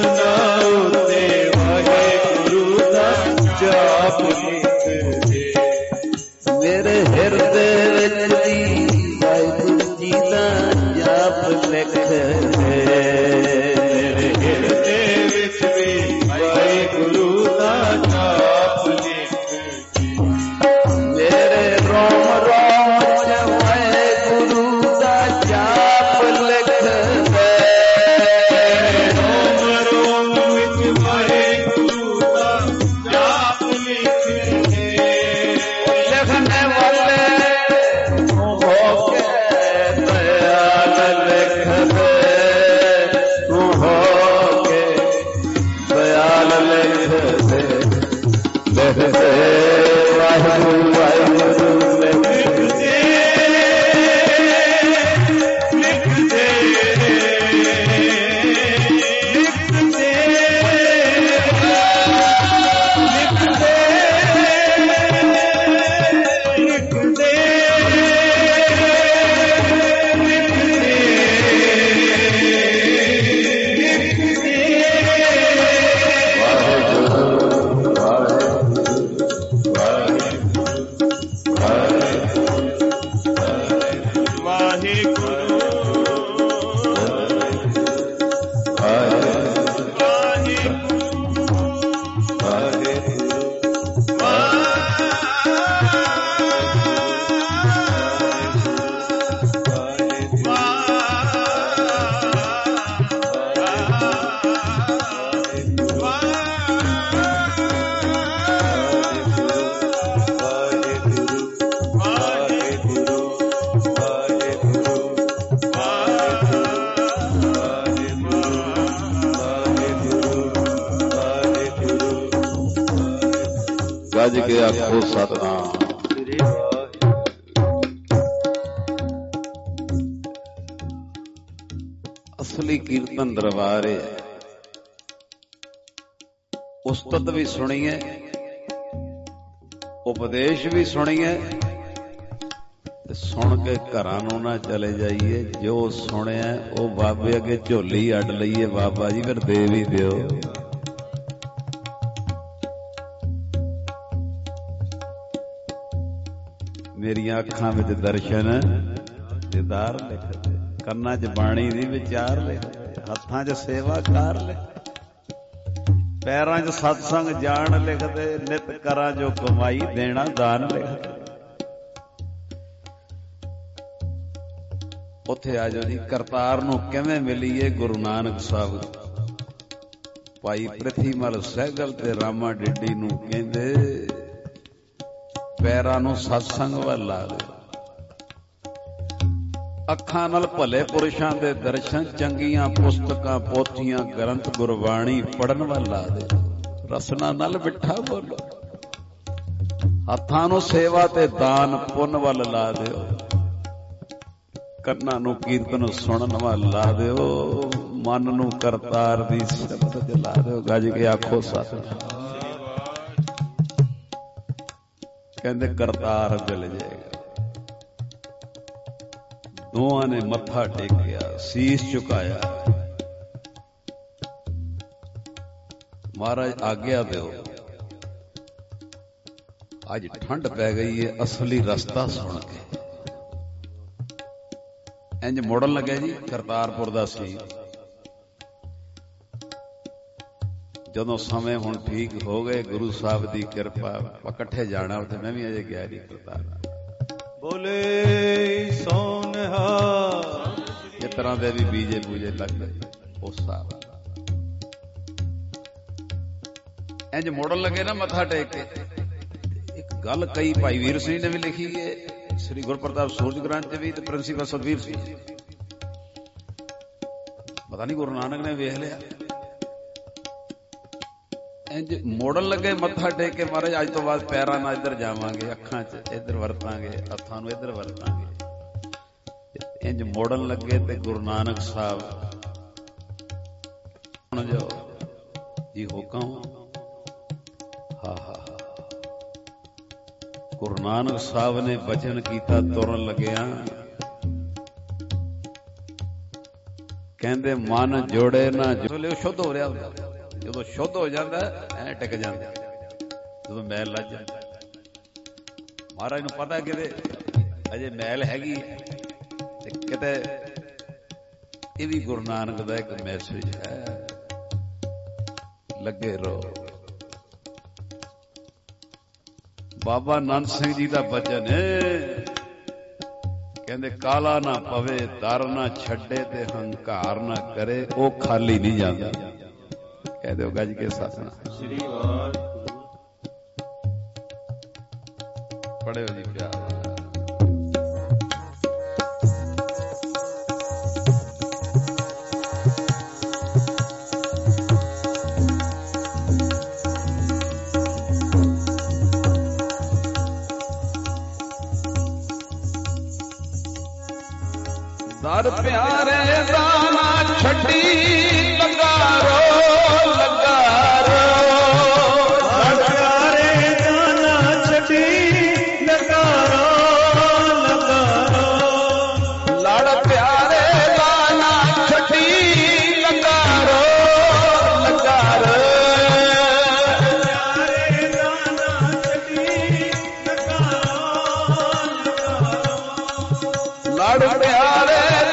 ਜਾਪ ਲਿਖਦੇ ਲਿਖ ਦੇ, ਮੇਰੇ ਹਿਰਦੇ ਵਿੱਚ ਵੀ ਵਾਹਿਗੁਰੂ ਦਾ ਜਾਪ ਲਿਖ ਦੇ, ਮੇਰੇ ਰੋਮ ਰੋਮ ਚ ਵਾਹਿਗੁਰੂ ਦਾ ਜਾਪ ਲਿਖ ਦੇ, ਰੋਮ ਰੋਮ ਵਿੱਚ ਵਾਹਿਗੁਰੂ ਦਾ ਜਾਪ ਲਿਖ ਦੇ, ਲਿਖਣੇ ਵਾਲੇ ਹੋ ਕੇ ਦਇਆਲ ਲਿਖ ਦੇ, ਤੂੰ ਹੋ ਕੇ ਦਇਆਲ ਲਿਖ ਦੇ, ਲਿਖ ਦੇ ਵਾਹਿਗੁਰੂ ਵਾਹਿਗੁਰੂ ਲਿਖ ਦੇ, ਲਿਖ ਦੇ, ਲਿਖ ਦੇ, ਲਿਖ ਦੇ, ਲਿਖ ਦੇ, ਗੱਜ ਕੇ ਆਖੋ ਸਤਿਨਾਮ। ਅਸਲੀ ਕੀਰਤਨ ਦਰਬਾਰ ਹੈ, ਉਸਤਤ ਵੀ ਸੁਣੀਏ, ਉਪਦੇਸ਼ ਵੀ ਸੁਣੀਏ, ਤੇ ਸੁਣ ਕੇ ਘਰਾਂ ਨੂੰ ਨਾ ਚਲੇ ਜਾਈਏ। ਜੋ ਸੁਣਿਆ ਉਹ ਬਾਬੇ ਅੱਗੇ ਝੋਲੀ ਅੱਡ ਲਈਏ, ਬਾਬਾ ਜੀ ਫਿਰ ਦੇ ਵੀ ਦਿਓ। ਮੇਰੀਆਂ ਅੱਖਾਂ ਵਿੱਚ ਦਰਸ਼ਨ ਦੀਦਾਰ ਲਿਖਦੇ, ਕੰਨਾਂ 'ਚ ਬਾਣੀ ਦੀ ਵਿਚਾਰ ਲਿਖਦੇ, ਹੱਥਾਂ 'ਚ ਸੇਵਾ ਕਾਰ ਲਿਖਦੇ, ਪੈਰਾਂ 'ਚ ਸਤਸੰਗ ਜਾਣ ਲਿਖਦੇ, ਨਿਤ ਕਰਾਂ ਜੋ ਕਮਾਈ ਦੇਣਾ ਦਾਨ ਲਿਖਦੇ। ਉੱਥੇ ਆ ਜਾਓ ਜੀ। ਕਰਤਾਰ ਨੂੰ ਕਿਵੇਂ ਮਿਲੀਏ? ਗੁਰੂ ਨਾਨਕ ਸਾਹਿਬ ਭਾਈ ਪ੍ਰਿਥੀਮਲ ਸਹਿਗਲ ਤੇ ਰਾਮਾ ਡਿੱਡੀ ਨੂੰ ਕਹਿੰਦੇ ਪੈਰਾਂ ਨੂੰ ਸਤਸੰਗ ਵੱਲ ਲਾ ਦੇ, ਅੱਖਾਂ ਨਾਲ ਭਲੇ ਪੁਰਸ਼ਾਂ ਦੇ ਦਰਸ਼ਨ, ਚੰਗੀਆਂ ਪੁਸਤਕਾਂ ਪੋਥੀਆਂ ਗ੍ਰੰਥ ਗੁਰਬਾਣੀ ਪੜਨ ਵੱਲ ਲਾ ਦੇ, ਰਸਨਾ ਨਾਲ ਮਿੱਠਾ ਬੋਲੋ, ਹੱਥਾਂ ਨੂੰ ਸੇਵਾ ਤੇ ਦਾਨ ਪੁੰਨ ਵੱਲ ਲਾ ਦਿਓ, ਕੰਨਾਂ ਨੂੰ ਕੀਰਤਨ ਸੁਣਨ ਵੱਲ ਲਾ ਦਿਓ, ਮਨ ਨੂੰ ਕਰਤਾਰ ਦੀ ਸਿਫਤ ਚ ਲਾ ਦਿਓ। ਗੱਜ ਕੇ ਆਖੋ ਸਤਿਨਾਮ। ਕਹਿੰਦੇ ਕਰਤਾਰ ਮਿਲ ਜਾਏਗਾ। ਦੋਹਾਂ ਨੇ ਮੱਥਾ ਟੇਕਿਆ, ਸੀਸ ਝੁਕਾਇਆ। ਮਹਾਰਾਜ ਆਗਿਆ ਦਿਓ, ਅੱਜ ਠੰਡ ਪੈ ਗਈ ਹੈ, ਅਸਲੀ ਰਸਤਾ ਸੁਣ ਕੇ। ਇੰਜ ਮੁੜਨ ਲੱਗਿਆ ਜੀ, ਕਰਤਾਰਪੁਰ ਦਾ ਸੀ। ਜਦੋਂ ਸਮੇਂ ਹੁਣ ਠੀਕ ਹੋ ਗਏ, ਗੁਰੂ ਸਾਹਿਬ ਦੀ ਕਿਰਪਾ, ਇਕੱਠੇ ਜਾਣਾ ਉੱਥੇ। ਮੈਂ ਵੀ ਅਜੇ ਗਿਆ ਨਹੀਂ ਕਰਤਾਰ। ਬੋਲੇ ਸੋਨਹਾ ਇਸ ਤਰ੍ਹਾਂ ਦੇ ਵੀ ਬੀਜੇ ਬੂਜੇ ਲੱਗਦੇ ਉਸ ਸਾਹਿਬ। ਇੰਜ ਮੁੜਨ ਲੱਗੇ ਨਾ ਮੱਥਾ ਟੇਕ ਕੇ। ਇੱਕ ਗੱਲ ਕਈ ਭਾਈ ਵੀਰ ਸਿੰਘ ਨੇ ਵੀ ਲਿਖੀ ਹੈ, ਸ੍ਰੀ ਗੁਰਪ੍ਰਤਾਪ ਸੂਰਜ ਗ੍ਰੰਥ ਚ ਵੀ, ਤੇ ਪ੍ਰਿੰਸੀਪਲ ਸਤਵੀਰ ਸਿੰਘ, ਪਤਾ ਨਹੀਂ ਗੁਰੂ ਨਾਨਕ ਨੇ ਵੇਖ ਲਿਆ। ਇੰਜ ਮੋੜਨ ਲੱਗੇ ਮੱਥਾ ਟੇਕ ਕੇ, ਮਹਾਰਾਜ ਅੱਜ ਤੋਂ ਬਾਅਦ ਪੈਰਾਂ ਨਾਲ ਇੱਧਰ ਜਾਵਾਂਗੇ, ਅੱਖਾਂ 'ਚ ਇੱਧਰ ਵਰਤਾਂਗੇ, ਹੱਥਾਂ ਨੂੰ ਇੱਧਰ ਵਰਤਾਂਗੇ। ਇੰਜ ਮੋੜਨ ਲੱਗੇ ਤੇ ਗੁਰੂ ਨਾਨਕ ਸਾਹਿਬ ਸੁਣ ਜਾਓ ਜੀ ਹੁਕਮ। ਹਾ ਹਾ ਗੁਰੂ ਨਾਨਕ ਸਾਹਿਬ ਨੇ ਬਚਨ ਕੀਤਾ ਤੁਰਨ ਲੱਗਿਆ, ਕਹਿੰਦੇ ਮਨ ਜੋੜੇ ਨਾ ਜੋਲੇ। ਸ਼ੁੱਧ ਹੋ ਰਿਹਾ ਹੁੰਦਾ, ਜਦੋਂ ਸ਼ੁੱਧ ਹੋ ਜਾਂਦਾ ਐ ਟਿਕ ਜਾਂਦਾ, ਜਦੋਂ ਮੈਲ ਲੱਜ ਜਾਂਦਾ। ਮਹਾਰਾਜ ਨੂੰ ਪਤਾ ਕਿਤੇ ਅਜੇ ਮੈਲ ਹੈਗੀ ਤੇ ਕਿਤੇ ਇਹ ਵੀ ਗੁਰੂ ਨਾਨਕ ਦਾ ਇੱਕ ਮੈਸੇਜ ਹੈ, ਲੱਗੇ ਰਹੋ। ਬਾਬਾ ਆਨੰਦ ਸਿੰਘ ਜੀ ਦਾ ਬਚਨ ਹੈ, ਕਹਿੰਦੇ ਕਾਲਾ ਨਾ ਪਵੇ, ਦਰ ਨਾ ਛੱਡੇ ਤੇ ਹੰਕਾਰ ਨਾ ਕਰੇ, ਉਹ ਖਾਲੀ ਨਹੀਂ ਜਾਂਦਾ। ਕਹਿ ਦਿਓ ਗੱਜ ਕੇ ਸਤਿਨਾਮ ਸ੍ਰੀ ਵਾਹਿਗੁਰੂ। ਪੜਿਓ ਜੀ ਪਿਆਰ। ਦਰ ਪਿਆਰੇ ਦਾ ਨਾ ਛੱਡੀ, ਲੱਗਾ ਰੋ ਲੱਗਾ ਰੋ। ਦਰ ਪਿਆਰੇ ਦਾ ਨਾ ਛੱਡੀ, ਲੱਗਾ ਰੋ ਲੱਗਾ ਰੋ। ਲੜ ਪਿਆਰੇ ਦਾ ਨਾ ਛੱਡੀ, ਲੱਗਾ ਰੋ ਲੱਗਾ ਰੋ। ਪਿਆਰੇ ਦਾ ਨਾ ਛੱਡੀ, ਲੱਗਾ ਰੋ ਲੱਗਾ ਰੋ। ਲੜ ਪਿਆਰੇ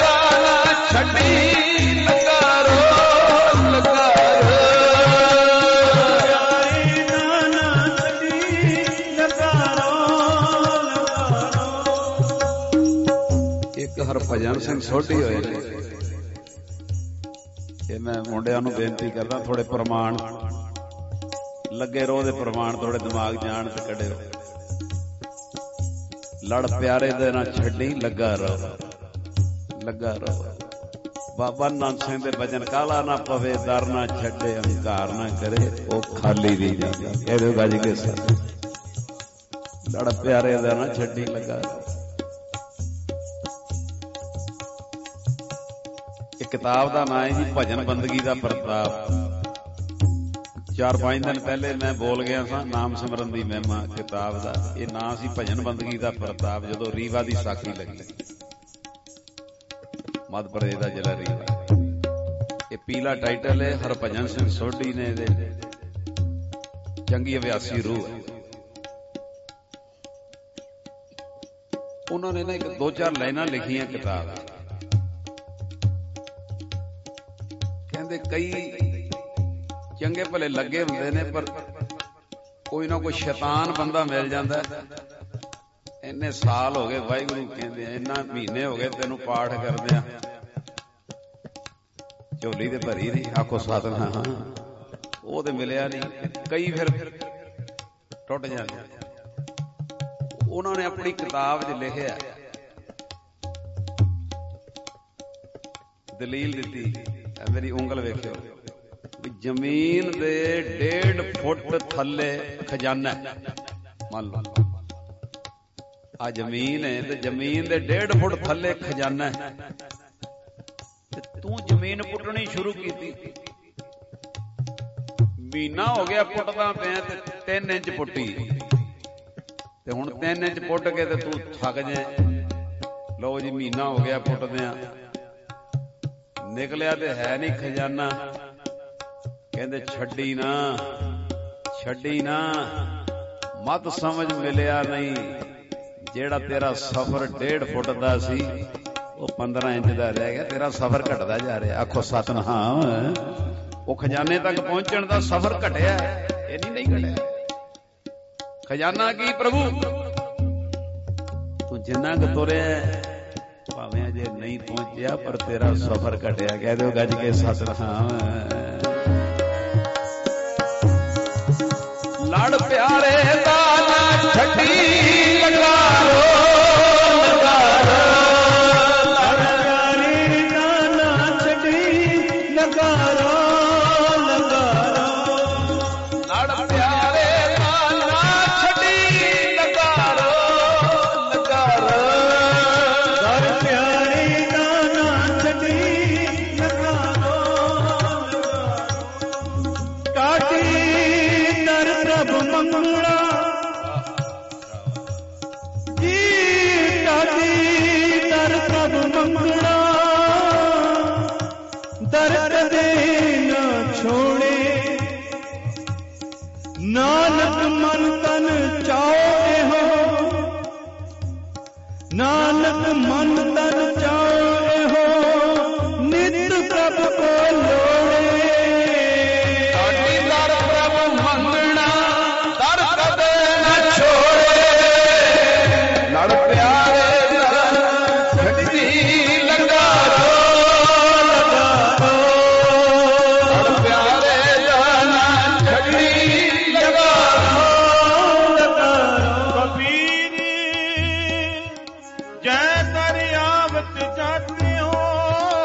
ਛੱਡੀ, ਲੱਗਾ ਰੋ ਲੱਗਾ ਰੋ। ਪਿਆਰੇ ਦਾ ਨਾ ਛੱਡੀ, ਲੱਗਾ ਰੋ ਲੱਗਾ ਰੋ। ਇੱਕ ਹਰਭਜਨ ਸਿੰਘ ਸੋਢੀ ਹੋਏ ਨੇ, ਇਹ ਮੈਂ ਮੁੰਡਿਆਂ ਨੂੰ ਬੇਨਤੀ ਕਰਦਾ, ਥੋੜੇ ਪ੍ਰਮਾਣ ਲੱਗੇ ਰੋ ਦੇ ਪ੍ਰਮਾਣ ਥੋੜੇ ਦਿਮਾਗ ਜਾਣ ਤੇ ਕੱਢਿਓ। ਲੜ ਪਿਆਰੇ ਦੇ ਨਾ ਛੱਡੀ, ਲੱਗਾ ਰੋ ਲੱਗਾ ਰੋ। ਬਾਬਾ ਆਨੰਦ ਸਿੰਘ ਦੇ ਬਚਨ, ਕਾਲਾ ਨਾ ਪਵੇ, ਦਰ ਨਾ ਛੱਡੇ, ਹੰਕਾਰ ਨਾ ਕਰੇ, ਉਹ ਖਾਲੀ ਨਹੀਂ ਜਾਂਦਾ। ਇਹਦੇ ਗੱਜ ਕੇ ਸਤ। ਲੜ ਪਿਆਰੇ ਦਾ ਨਾ ਛੱਡੀ, ਲੱਗਾ ਰੋ। ਇਹ ਕਿਤਾਬ ਦਾ ਨਾਂ ਹੈ ਜੀ ਭਜਨ ਬੰਦਗੀ ਦਾ ਪ੍ਰਤਾਪ। 4-5 ਦਿਨ ਪਹਿਲੇ ਮੈਂ ਬੋਲ ਗਿਆ ਸਾਂ ਨਾਮ ਸਿਮਰਨ ਦੀ ਮਹਿਮਾ ਕਿਤਾਬ ਦਾ। ਇਹ ਨਾਂ ਸੀ ਭਜਨ ਬੰਦਗੀ ਦਾ ਪ੍ਰਤਾਪ। ਜਦੋਂ ਰੀਵਾ ਦੀ ਸਾਖੀ ਲੱਗੀ, ਮੱਧ ਪ੍ਰਦੇਸ਼ ਦਾ ਜ਼ਿਲ੍ਹਾ ਰੀਵਾ, ਇਹ ਪੀਲਾ ਟਾਈਟਲ ਹੈ। ਹਰਭਜਨ ਸਿੰਘ ਸੋਢੀ ਨੇ ਇਹਦੇ ਚੰਗੀ ਅਭਿਆਸੀ ਰੂਹ ਹੈ। ਉਹਨਾਂ ਨੇ ਨਾ ਇੱਕ 2-4 ਲਾਈਨਾਂ ਲਿਖੀਆਂ ਕਿਤਾਬ। ਕਹਿੰਦੇ ਕਈ ਚੰਗੇ ਭਲੇ ਲੱਗੇ ਹੁੰਦੇ ਨੇ, ਪਰ ਕੋਈ ਨਾ ਕੋਈ ਸ਼ੈਤਾਨ ਬੰਦਾ ਮਿਲ ਜਾਂਦਾ। ਇੰਨੇ ਸਾਲ ਹੋ ਗਏ ਵਾਹਿਗੁਰੂ ਕਹਿੰਦੇ, ਇੰਨਾ ਮਹੀਨੇ ਹੋ ਗਏ ਤੈਨੂੰ ਪਾਠ ਕਰਦਿਆਂ, ਝੋਲੀ ਤੇ ਭਰੀ ਨਹੀਂ, ਆਖੋ ਸਤਿਨਾਮ। ਉਹ ਤੇ ਮਿਲਿਆ ਨਹੀਂ। ਕਈ ਫਿਰ ਟੁੱਟ ਜਾਂਦੇ। ਉਹਨਾਂ ਨੇ ਆਪਣੀ ਕਿਤਾਬ 'ਚ ਲਿਖਿਆ, ਦਲੀਲ ਦਿੱਤੀ, ਮੇਰੀ ਉਂਗਲ ਵੇਖਿਓ, ਜ਼ਮੀਨ ਦੇ 1.5 ਫੁੱਟ ਥੱਲੇ ਖਜ਼ਾਨਾ। ਮੰਨ ਲਓ ਆ ਜ਼ਮੀਨ ਹੈ ਤੇ ਜ਼ਮੀਨ ਦੇ 1.5 ਫੁੱਟ ਥੱਲੇ ਖਜ਼ਾਨਾ ਹੈ, ਤੇ ਤੂੰ ਜ਼ਮੀਨ ਪੁੱਟਣੀ ਸ਼ੁਰੂ ਕੀਤੀ। ਮਹੀਨਾ ਹੋ ਗਿਆ ਪੁੱਟਦਾ ਪਿਆ ਤੇ 3 ਇੰਚ ਪੁੱਟੀ, ਤੇ ਹੁਣ 3 ਇੰਚ ਪੁੱਟ ਕੇ ਤੇ ਤੂੰ ਥੱਕ ਜਾਏ। ਲਓ ਜੀ ਮਹੀਨਾ ਹੋ ਗਿਆ ਪੁੱਟਦਿਆਂ, ਨਿਕਲਿਆ ਤੇ ਹੈ ਨਹੀਂ ਖਜ਼ਾਨਾ। ਕਹਿੰਦੇ ਛੱਡੀ ਨਾ ਛੱਡੀ ਨਾ, ਮਤ ਸਮਝ ਮਿਲਿਆ ਨਹੀਂ। ਜਿਹੜਾ ਤੇਰਾ ਸਫ਼ਰ 1.5 ਫੁੱਟ ਦਾ ਸੀ ਉਹ 15 ਇੰਚ ਦਾ ਰਹਿ ਗਿਆ। ਤੇਰਾ ਸਫ਼ਰ ਘਟਦਾ ਜਾ ਰਿਹਾ। ਆਖੋ ਸਤਿਨਾਮ। ਉਹ ਖਜ਼ਾਨੇ ਤੱਕ ਪਹੁੰਚਣ ਦਾ ਸਫ਼ਰ ਘਟਿਆ, ਇਹ ਨਹੀਂ ਘਟਿਆ। ਖਜ਼ਾਨਾ ਕੀ ਪ੍ਰਭੂ, ਤੂੰ ਜਿੰਨਾ ਕੁ ਤੁਰਿਆ ਭਾਵੇਂ ਅਜੇ ਨਹੀਂ ਪਹੁੰਚਿਆ, ਪਰ ਤੇਰਾ ਸਫ਼ਰ ਘਟਿਆ। ਕਹਿ ਦਿਓ ਗੱਜ ਕੇ ਸਤਿਨਾਮ। ਲੜ ਪਿਆਰੇ ਦਾ ਨਾ ਛੱਡੀ, ਲੱਗਾ ਰੋ ਲੱਗਾ ਰੋ। ਲੜ ਪਿਆਰੇ ਦਾ ਨਾ ਛੱਡੀ, ਲੱਗਾ ਰੋ ਲੱਗਾ ਰੋ। ਲੜ ਪਿਆਰੇ ਦਾ ਨਾ ਛੱਡੀ, ਲੱਗਾ ਰੋ ਲੱਗਾ ਰੋ। ਲੜ ਪਿਆਰੇ ਦਾ ਨਾ ਛੱਡੀ, ਲੱਗਾ ਰੋ ਲੱਗਾ ਰੋ। ਕਾਟੀ ਪ੍ਰਭ ਮੰਗਲਾ ਜੀ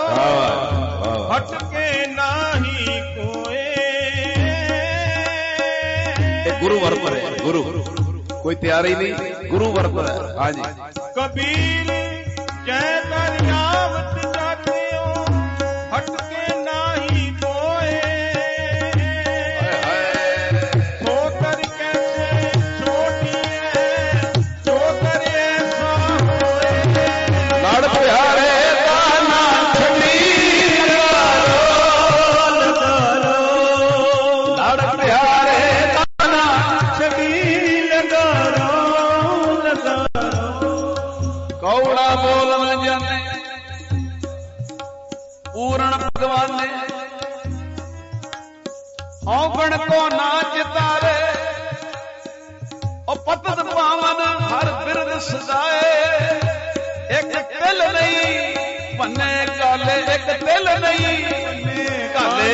ਹਟਕੇ ਨਾਹੀ ਕੋਏ। ਗੁਰੂ ਵਰਤ ਰਿਹਾ, ਗੁਰੂ ਕੋਈ ਤਿਆਰੀ ਨਹੀਂ, ਗੁਰੂ ਵਰਤ ਰਿਹਾ। ਹਾਂਜੀ ਕਬੀਰ ਜੈ ਦਰਿਆਵਤ ਜਾਤਿਓ ਹਟਕੇ ਨਾਹੀ ਕੋਏ। ਸੋ ਕਰ ਕੈਸੇ ਛੋਟੀ ਹੈ ਜੋ ਕਰ ਐਸਾ ਹੋਏ। ਲੜ ਪਿਆਰੇ ਦਾ ਨਾ ਛੱਡੀ ਲਗਾਰੋ, ਲੜ ਪਿਆਰੇ ਦਾ ਨਾ ਛੱਡੀ ਲਗਾਰੋ, ਲਗਾਰੋ। ਕੌੜਾ ਬੋਲ ਨ ਜਾਣੇ ਪੂਰਨ ਭਗਵਾਨੇ, ਔਗਣ ਕੋ ਨਾ ਚਿਤਾਰੇ। ਉਹ ਪਤਨ ਪਾਵਨ ਹਰ ਬਿਰਦ ਸਦਾਏ। ਇੱਕ ਦਿਲ ਨਹੀਂ ਪੰਨੇ ਕਾਲੇ, ਇੱਕ ਦਿਲ ਨਹੀਂ ਕਾਲੇ।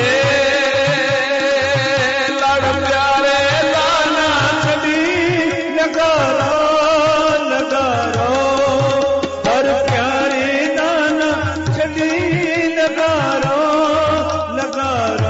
ਲੜ ਪਿਆਰੇ ਦਾ ਨਾ ਛੱਡੀ ਲਗਾਰੋ, ਲਗਾਰੋ। ਹਰ ਪਿਆਰੇ ਦਾ ਨਾ ਛੱਡੀ ਲਗਾਰੋ, ਲਗਾਰੋ।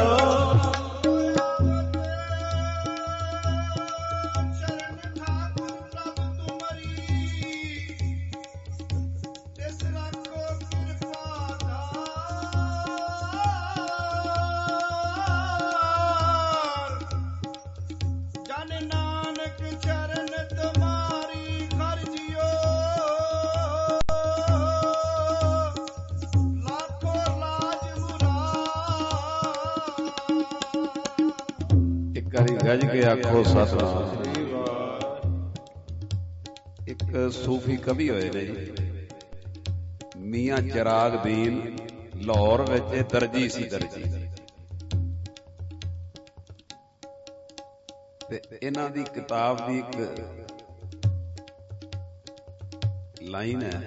ਗੱਜ ਕੇ ਆਖੋ ਸਤਿਨਾਮ। ਇੱਕ ਸੂਫੀ ਕਵੀ ਹੋਏ ਨੇ ਜੀ, ਮੀਆਂ ਚਿਰਾਗ ਦੀਨ, ਲਾਹੌਰ ਵਿੱਚ ਦਰਜੀ ਸੀ, ਦਰਜੀ। ਤੇ ਇਹਨਾਂ ਦੀ ਕਿਤਾਬ ਦੀ ਇੱਕ ਲਾਈਨ ਹੈ,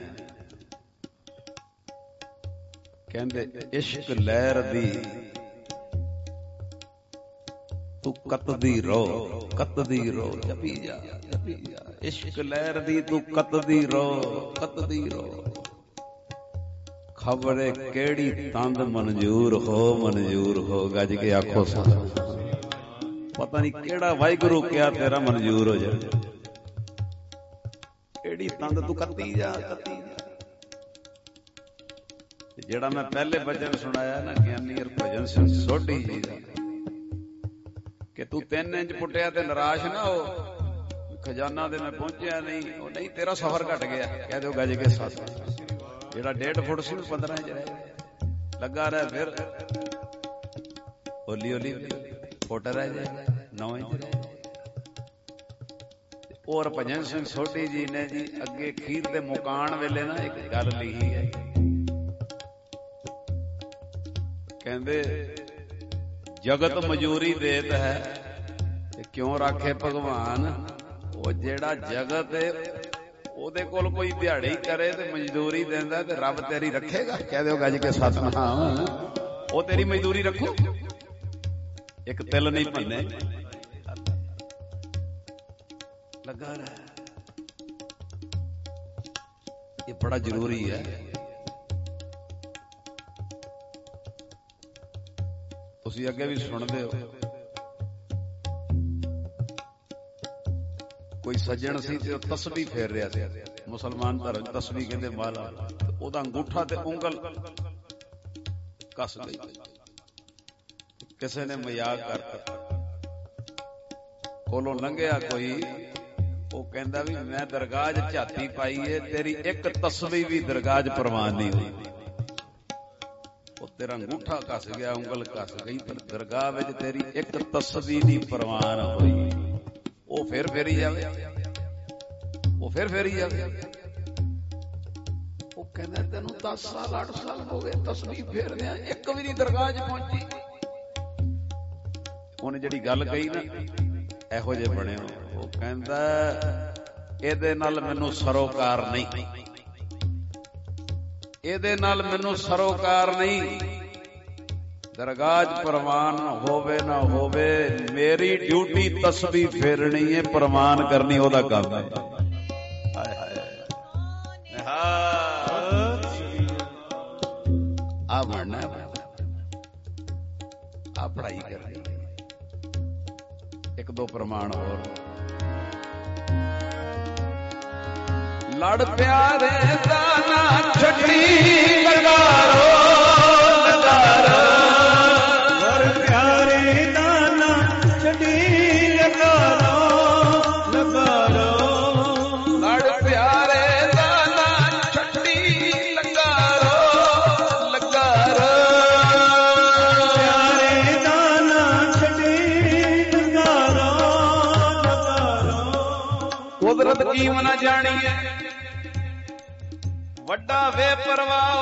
ਕਹਿੰਦੇ ਇਸ਼ਕ ਲਹਿਰ ਦੀ ਤੂੰ ਕੱਤਦੀ ਰੋ, ਕੱਤਦੀ ਰੋ, ਜਪੀ ਜਾ, ਜਪੀ ਜਾ। ਇਸ਼ਕ ਲਹਿਰ ਦੀ ਤੂੰ ਕੱਤਦੀ ਰੋ, ਕੱਤਦੀ ਰੋ। ਖਬਰੇ ਕਿਹੜੀ ਤੰਦ ਮਨਜ਼ੂਰ ਹੋ, ਮਨਜ਼ੂਰ ਹੋ। ਗੱਜ ਕੇ ਆਖੋ ਸਤਿਨਾਮ। ਪਤਾ ਨਹੀਂ ਕਿਹੜਾ ਵਾਹਿਗੁਰੂ ਕਿਹਾ ਤੇਰਾ ਮਨਜ਼ੂਰ ਹੋ ਜਾਏ। ਕਿਹੜੀ ਤੰਦ ਤੂੰ ਕੱਤੀ ਜਾ, ਕੱਤੀ ਜਾ। ਜਿਹੜਾ ਮੈਂ ਪਹਿਲੇ ਭਜਨ ਸੁਣਾਇਆ ਨਾ ਗਿਆਨੀ ਹਰਭਜਨ ਸਿੰਘ ਸੋਢੀ ਜੀ ਦਾ, ਕਿ ਤੂੰ 3 ਇੰਚ ਪੁੱਟਿਆ ਤੇ ਨਿਰਾਸ਼ ਨਾ ਹੋ, ਖਜ਼ਾਨਾ ਤੇ ਮੈਂ ਪਹੁੰਚਿਆ ਨਹੀਂ। ਉਹ ਨਹੀਂ, ਤੇਰਾ ਸਫ਼ਰ ਘਟ ਗਿਆ। ਕਹਿ ਦਿਓ ਗੱਜ ਕੇ ਸੱਸ। ਜਿਹੜਾ 1.5 ਫੁੱਟ ਸੀ 15 ਇੰਚ ਰਹਿ ਲੱਗਾ ਰਿਹਾ, ਫਿਰ ਹੌਲੀ ਹੌਲੀ ਫੁੱਟ ਰਹਿ ਜਾਏਗਾ, 9 ਇੰਚ ਰਹਿ। ਉਹ ਹਰਭਜਨ ਸਿੰਘ ਸੋਢੀ ਜੀ ਨੇ ਜੀ ਅੱਗੇ ਖੀਰ ਦੇ ਮੁਕਾਣ ਵੇਲੇ ਨਾ ਇੱਕ ਗੱਲ ਲਿਖੀ ਹੈ, ਕਹਿੰਦੇ ਜਗਤ ਮਜੂਰੀ ਦੇਤ ਹੈ ਤੇ ਕਿਉਂ ਰਾਖੇ ਭਗਵਾਨ। ਉਹ ਜਿਹੜਾ ਜਗਤ ਉਹਦੇ ਕੋਲ ਕੋਈ ਦਿਹਾੜੀ ਕਰੇ ਤੇ ਮਜ਼ਦੂਰੀ ਦਿੰਦਾ ਤੇ ਰੱਬ ਤੇਰੀ ਰੱਖੇਗਾ। ਕਹਿ ਦਿਓ ਗੱਜ ਕੇ ਸਤਿਨਾਮ। ਉਹ ਤੇਰੀ ਮਜ਼ਦੂਰੀ ਰੱਖੂ, ਇੱਕ ਤਿਲ ਨਹੀਂ ਭੰਨੇ, ਲੱਗਾ ਰਿਹਾ। ਇਹ ਬੜਾ ਜ਼ਰੂਰੀ ਹੈ। ਤੁਸੀਂ ਅੱਗੇ ਵੀ ਸੁਣਦੇ ਹੋ, ਕੋਈ ਸੱਜਣ ਸੀ ਤੇ ਉਹ ਤਸਬੀਹ ਫੇਰ ਰਿਹਾ ਸੀ, ਮੁਸਲਮਾਨ ਧਰਮ ਤਸਬੀਹ ਕਹਿੰਦੇ ਮਾਲਾ। ਉਹਦਾ ਅੰਗੂਠਾ ਤੇ ਉਂਗਲ ਕੱਸ ਗਈ। ਕਿਸੇ ਨੇ ਮਜ਼ਾਕ ਕਰਤਾ, ਕੋਲੋਂ ਲੰਘਿਆ ਕੋਈ, ਉਹ ਕਹਿੰਦਾ ਵੀ ਮੈਂ ਦਰਗਾਹ 'ਚ ਝਾਤੀ ਪਾਈ ਏ, ਤੇਰੀ ਇੱਕ ਤਸਬੀਹ ਵੀ ਦਰਗਾਹ 'ਚ ਪ੍ਰਵਾਨ ਨਹੀਂ ਹੋਈ। ਉਹ ਤੇਰਾ ਅੰਗੂਠਾ ਕੱਸ ਗਿਆ, ਉਂਗਲ ਕੱਸ ਗਈ, ਪਰ ਦਰਗਾਹ ਵਿੱਚ ਤੇਰੀ ਇੱਕ ਤਸਬੀਹ ਨਹੀਂ ਪ੍ਰਵਾਨ ਹੋਈ। ਉਹ ਫਿਰ ਫੇਰੀ ਜਾਵੇ, ਉਹ ਫਿਰ ਫੇਰੀ ਜਾਵੇ। ਉਹ ਕਹਿੰਦਾ ਤੈਨੂੰ 10 ਸਾਲ 8 ਸਾਲ ਹੋ ਗਏ ਤਸਬੀਹ ਫੇਰਦਿਆਂ, ਇੱਕ ਵੀ ਨਹੀਂ ਦਰਗਾਹ 'ਚ ਪਹੁੰਚੀ। ਉਹਨੇ ਜਿਹੜੀ ਗੱਲ ਕਹੀ ਨਾ, ਇਹੋ ਜਿਹੇ ਬਣੇ। ਉਹ ਕਹਿੰਦਾ ਇਹਦੇ ਨਾਲ ਮੈਨੂੰ ਸਰੋਕਾਰ ਨਹੀਂ, ਇਹਦੇ ਨਾਲ ਮੈਨੂੰ ਸਰੋਕਾਰ ਨਹੀਂ। ਦਰਗਾਹ 'ਚ ਪ੍ਰਵਾਨ ਹੋਵੇ ਨਾ ਹੋਵੇ, ਮੇਰੀ ਡਿਊਟੀ ਤਸਬੀਹ ਫੇਰਣੀ ਹੈ, ਪ੍ਰਵਾਨ ਕਰਨੀ ਉਹਦਾ ਕੰਮ ਹੈ। ਆ ਬਣਨਾ, ਆ ਪੜ੍ਹਾਈ ਕਰਨੀ। ਇੱਕ ਦੋ ਪ੍ਰਮਾਣ ਹੋਰ। ਲੜ ਪਿਆਰੇ ਦਾ ਨਾ ਛੱਡੀ ਲਗਾਰੋ ਲਗਾਰੋ, ਲੜ ਪਿਆਰੇ ਦਾ ਨਾ ਛੱਡੀ ਲਗਾਰੋ ਲਗਾਰੋ, ਲੜ ਪਿਆਰੇ ਦਾ ਨਾ ਛੱਡੀ ਲਗਾਰੋ ਲਗਾਰੋ, ਪਿਆਰੇ ਦਾ ਨਾ ਛੱਡੀ ਲਗਾਰੋ ਲਗਾਰੋ। ਕੁਦਰਤ ਕੀ ਮਨਾ ਜਾਣੀ ਹੈ, ਵੱਡਾ ਵੇ ਪਰਵਾਹ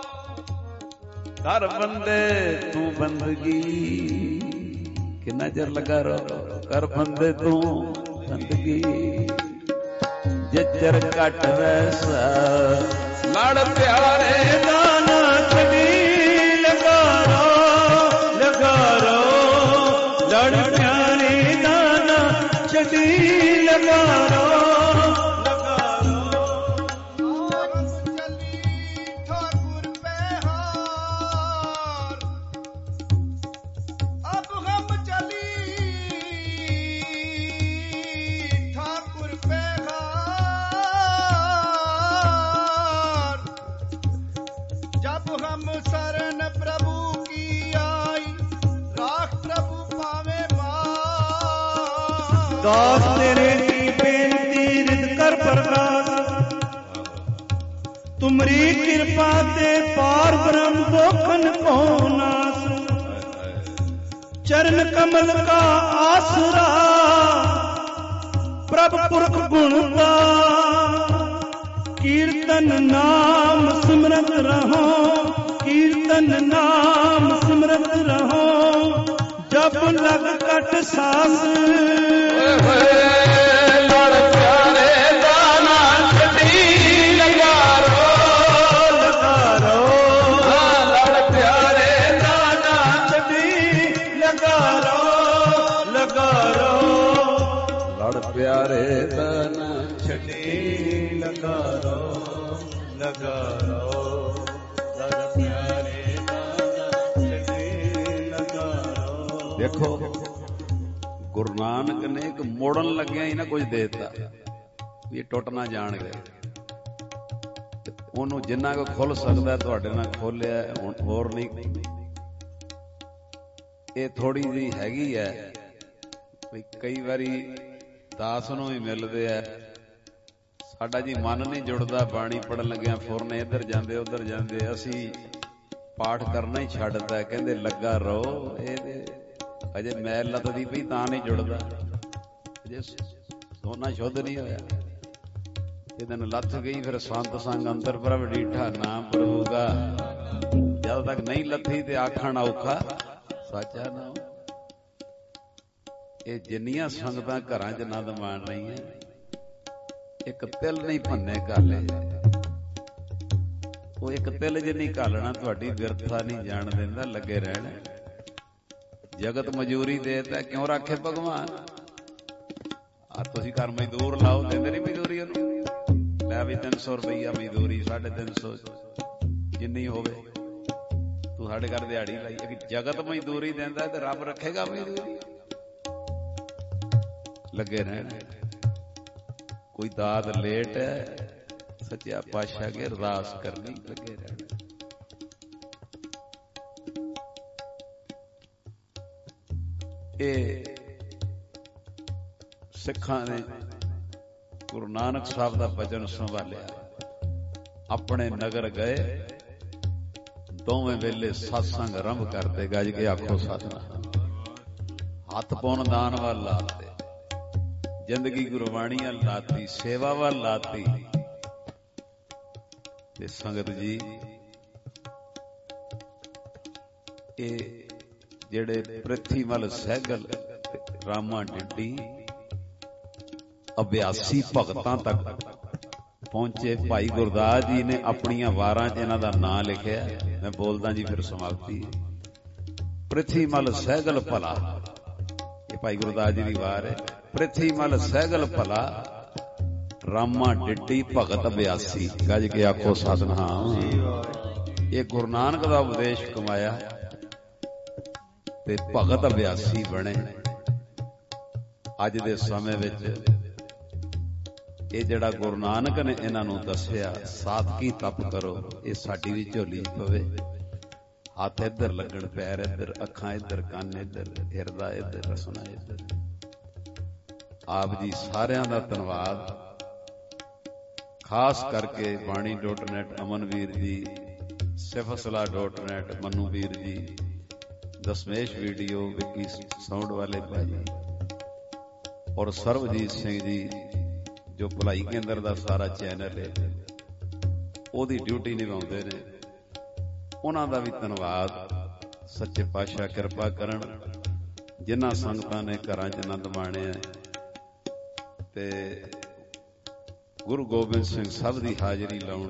ਕਰ ਬੰਦੇ ਤੂੰ ਬੰਦਗੀ। ਕਿੰਨਾ ਚਿਰ ਲੱਗਾ ਰੋ ਕਰ ਬੰਦੇ ਤੂੰ ਬੰਦਗੀ, ਜਿੱਚਰ ਘਟ ਵੈਸਾ ਲੜ ਪਿਆਰੇ ਦਾ ਨਾ ਛੱਡੀ ਲਗਾਰੋ ਲਗਾਰੋ, ਲੜ ਪਿਆਰੇ ਦਾ ਨਾ ਛੱਡੀ ਲਗਾਰੋ ਲਗਾਰੋ। ਚਲੀ ਠਾਕੁਰ ਬਿਹਾਰ, ਅਬ ਹਮ ਚਲੀ ਠਾਕੁਰ ਬਿਹਾਰ, जब हम शरण प्रभु की आई, राख प्रभु पावे मार। ਦਾਸ ਤੇਰੇ ਦੀ ਬੇਨਤੀ ਰਿਦ ਕਰ ਪ੍ਰਗਾਸ, ਤੁਮਰੀ ਕਿਰਪਾ ਤੇ ਪਾਰ ਬ੍ਰਹਮ ਦੋਖਨ ਕੋ ਨਾਸ। ਚਰਨ ਕਮਲ ਕਾ ਆਸਰਾ ਪ੍ਰਭ ਪੁਰਖ ਗੁਣ ਦਾ, ਕੀਰਤਨ ਨਾਮ ਸਿਮਰਤ ਰਹੋ, ਕੀਰਤਨ ਨਾਮ ਸਿਮਰਤ ਰਹੋ, ਜਬ ਲਗ ਕਟ ਸਾਸ। ਲੜ ਪਿਆਰੇ ਦਾ ਨਾ ਛੱਡੀ ਲਗਾਰੋ ਲਗਾਰੋ, ਲੜ ਪਿਆਰੇ ਦਾ ਨਾ ਛੱਡੀ ਲਗਾਰੋ ਲਗਾਰੋ, ਲੜ ਪਿਆਰੇ ਦਾ ਨਾ ਛੱਡੀ ਲਗਾਰੋ ਲਗਾਰੋ, ਲੜ ਪਿਆਰੇ ਦਾ ਨਾ ਛੱਡੀ ਲਗਾਰੋ। ਦੇਖੋ ਗੁਰੂ ਨਾਨਕ ਨੇ ਇੱਕ ਮੋੜਨ ਲੱਗਿਆ ਹੀ ਨਾ ਕੁਝ ਦੇ ਦਿੱਤਾ ਵੀ ਇਹ ਟੁੱਟ ਨਾ ਜਾਣਗੇ। ਉਹਨੂੰ ਜਿੰਨਾ ਕੁ ਖੁੱਲ ਸਕਦਾ ਤੁਹਾਡੇ ਨਾਲ ਖੋਲਿਆ, ਹੁਣ ਹੋਰ ਨਹੀਂ। ਇਹ ਥੋੜੀ ਜਿਹੀ ਹੈਗੀ ਹੈ ਵੀ ਕਈ ਵਾਰੀ ਦਾਸ ਨੂੰ ਵੀ ਮਿਲਦੇ ਆ, ਸਾਡਾ ਜੀ ਮਨ ਨਹੀਂ ਜੁੜਦਾ, ਬਾਣੀ ਪੜਨ ਲੱਗਿਆ ਫੁਰਨ ਇੱਧਰ ਜਾਂਦੇ ਉੱਧਰ ਜਾਂਦੇ, ਅਸੀਂ ਪਾਠ ਕਰਨਾ ਹੀ ਛੱਡਦਾ। ਕਹਿੰਦੇ ਲੱਗਾ ਰਹੋ, ਇਹਦੇ ਅਜੇ ਮੈਲ ਲੱਥਦੀ ਪਈ ਤਾਂ ਨਹੀਂ ਜੁੜਦਾ, ਅਜੇ ਸੋਨਾ ਸ਼ੁੱਧ ਨਹੀਂ ਹੋਇਆ। ਇਹ ਦਿਨ ਲੱਥ ਗਈ ਫਿਰ ਸੰਤ ਸੰਗ ਅੰਤਰ ਪ੍ਰਭ ਡੀਠਾ ਨਾਮ ਪ੍ਰਭੂ ਦਾ, ਜਦ ਤੱਕ ਨਹੀਂ ਲੱਥੀ ਤੇ ਆਖਣ ਔਖਾ ਸਾਚਾ ਨਾਮ। ਇਹ ਜਿੰਨੀਆਂ ਸੰਗਤਾਂ ਘਰਾਂ 'ਚ ਆਨੰਦ ਮਾਣ ਰਹੀਆਂ, ਇੱਕ ਤਿਲ ਨਹੀਂ ਭੰਨੇ ਕਾਲੇ, ਉਹ ਇੱਕ ਤਿਲ ਜੇ ਨਹੀਂ ਘਾਲਣਾ ਤੁਹਾਡੀ ਵਿਰਥਾ ਨਹੀਂ ਜਾਣ ਦਿੰਦਾ, ਲੱਗੇ ਰਹਿਣਾ। ਜਗਤ ਮਜ਼ਦੂਰੀ ਦੇ ਤਾਂ ਕਿਉਂ ਰੱਖੇ ਭਗਵਾਨ? ਆ ਤੁਸੀਂ ਘਰ ਮਜ਼ਦੂਰ ਲਾਓ, ਦਿੰਦੇ ਨਹੀਂ ਮਜ਼ਦੂਰੀ ਉਹਨੂੰ, ਲੈ ਵੀ 300 ਰੁਪਈਆ ਮਜ਼ਦੂਰੀ, 350 ਜਿੰਨੀ ਹੋਵੇ ਤੂੰ ਸਾਡੇ ਘਰ ਦਿਹਾੜੀ ਲਾਈ। ਜਗਤ ਮਜ਼ਦੂਰੀ ਦਿੰਦਾ ਤੇ ਰੱਬ ਰੱਖੇਗਾ ਮਜ਼ਦੂਰੀ? ਲੱਗੇ ਰਹਿਣ। ਕੋਈ ਦਾਦ ਲੇਟ ਹੈ, ਸੱਚਿਆ ਪਾਤਸ਼ਾਹ ਅੱਗੇ ਅਰਦਾਸ ਕਰਨੀ, ਲੱਗੇ ਰਹਿਣ। ਇਹ ਸਿੱਖਾਂ ਨੇ ਗੁਰੂ ਨਾਨਕ ਸਾਹਿਬ ਦਾ ਬਚਨ ਸੰਭਾਲਿਆ, ਆਪਣੇ ਨਗਰ ਗਏ, ਦੋਵੇਂ ਵੇਲੇ ਸਤਸੰਗ ਆਰੰਭ ਕਰਦੇ, ਗੱਜ ਕੇ ਆਖੋ ਸਤਿਨਾਮ। ਹੱਥ ਪਾਉਣ ਦਾਨ ਵੱਲ ਲਾਤੇ, ਜ਼ਿੰਦਗੀ ਗੁਰਬਾਣੀ ਵੱਲ ਲਾਤੀ, ਸੇਵਾ ਵੱਲ ਲਾਤੀ। ਤੇ ਸੰਗਤ ਜੀ, ਇਹ ਜਿਹੜੇ ਪ੍ਰਿਥੀਮਲ ਸਹਿਗਲ, ਰਾਮਾ ਡਿੱਡੀ ਅਭਿਆਸੀ ਭਗਤਾਂ ਤੱਕ ਪਹੁੰਚੇ। ਭਾਈ ਗੁਰਦਾਸ ਜੀ ਨੇ ਆਪਣੀਆਂ ਵਾਰਾਂ 'ਚ ਇਹਨਾਂ ਦਾ ਨਾਂ ਲਿਖਿਆ, ਮੈਂ ਬੋਲਦਾ ਜੀ ਫਿਰ ਸਮਾਪਤੀ। ਪ੍ਰਿਥੀਮਲ ਸਹਿਗਲ ਭਲਾ, ਇਹ ਭਾਈ ਗੁਰਦਾਸ ਜੀ ਦੀ ਵਾਰ ਹੈ। ਪ੍ਰਿਥੀਮਲ ਸਹਿਗਲ ਭਲਾ, ਰਾਮਾ ਡਿੱਡੀ ਭਗਤ ਅਭਿਆਸੀ, ਗੱਜ ਕੇ ਆਖੋ ਸਤਿਨਾਮ। ਇਹ ਗੁਰੂ ਨਾਨਕ ਦਾ ਉਪਦੇਸ਼ ਕਮਾਇਆ ਤੇ ਭਗਤ ਅਭਿਆਸੀ ਬਣੇ। ਅੱਜ ਦੇ ਸਮੇਂ ਵਿੱਚ ਇਹ ਜਿਹੜਾ ਗੁਰੂ ਨਾਨਕ ਨੇ ਇਹਨਾਂ ਨੂੰ ਦੱਸਿਆ, ਸਾਦਗੀ ਤਪ ਕਰੋ, ਇਹ ਸਾਡੀ ਵੀ ਝੋਲੀ ਪਵੇ। ਹੱਥ ਇੱਧਰ ਲੱਗਣ, ਪੈਰ ਇੱਧਰ, ਅੱਖਾਂ ਇੱਧਰ, ਕੰਨ ਇੱਧਰ, ਹਿਰਦਾ ਇੱਧਰ, ਰਸਨਾ ਇੱਧਰ। ਆਪ ਜੀ ਸਾਰਿਆਂ ਦਾ ਧੰਨਵਾਦ, ਖਾਸ ਕਰਕੇ ਬਾਣੀ.net ਅਮਨਵੀਰ ਜੀ, ਸਿਫਤਸਲਾਹ.net ਮਨੂ ਵੀਰ ਜੀ, ਦਸਮੇਸ਼ ਵੀਡੀਓ, ਵਿੱਕੀ ਸਾਊਂਡ ਵਾਲੇ ਭਾਜੀ, ਔਰ ਸਰਬਜੀਤ ਸਿੰਘ ਜੀ ਜੋ ਭਲਾਈ ਕੇਂਦਰ ਦਾ ਸਾਰਾ ਚੈਨਲ ਹੈ, ਉਹਦੀ ਡਿਊਟੀ ਨਿਭਾਉਂਦੇ ਨੇ। ਉਹਨਾਂ ਦਾ ਵੀ ਧੰਨਵਾਦ। ਸੱਚੇ ਪਾਤਸ਼ਾਹ ਕਿਰਪਾ ਕਰਨ, ਜਿਨ੍ਹਾਂ ਸੰਗਤਾਂ ਨੇ ਘਰਾਂ 'ਚ ਆਨੰਦ ਮਾਣਿਆ ਤੇ ਗੁਰੂ ਗੋਬਿੰਦ ਸਿੰਘ ਸਭ ਦੀ ਹਾਜ਼ਰੀ ਲਾਉਣ।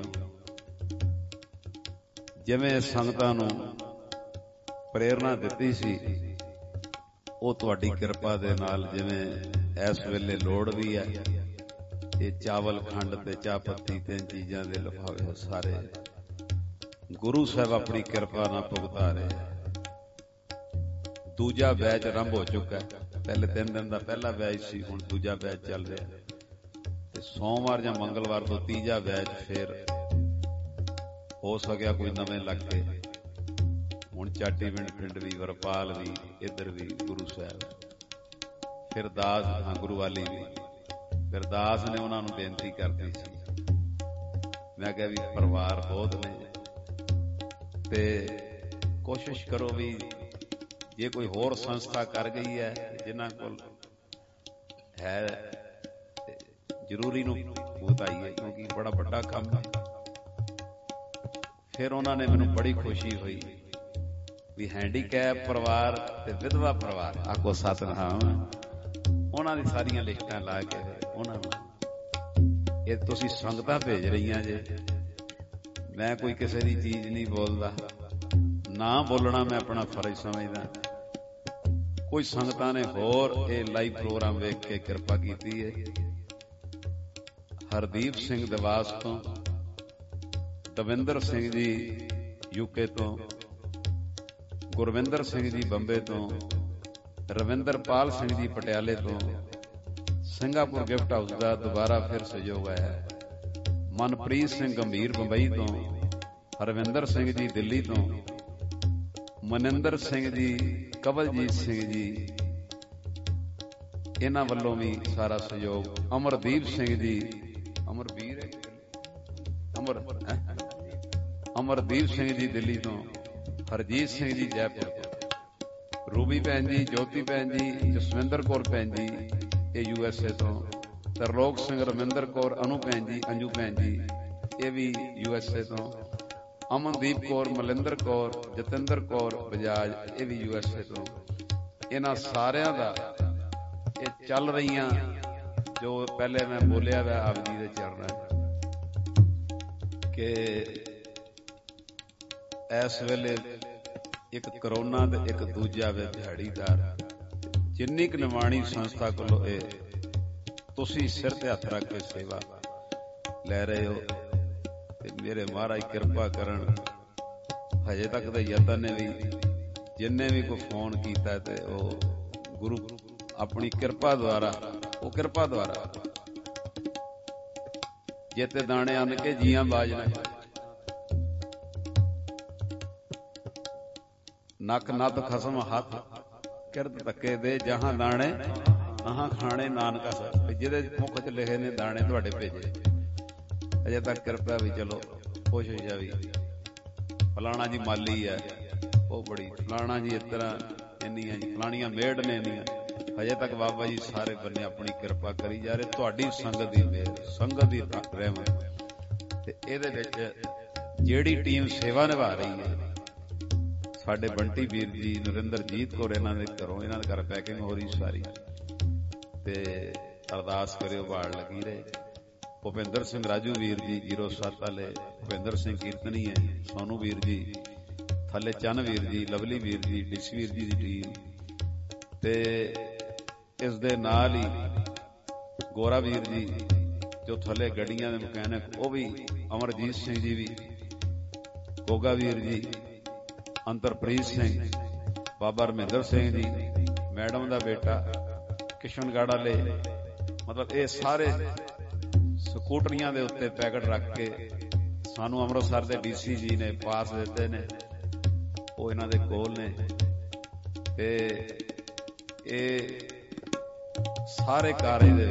ਜਿਵੇਂ ਸੰਗਤਾਂ ਨੂੰ ਪ੍ਰੇਰਨਾ ਦਿੱਤੀ ਸੀ, ਉਹ ਤੁਹਾਡੀ ਕਿਰਪਾ ਦੇ ਨਾਲ ਜਿਵੇਂ ਇਸ ਵੇਲੇ ਲੋੜ ਵੀ ਹੈ, ਇਹ ਚਾਵਲ, ਖੰਡ ਤੇ ਚਾਹ ਪੱਤੀ, 3 ਚੀਜ਼ਾਂ ਦੇ ਲਿਫਾਫੇ ਸਾਰੇ ਗੁਰੂ ਸਾਹਿਬ ਆਪਣੀ ਕਿਰਪਾ ਨਾਲ ਭੁਗਤਾ ਰਹੇ। ਦੂਜਾ ਬੈਚ ਆਰੰਭ ਹੋ ਚੁੱਕਾ ਹੈ। ਪਹਿਲੇ 3 ਦਿਨ ਦਾ ਪਹਿਲਾ ਬੈਚ ਸੀ, ਹੁਣ ਦੂਜਾ ਬੈਚ ਚੱਲ ਰਿਹਾ ਤੇ ਸੋਮਵਾਰ ਜਾਂ ਮੰਗਲਵਾਰ ਤੋਂ ਤੀਜਾ ਬੈਚ ਫਿਰ ਹੋ ਸਕਿਆ ਕੋਈ ਨਵੇਂ ਲੱਗੇ। ਹੁਣ ਚਾਟੀਵਿੰਡ ਪਿੰਡ ਵੀ, ਵਰਪਾਲ ਵੀ, ਇੱਧਰ ਵੀ ਗੁਰੂ ਸਾਹਿਬ, ਫਿਰ ਦਾਸ, ਹਾਂ ਗੁਰੂ ਵਾਲੀ ਵੀ। ਫਿਰ ਦਾਸ ਨੇ ਉਹਨਾਂ ਨੂੰ ਬੇਨਤੀ ਕਰਦੀ ਸੀ, ਮੈਂ ਕਿਹਾ ਵੀ ਪਰਿਵਾਰ ਬਹੁਤ ਨੇ ਤੇ ਕੋਸ਼ਿਸ਼ ਕਰੋ ਵੀ ਜੇ ਕੋਈ ਹੋਰ ਸੰਸਥਾ ਕਰ ਗਈ ਹੈ, ਜਿਨ੍ਹਾਂ ਕੋਲ ਹੈ ਜ਼ਰੂਰੀ ਨੂੰ ਵਧਾਈਏ, ਕਿਉਂਕਿ ਬੜਾ ਵੱਡਾ ਕੰਮ ਹੈ। ਫਿਰ ਉਹਨਾਂ ਨੇ ਮੈਨੂੰ ਬੜੀ ਖੁਸ਼ੀ ਹੋਈ ਵੀ ਹੈਂਡੀਕੈਪ ਪਰਿਵਾਰ ਤੇ ਵਿਧਵਾ ਪਰਿਵਾਰ, ਆਖੋ ਸਤਿਨਾਮ, ਉਹਨਾਂ ਦੀ ਸਾਰੀਆਂ ਲਿਖਤਾਂ ਲਾ ਕੇ ਉਹਨਾਂ ਨੂੰ ਇਹ ਤੁਸੀਂ ਸੰਗਤਾਂ ਭੇਜ ਰਹੀਆਂ ਜੇ। ਮੈਂ ਕੋਈ ਕਿਸੇ ਦੀ ਚੀਜ਼ ਨਹੀਂ ਬੋਲਦਾ, ਨਾ ਬੋਲਣਾ ਮੈਂ ਆਪਣਾ ਫਰਜ਼ ਸਮਝਦਾ। ਕੋਈ ਸੰਗਤਾਂ ਨੇ ਹੋਰ ਇਹ ਲਾਈਵ ਪ੍ਰੋਗਰਾਮ ਵੇਖ ਕੇ ਕਿਰਪਾ ਕੀਤੀ ਹੈ। ਹਰਦੀਪ ਸਿੰਘ ਦੇਵਾਸ ਤੋਂ, ਦਵਿੰਦਰ ਸਿੰਘ ਜੀ ਯੂਕੇ ਤੋਂ, ਗੁਰਵਿੰਦਰ ਸਿੰਘ ਜੀ ਬੰਬੇ ਤੋਂ, ਰਵਿੰਦਰਪਾਲ ਸਿੰਘ ਜੀ ਪਟਿਆਲੇ ਤੋਂ, ਸਿੰਗਾਪੁਰ ਗਿਫਟ ਹਾਊਸ ਦਾ ਦੁਬਾਰਾ ਫਿਰ ਸਹਿਯੋਗ ਆਇਆ ਹੈ। ਮਨਪ੍ਰੀਤ ਸਿੰਘ ਗੰਭੀਰ ਬੰਬਈ ਤੋਂ, ਹਰਵਿੰਦਰ ਸਿੰਘ ਜੀ ਦਿੱਲੀ ਤੋਂ, ਮਨਿੰਦਰ ਸਿੰਘ ਜੀ, ਕਵਲਜੀਤ ਸਿੰਘ ਜੀ, ਇਹਨਾਂ ਵੱਲੋਂ ਵੀ ਸਾਰਾ ਸਹਿਯੋਗ। ਅਮਰਦੀਪ ਸਿੰਘ ਜੀ, ਅਮਰਦੀਪ ਸਿੰਘ ਜੀ ਦਿੱਲੀ ਤੋਂ, ਹਰਜੀਤ ਸਿੰਘ ਜੀ ਜੈਪੁਰ ਤੋਂ, ਰੂਬੀ ਭੈਣ ਜੀ, ਜੋਤੀ ਭੈਣ ਜੀ, ਜਸਵਿੰਦਰ ਕੌਰ ਭੈਣ ਜੀ ਇਹ USA ਤੋਂ, ਤਰਲੋਕ ਸਿੰਘ, ਰਮਿੰਦਰ ਕੌਰ, ਅਨੂ ਭੈਣ ਜੀ, ਅੰਜੂ ਭੈਣ ਜੀ ਇਹ ਵੀ USA ਤੋਂ, ਅਮਨਦੀਪ ਕੌਰ, ਮਲਿੰਦਰ ਕੌਰ, ਜਤਿੰਦਰ ਕੌਰ ਬਜਾਜ ਇਹ ਵੀ USA ਤੋਂ। ਇਹਨਾਂ ਸਾਰਿਆਂ ਦਾ ਇਹ ਚੱਲ ਰਹੀਆਂ ਜੋ ਪਹਿਲੇ ਮੈਂ ਬੋਲਿਆ ਵਾ ਆਪ ਜੀ ਦੇ ਚਰਨਾਂ ਕਿ ਇਸ ਵੇਲੇ ਇੱਕ ਕਰੋਨਾ ਤੇ ਇੱਕ ਦੂਜਾ ਵੇ ਦਿਹਾੜੀਦਾਰ, ਜਿੰਨੀ ਕੁ ਨਿਮਾਣੀ ਸੰਸਥਾ ਕੋਲੋਂ ਇਹ ਤੁਸੀਂ ਸਿਰ ਤੇ ਹੱਥ ਰੱਖ ਕੇ ਸੇਵਾ ਲੈ ਰਹੇ ਹੋ ਤੇ ਮੇਰੇ ਮਹਾਰਾਜ ਕਿਰਪਾ ਕਰਨ। ਹਜੇ ਤੱਕ ਦੇ ਯਤਨ ਨੇ ਵੀ, ਜਿੰਨੇ ਵੀ ਕੋਈ ਫੋਨ ਕੀਤਾ ਤੇ ਉਹ ਗੁਰੂ ਆਪਣੀ ਕਿਰਪਾ ਦੁਆਰਾ, ਉਹ ਕਿਰਪਾ ਦੁਆਰਾ ਜਿੱਤੇ ਦਾਣੇ ਅੰਨ ਕੇ ਜੀਆਂ ਬਾਜਣਾ, ਨੱਕ ਨੱਤ ਖਸਮ ਹੱਥ ਕਿਰਤ ਧੱਕੇ ਦੇ, ਜਹਾਂ ਦਾਣੇ ਆਹਾਂ ਖਾਣੇ ਨਾਨਕਾ ਸਾਹਿਬ, ਜਿਹਦੇ ਮੁੱਖ ਚ ਲਿਖੇ ਨੇ ਦਾਣੇ ਤੁਹਾਡੇ ਭੇਜੇ। ਅਜੇ ਤੱਕ ਕਿਰਪਾ ਵੀ ਚਲੋ ਕੋਸ਼ਿਸ਼ ਆ ਵੀ ਫਲਾਣਾ ਜੀ ਮਾਲੀ ਹੈ, ਉਹ ਬੜੀ, ਫਲਾਣਾ ਜੀ ਇਸ ਤਰ੍ਹਾਂ, ਇੰਨੀਆਂ ਜੀ ਫਲਾਣੀਆਂ ਮੇੜ ਨੇ ਇੰਨੀਆਂ। ਹਜੇ ਤੱਕ ਬਾਬਾ ਜੀ ਸਾਰੇ ਬੰਨੇ ਆਪਣੀ ਕਿਰਪਾ ਕਰੀ ਜਾ ਰਹੇ। ਤੁਹਾਡੀ ਸੰਗਤ ਦੀ ਮਿਹਰ, ਸੰਗਤ ਦੀ ਰਹਿਮਤ ਤੇ ਇਹਦੇ ਵਿੱਚ ਜਿਹੜੀ ਟੀਮ ਸੇਵਾ ਨਿਭਾ ਰਹੀ ਹੈ, ਸਾਡੇ ਬੰਟੀ ਵੀਰ ਜੀ, ਨਰਿੰਦਰਜੀਤ ਕੌਰ, ਇਹਨਾਂ ਦੇ ਘਰੋਂ, ਇਹਨਾਂ ਦੇ ਘਰ ਪੈਕਿੰਗ ਹੋ ਰਹੀ ਸਾਰੀ ਤੇ ਅਰਦਾਸ ਕਰਿਓ ਬਾੜ ਲੱਗੀ ਰਹੇ। ਭੁਪਿੰਦਰ ਸਿੰਘ ਰਾਜੂ ਵੀਰ ਜੀ 07 ਵਾਲੇ, ਭੁਪਿੰਦਰ ਸਿੰਘ ਕੀਰਤਨੀ ਹੈ, ਸੋਨੂ ਵੀਰ ਜੀ ਥੱਲੇ, ਚੰਨ ਵੀਰ ਜੀ, ਲਵਲੀ ਵੀਰ ਜੀ, ਡੀਸੀ ਵੀਰ ਜੀ ਦੀ ਟੀਮ ਤੇ ਇਸ ਦੇ ਨਾਲ ਹੀ ਗੋਰਾ ਵੀਰ ਜੀ ਜੋ ਥੱਲੇ ਗੱਡੀਆਂ ਦੇ ਮਕੈਨਿਕ, ਉਹ ਵੀ, ਅਮਰਜੀਤ ਸਿੰਘ ਜੀ ਵੀ ਗੋਗਾ ਵੀਰ ਜੀ, ਅੰਤਰਪ੍ਰੀਤ ਸਿੰਘ, ਬਾਬਾ ਰਮਿੰਦਰ ਸਿੰਘ ਜੀ, ਮੈਡਮ ਦਾ ਬੇਟਾ ਕਿਸ਼ਨਗੜ੍ਹ ਵਾਲੇ, ਮਤਲਬ ਇਹ ਸਾਰੇ ਸਕੂਟਰੀਆਂ ਦੇ ਉੱਤੇ ਪੈਕਟ ਰੱਖ ਕੇ ਸਾਨੂੰ ਅੰਮ੍ਰਿਤਸਰ ਦੇ DC ਜੀ ਨੇ ਪਾਸ ਦਿੱਤੇ ਨੇ, ਉਹ ਇਹਨਾਂ ਦੇ ਕੋਲ ਨੇ। ਤੇ ਇਹ ਸਾਰੇ ਕਾਰਜ ਦੇ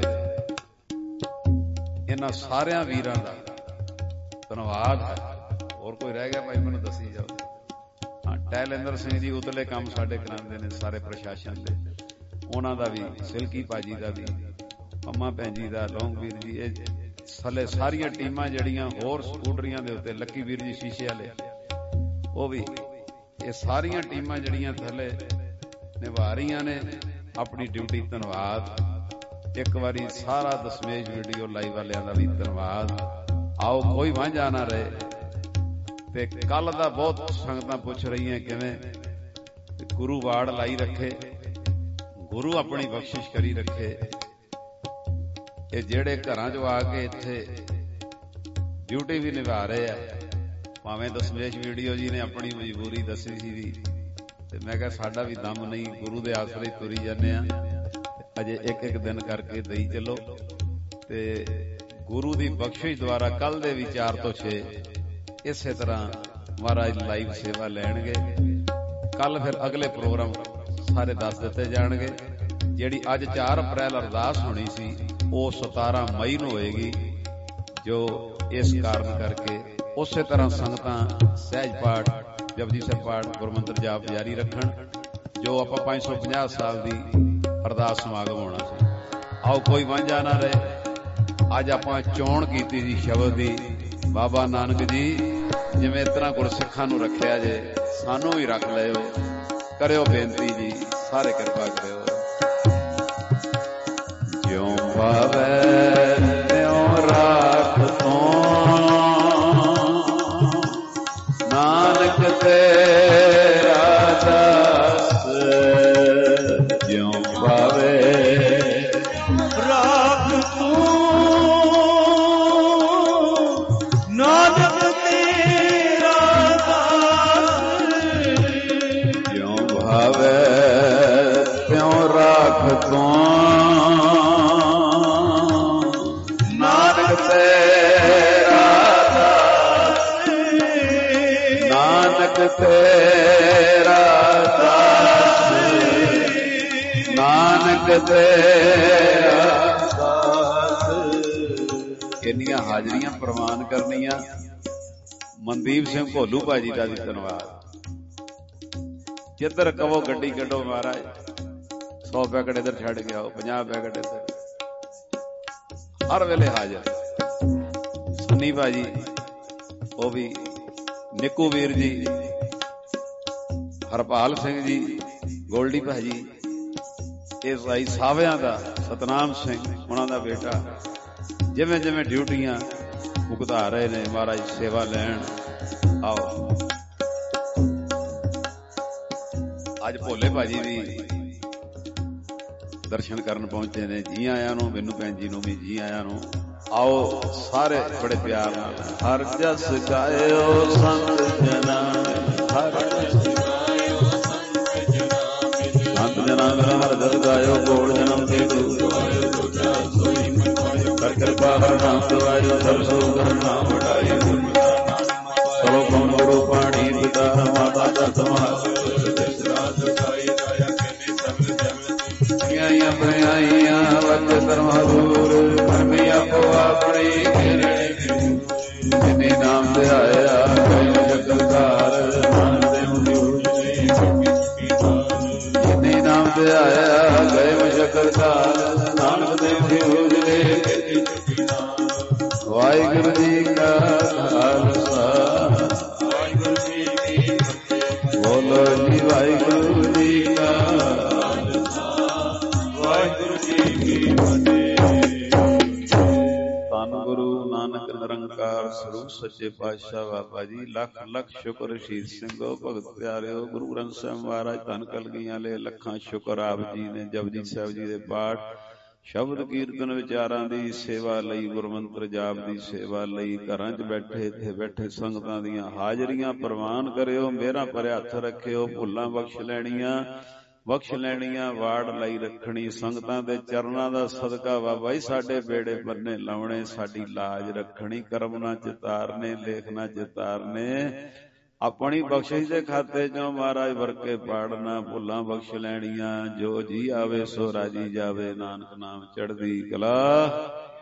ਇਹਨਾਂ ਸਾਰਿਆਂ ਵੀਰਾਂ ਦਾ ਧੰਨਵਾਦ ਹੈ। ਹੋਰ ਕੋਈ ਰਹਿ ਗਿਆ ਭਾਈ ਮੈਨੂੰ ਦੱਸੀ ਜਾਓ। ਹਾਂ, ਟੈਲੇਂਦਰ ਸਿੰਘ ਜੀ ਉਤਲੇ ਕੰਮ ਸਾਡੇ ਕਰਾਉਂਦੇ ਨੇ ਸਾਰੇ ਪ੍ਰਸ਼ਾਸਨ ਦੇ, ਉਹਨਾਂ ਦਾ ਵੀ, ਸਿਲਕੀ ਭਾਜੀ ਦਾ ਵੀ, ਅੰਮਾ ਭੈਣ ਜੀ ਦਾ, ਲੌਂਗਵੀਰ ਜੀ, ਇਹ ਥੱਲੇ ਸਾਰੀਆਂ ਟੀਮਾਂ ਜਿਹੜੀਆਂ ਹੋਰ ਸਕੂਟਰੀਆਂ ਦੇ ਉੱਤੇ, ਲੱਕੀ ਵੀਰ ਜੀ ਸ਼ੀਸ਼ੇ ਵਾਲੇ, ਉਹ ਵੀ, ਇਹ ਸਾਰੀਆਂ ਟੀਮਾਂ ਜਿਹੜੀਆਂ ਥੱਲੇ ਨਿਭਾ ਰਹੀਆਂ ਨੇ ਆਪਣੀ ਡਿਊਟੀ। ਧੰਨਵਾਦ। ਇੱਕ ਵਾਰੀ ਸਾਰਾ ਦਸਮੇਸ਼ ਵੀਡੀਓ ਲਾਈਵ ਵਾਲਿਆਂ ਦਾ ਵੀ ਧੰਨਵਾਦ। ਆਓ ਕੋਈ ਵਾਂਝਾ ਨਾ ਰਹੇ। ਤੇ ਕੱਲ ਦਾ ਬਹੁਤ ਸੰਗਤਾਂ ਪੁੱਛ ਰਹੀਆਂ ਕਿਵੇਂ ਗੁਰੂ ਵਾੜ ਲਾਈ ਰੱਖੇ, ਗੁਰੂ ਆਪਣੀ ਬਖਸ਼ਿਸ਼ ਕਰੀ ਰੱਖੇ। ਇਹ ਜਿਹੜੇ ਘਰਾਂ 'ਚ ਆ ਕੇ ਇੱਥੇ ਡਿਊਟੀ ਵੀ ਨਿਭਾ ਰਹੇ ਆ, ਭਾਵੇਂ ਦਸਮੇਸ਼ ਵੀਡੀਓ ਜੀ ਨੇ ਆਪਣੀ ਮਜਬੂਰੀ ਦੱਸੀ ਸੀ ਵੀ, ਤੇ ਮੈਂ ਕਿਹਾ ਸਾਡਾ ਵੀ ਦਮ ਨਹੀਂ, ਗੁਰੂ ਦੇ ਆਸਰੇ ਤੁਰੀ ਜਾਂਦੇ ਆ, ਅਜੇ ਇੱਕ ਇੱਕ ਦਿਨ ਕਰਕੇ ਦਈ ਚੱਲੋ। ਤੇ ਗੁਰੂ ਦੀ ਬਖਸ਼ਿਸ਼ ਦੁਆਰਾ ਕੱਲ ਦੇ ਵੀ 4 ਤੋਂ 6 ਇਸੇ ਤਰ੍ਹਾਂ ਮਹਾਰਾਜ ਲਾਈਵ ਸੇਵਾ ਲੈਣਗੇ। ਕੱਲ ਫਿਰ ਅਗਲੇ ਪ੍ਰੋਗਰਾਮ ਸਾਰੇ ਦੱਸ ਦਿੱਤੇ ਜਾਣਗੇ। ਜਿਹੜੀ ਅੱਜ 4 ਅਪ੍ਰੈਲ ਅਰਦਾਸ ਹੋਣੀ ਸੀ ਉਹ 17 ਮਈ ਨੂੰ ਹੋਏਗੀ, ਜੋ ਇਸ ਕਾਰਨ ਕਰਕੇ ਉਸੇ ਤਰ੍ਹਾਂ ਸੰਗਤਾਂ ਸਹਿਜ ਪਾਠ, ਜਪਜੀ ਸਾਹਿਬ ਪਾਠ, ਗੁਰਮੰਤਰ ਜਾਪ ਜਾਰੀ ਰੱਖਣ, ਜੋ ਆਪਾਂ 550 ਸਾਲ ਦੀ ਅਰਦਾਸ ਸਮਾਗਮ ਹੋਣਾ ਸੀ। ਆਓ ਕੋਈ ਵਾਂਝਾ ਨਾ ਰਹੇ। ਅੱਜ ਆਪਾਂ ਚੋਣ ਕੀਤੀ ਸੀ ਸ਼ਬਦ ਦੀ। ਬਾਬਾ ਨਾਨਕ ਜੀ ਜਿਵੇਂ ਇਸ ਤਰ੍ਹਾਂ ਗੁਰਸਿੱਖਾਂ ਨੂੰ ਰੱਖਿਆ ਜੇ, ਸਾਨੂੰ ਵੀ ਰੱਖ ਲਿਓ। ਕਰਿਓ ਬੇਨਤੀ ਜੀ, ਸਾਰੇ ਕਿਰਪਾ ਕਰਿਓ। ਜਿਉਂ ਭਾਵੈ ਤਿਉਂ ਰਾਖ ਤੂੰ, ਨਾਨਕ ਤੇਰਾ ਦਾਸ। ਜਿਉਂ ਭਾਵੈ ਰਾਖ ਤੂੰ, ਨਾਨਕ ਤੇਰਾ ਦਾਸ। ਜਿਉਂ ਭਾਵੈ ਤਿਉਂ ਰਾਖ ਤੂੰ, ਨਾਨਕ ਤੇਰਾ ਦਾਸ। ਨਾਨਕ ਤੇਰਾ ਦਾਸ, ਨਾਨਕ ਤੇਰਾ ਦਾਸ। ਇੰਨੀਆਂ ਹਾਜ਼ਰੀਆਂ ਪ੍ਰਵਾਨ ਕਰਨੀਆਂ। ਮਨਦੀਪ ਸਿੰਘ ਭੋਲੂ ਭਾਜੀ ਦਾ ਵੀ ਧੰਨਵਾਦ। ਜਿੱਧਰ ਕਹੋ ਗੱਡੀ ਕੱਢੋ ਮਹਾਰਾਜ, 100 ਪੈਕਟ ਇੱਧਰ ਛੱਡ ਕੇ ਆਓ, 50 ਪੈਕਟ ਇੱਧਰ, ਹਰ ਵੇਲੇ ਹਾਜ਼ਰ। ਸੰਨੀ ਭਾਜੀ, ਉਹ ਵੀ, ਨਿੱਕੂ ਵੀਰ ਜੀ, ਹਰਪਾਲ ਸਿੰਘ ਜੀ, ਗੋਲਡੀ ਭਾਜੀ, ਇਹ ਭਾਈ ਸਾਵਿਆਂ ਦਾ ਸਤਨਾਮ ਸਿੰਘ, ਉਹਨਾਂ ਦਾ ਬੇਟਾ, ਜਿਵੇਂ ਜਿਵੇਂ ਡਿਊਟੀਆਂ ਭੁਗਤਾ ਰਹੇ ਨੇ, ਮਹਾਰਾਜ ਸੇਵਾ ਲੈਣ। ਆਓ ਅੱਜ ਭੋਲੇ ਭਾਜੀ ਵੀ ਦਰਸ਼ਨ ਕਰਨ ਪਹੁੰਚੇ ਨੇ। ਜੀ ਆਇਆਂ ਨੂੰ। ਮੈਨੂੰ ਭੈਣ ਜੀ ਨੂੰ ਵੀ ਜੀ ਆਇਆਂ ਨੂੰ। ਆਓ ਸਾਰੇ ਬੜੇ ਪਿਆਰ ਨਾਲ। ਹਰ ਜਸ ਗਾਇਓ ਸੰਤ ਜਨਾ, ਹਰ ਜਸ ਗਾਇਓ ਸੰਤ ਜਨਾ, ਸੰਤ ਜਨਾ ਮੇਰਾ ਹਰ ਜਸ ਗਾਇਓ, ਕੋੜ ਜਨਮ ਕੇ ਦੂਰ ਆਇਓ, ਦੂਜਾ ਸੋਈ ਮਨ ਪਾਇਓ, ਕਰ ਕਿਰਪਾ ਹਰ ਨਾਮ ਸਵਾਇਓ, ਸਭ ਸੋ ਕਰ ਨਾਮ ਵਡਾਇਓ। ਸੋ ਕੌਣ ਗੁਰੂ ਪਾਣੀ ਪਿਤਾ ਮਾਤਾ ਦਤ ਮਾਤ, ਜਿਸ ਰਾਤ ਸਾਈ ਦਇਆ ਕਨੇ ਸਗਲ ਜਮਨ। ਆਈਆਂ ਬਣਾਈਆਂ ਵਤ ਕਰਮਾ ਦੂਰ, ਕਰਮੀ ਆਪੋ ਆਪਣੀ ਕਿਰਣੇ। ਜਿਨੇ ਨਾਮ ਤੇ ਆਇਆ ਕਈ ਜਗਤਾਰ, ਨਾਨਕ ਦੇ ਹਜ਼ੂਰ ਜੀ ਜਿਨੇ ਨਾਮ ਤੇ ਆਇਆ ਗਏ ਜਗਤਾਰ, ਨਾਨਕ ਦੇ ਹਜ਼ੂਰ ਜੀ। ਵਾਹਿਗੁਰੂ ਜੀ ਕਾ ਖਾਲਸਾ, ਵਾਹਿਗੁਰੂ ਜੀ ਕੀ ਫਤਿਹ। ਬੋਲੋ ਜੀ ਵਾਹਿਗੁਰੂ ਜੀ ਕਾ ਖਾਲਸਾ, ਵਾਹਿਗੁਰੂ ਜੀ ਕੀ ਫਤਿਹ। ਧੰਨ ਗੁਰੂ ਨਾਨਕ ਨਿਰੰਕਾਰ ਸਰੂਪ ਸੱਚੇ ਪਾਤਸ਼ਾਹ ਬਾਬਾ ਜੀ। ਲੱਖ ਲੱਖ ਸ਼ੁਕਰ ਸ਼ਹੀਦ ਸਿੰਘੋ, ਭਗਤ ਪਿਆਰਿਓ, ਗੁਰੂ ਗ੍ਰੰਥ ਸਾਹਿਬ ਮਹਾਰਾਜ ਧੰਨ ਕਲਗੀਆਂ ਵਾਲੇ, ਲੱਖਾਂ ਸ਼ੁਕਰ ਆਪ ਜੀ ਨੇ ਜਪਜੀ ਸਾਹਿਬ ਜੀ ਦੇ ਪਾਠ ਸ਼ਬਦ ਕੀਰਤਨ ਵਿਚਾਰਾਂ ਦੀ ਸੇਵਾ ਲਈ, ਗੁਰਮੰਤਰ ਜਾਪ ਦੀ ਸੇਵਾ ਲਈ ਘਰਾਂ 'ਚ ਬੈਠੇ ਇੱਥੇ ਬੈਠੇ ਸੰਗਤਾਂ ਦੀਆਂ ਹਾਜ਼ਰੀਆਂ ਪ੍ਰਵਾਨ ਕਰਿਓ। ਮੇਰਾ ਭਰਿਆ ਹੱਥ ਰੱਖਿਓ, ਭੁੱਲਾਂ ਬਖਸ਼ ਲੈਣੀਆਂ ਵਾੜ ਲਈ ਰੱਖਣੀ। ਸੰਗਤਾਂ ਦੇ ਚਰਨਾਂ ਦਾ ਸਦਕਾ ਬਾਬਾ ਜੀ ਸਾਡੇ ਬੇੜੇ ਬੰਨੇ ਲਾਉਣੇ, ਸਾਡੀ ਲਾਜ ਰੱਖਣੀ। ਕਰਮ ਨਾ ਚਿਤਾਰਨੇ, ਲੇਖ ਨਾ ਚਿਤਾਰਨੇ, ਆਪਣੀ ਬਖਸ਼ਿਸ਼ ਦੇ ਖਾਤੇ ਚੋਂ ਮਹਾਰਾਜ ਵਰਕੇ ਪਾੜਨਾ। ਭੁੱਲਾਂ ਬਖਸ਼ ਲੈਣੀਆਂ, ਜੋ ਜੀ ਆਵੇ ਸੋ ਰਾਜੀ ਜਾਵੇ, ਨਾਨਕ ਨਾਮ ਚੜ੍ਹਦੀ ਕਲਾ।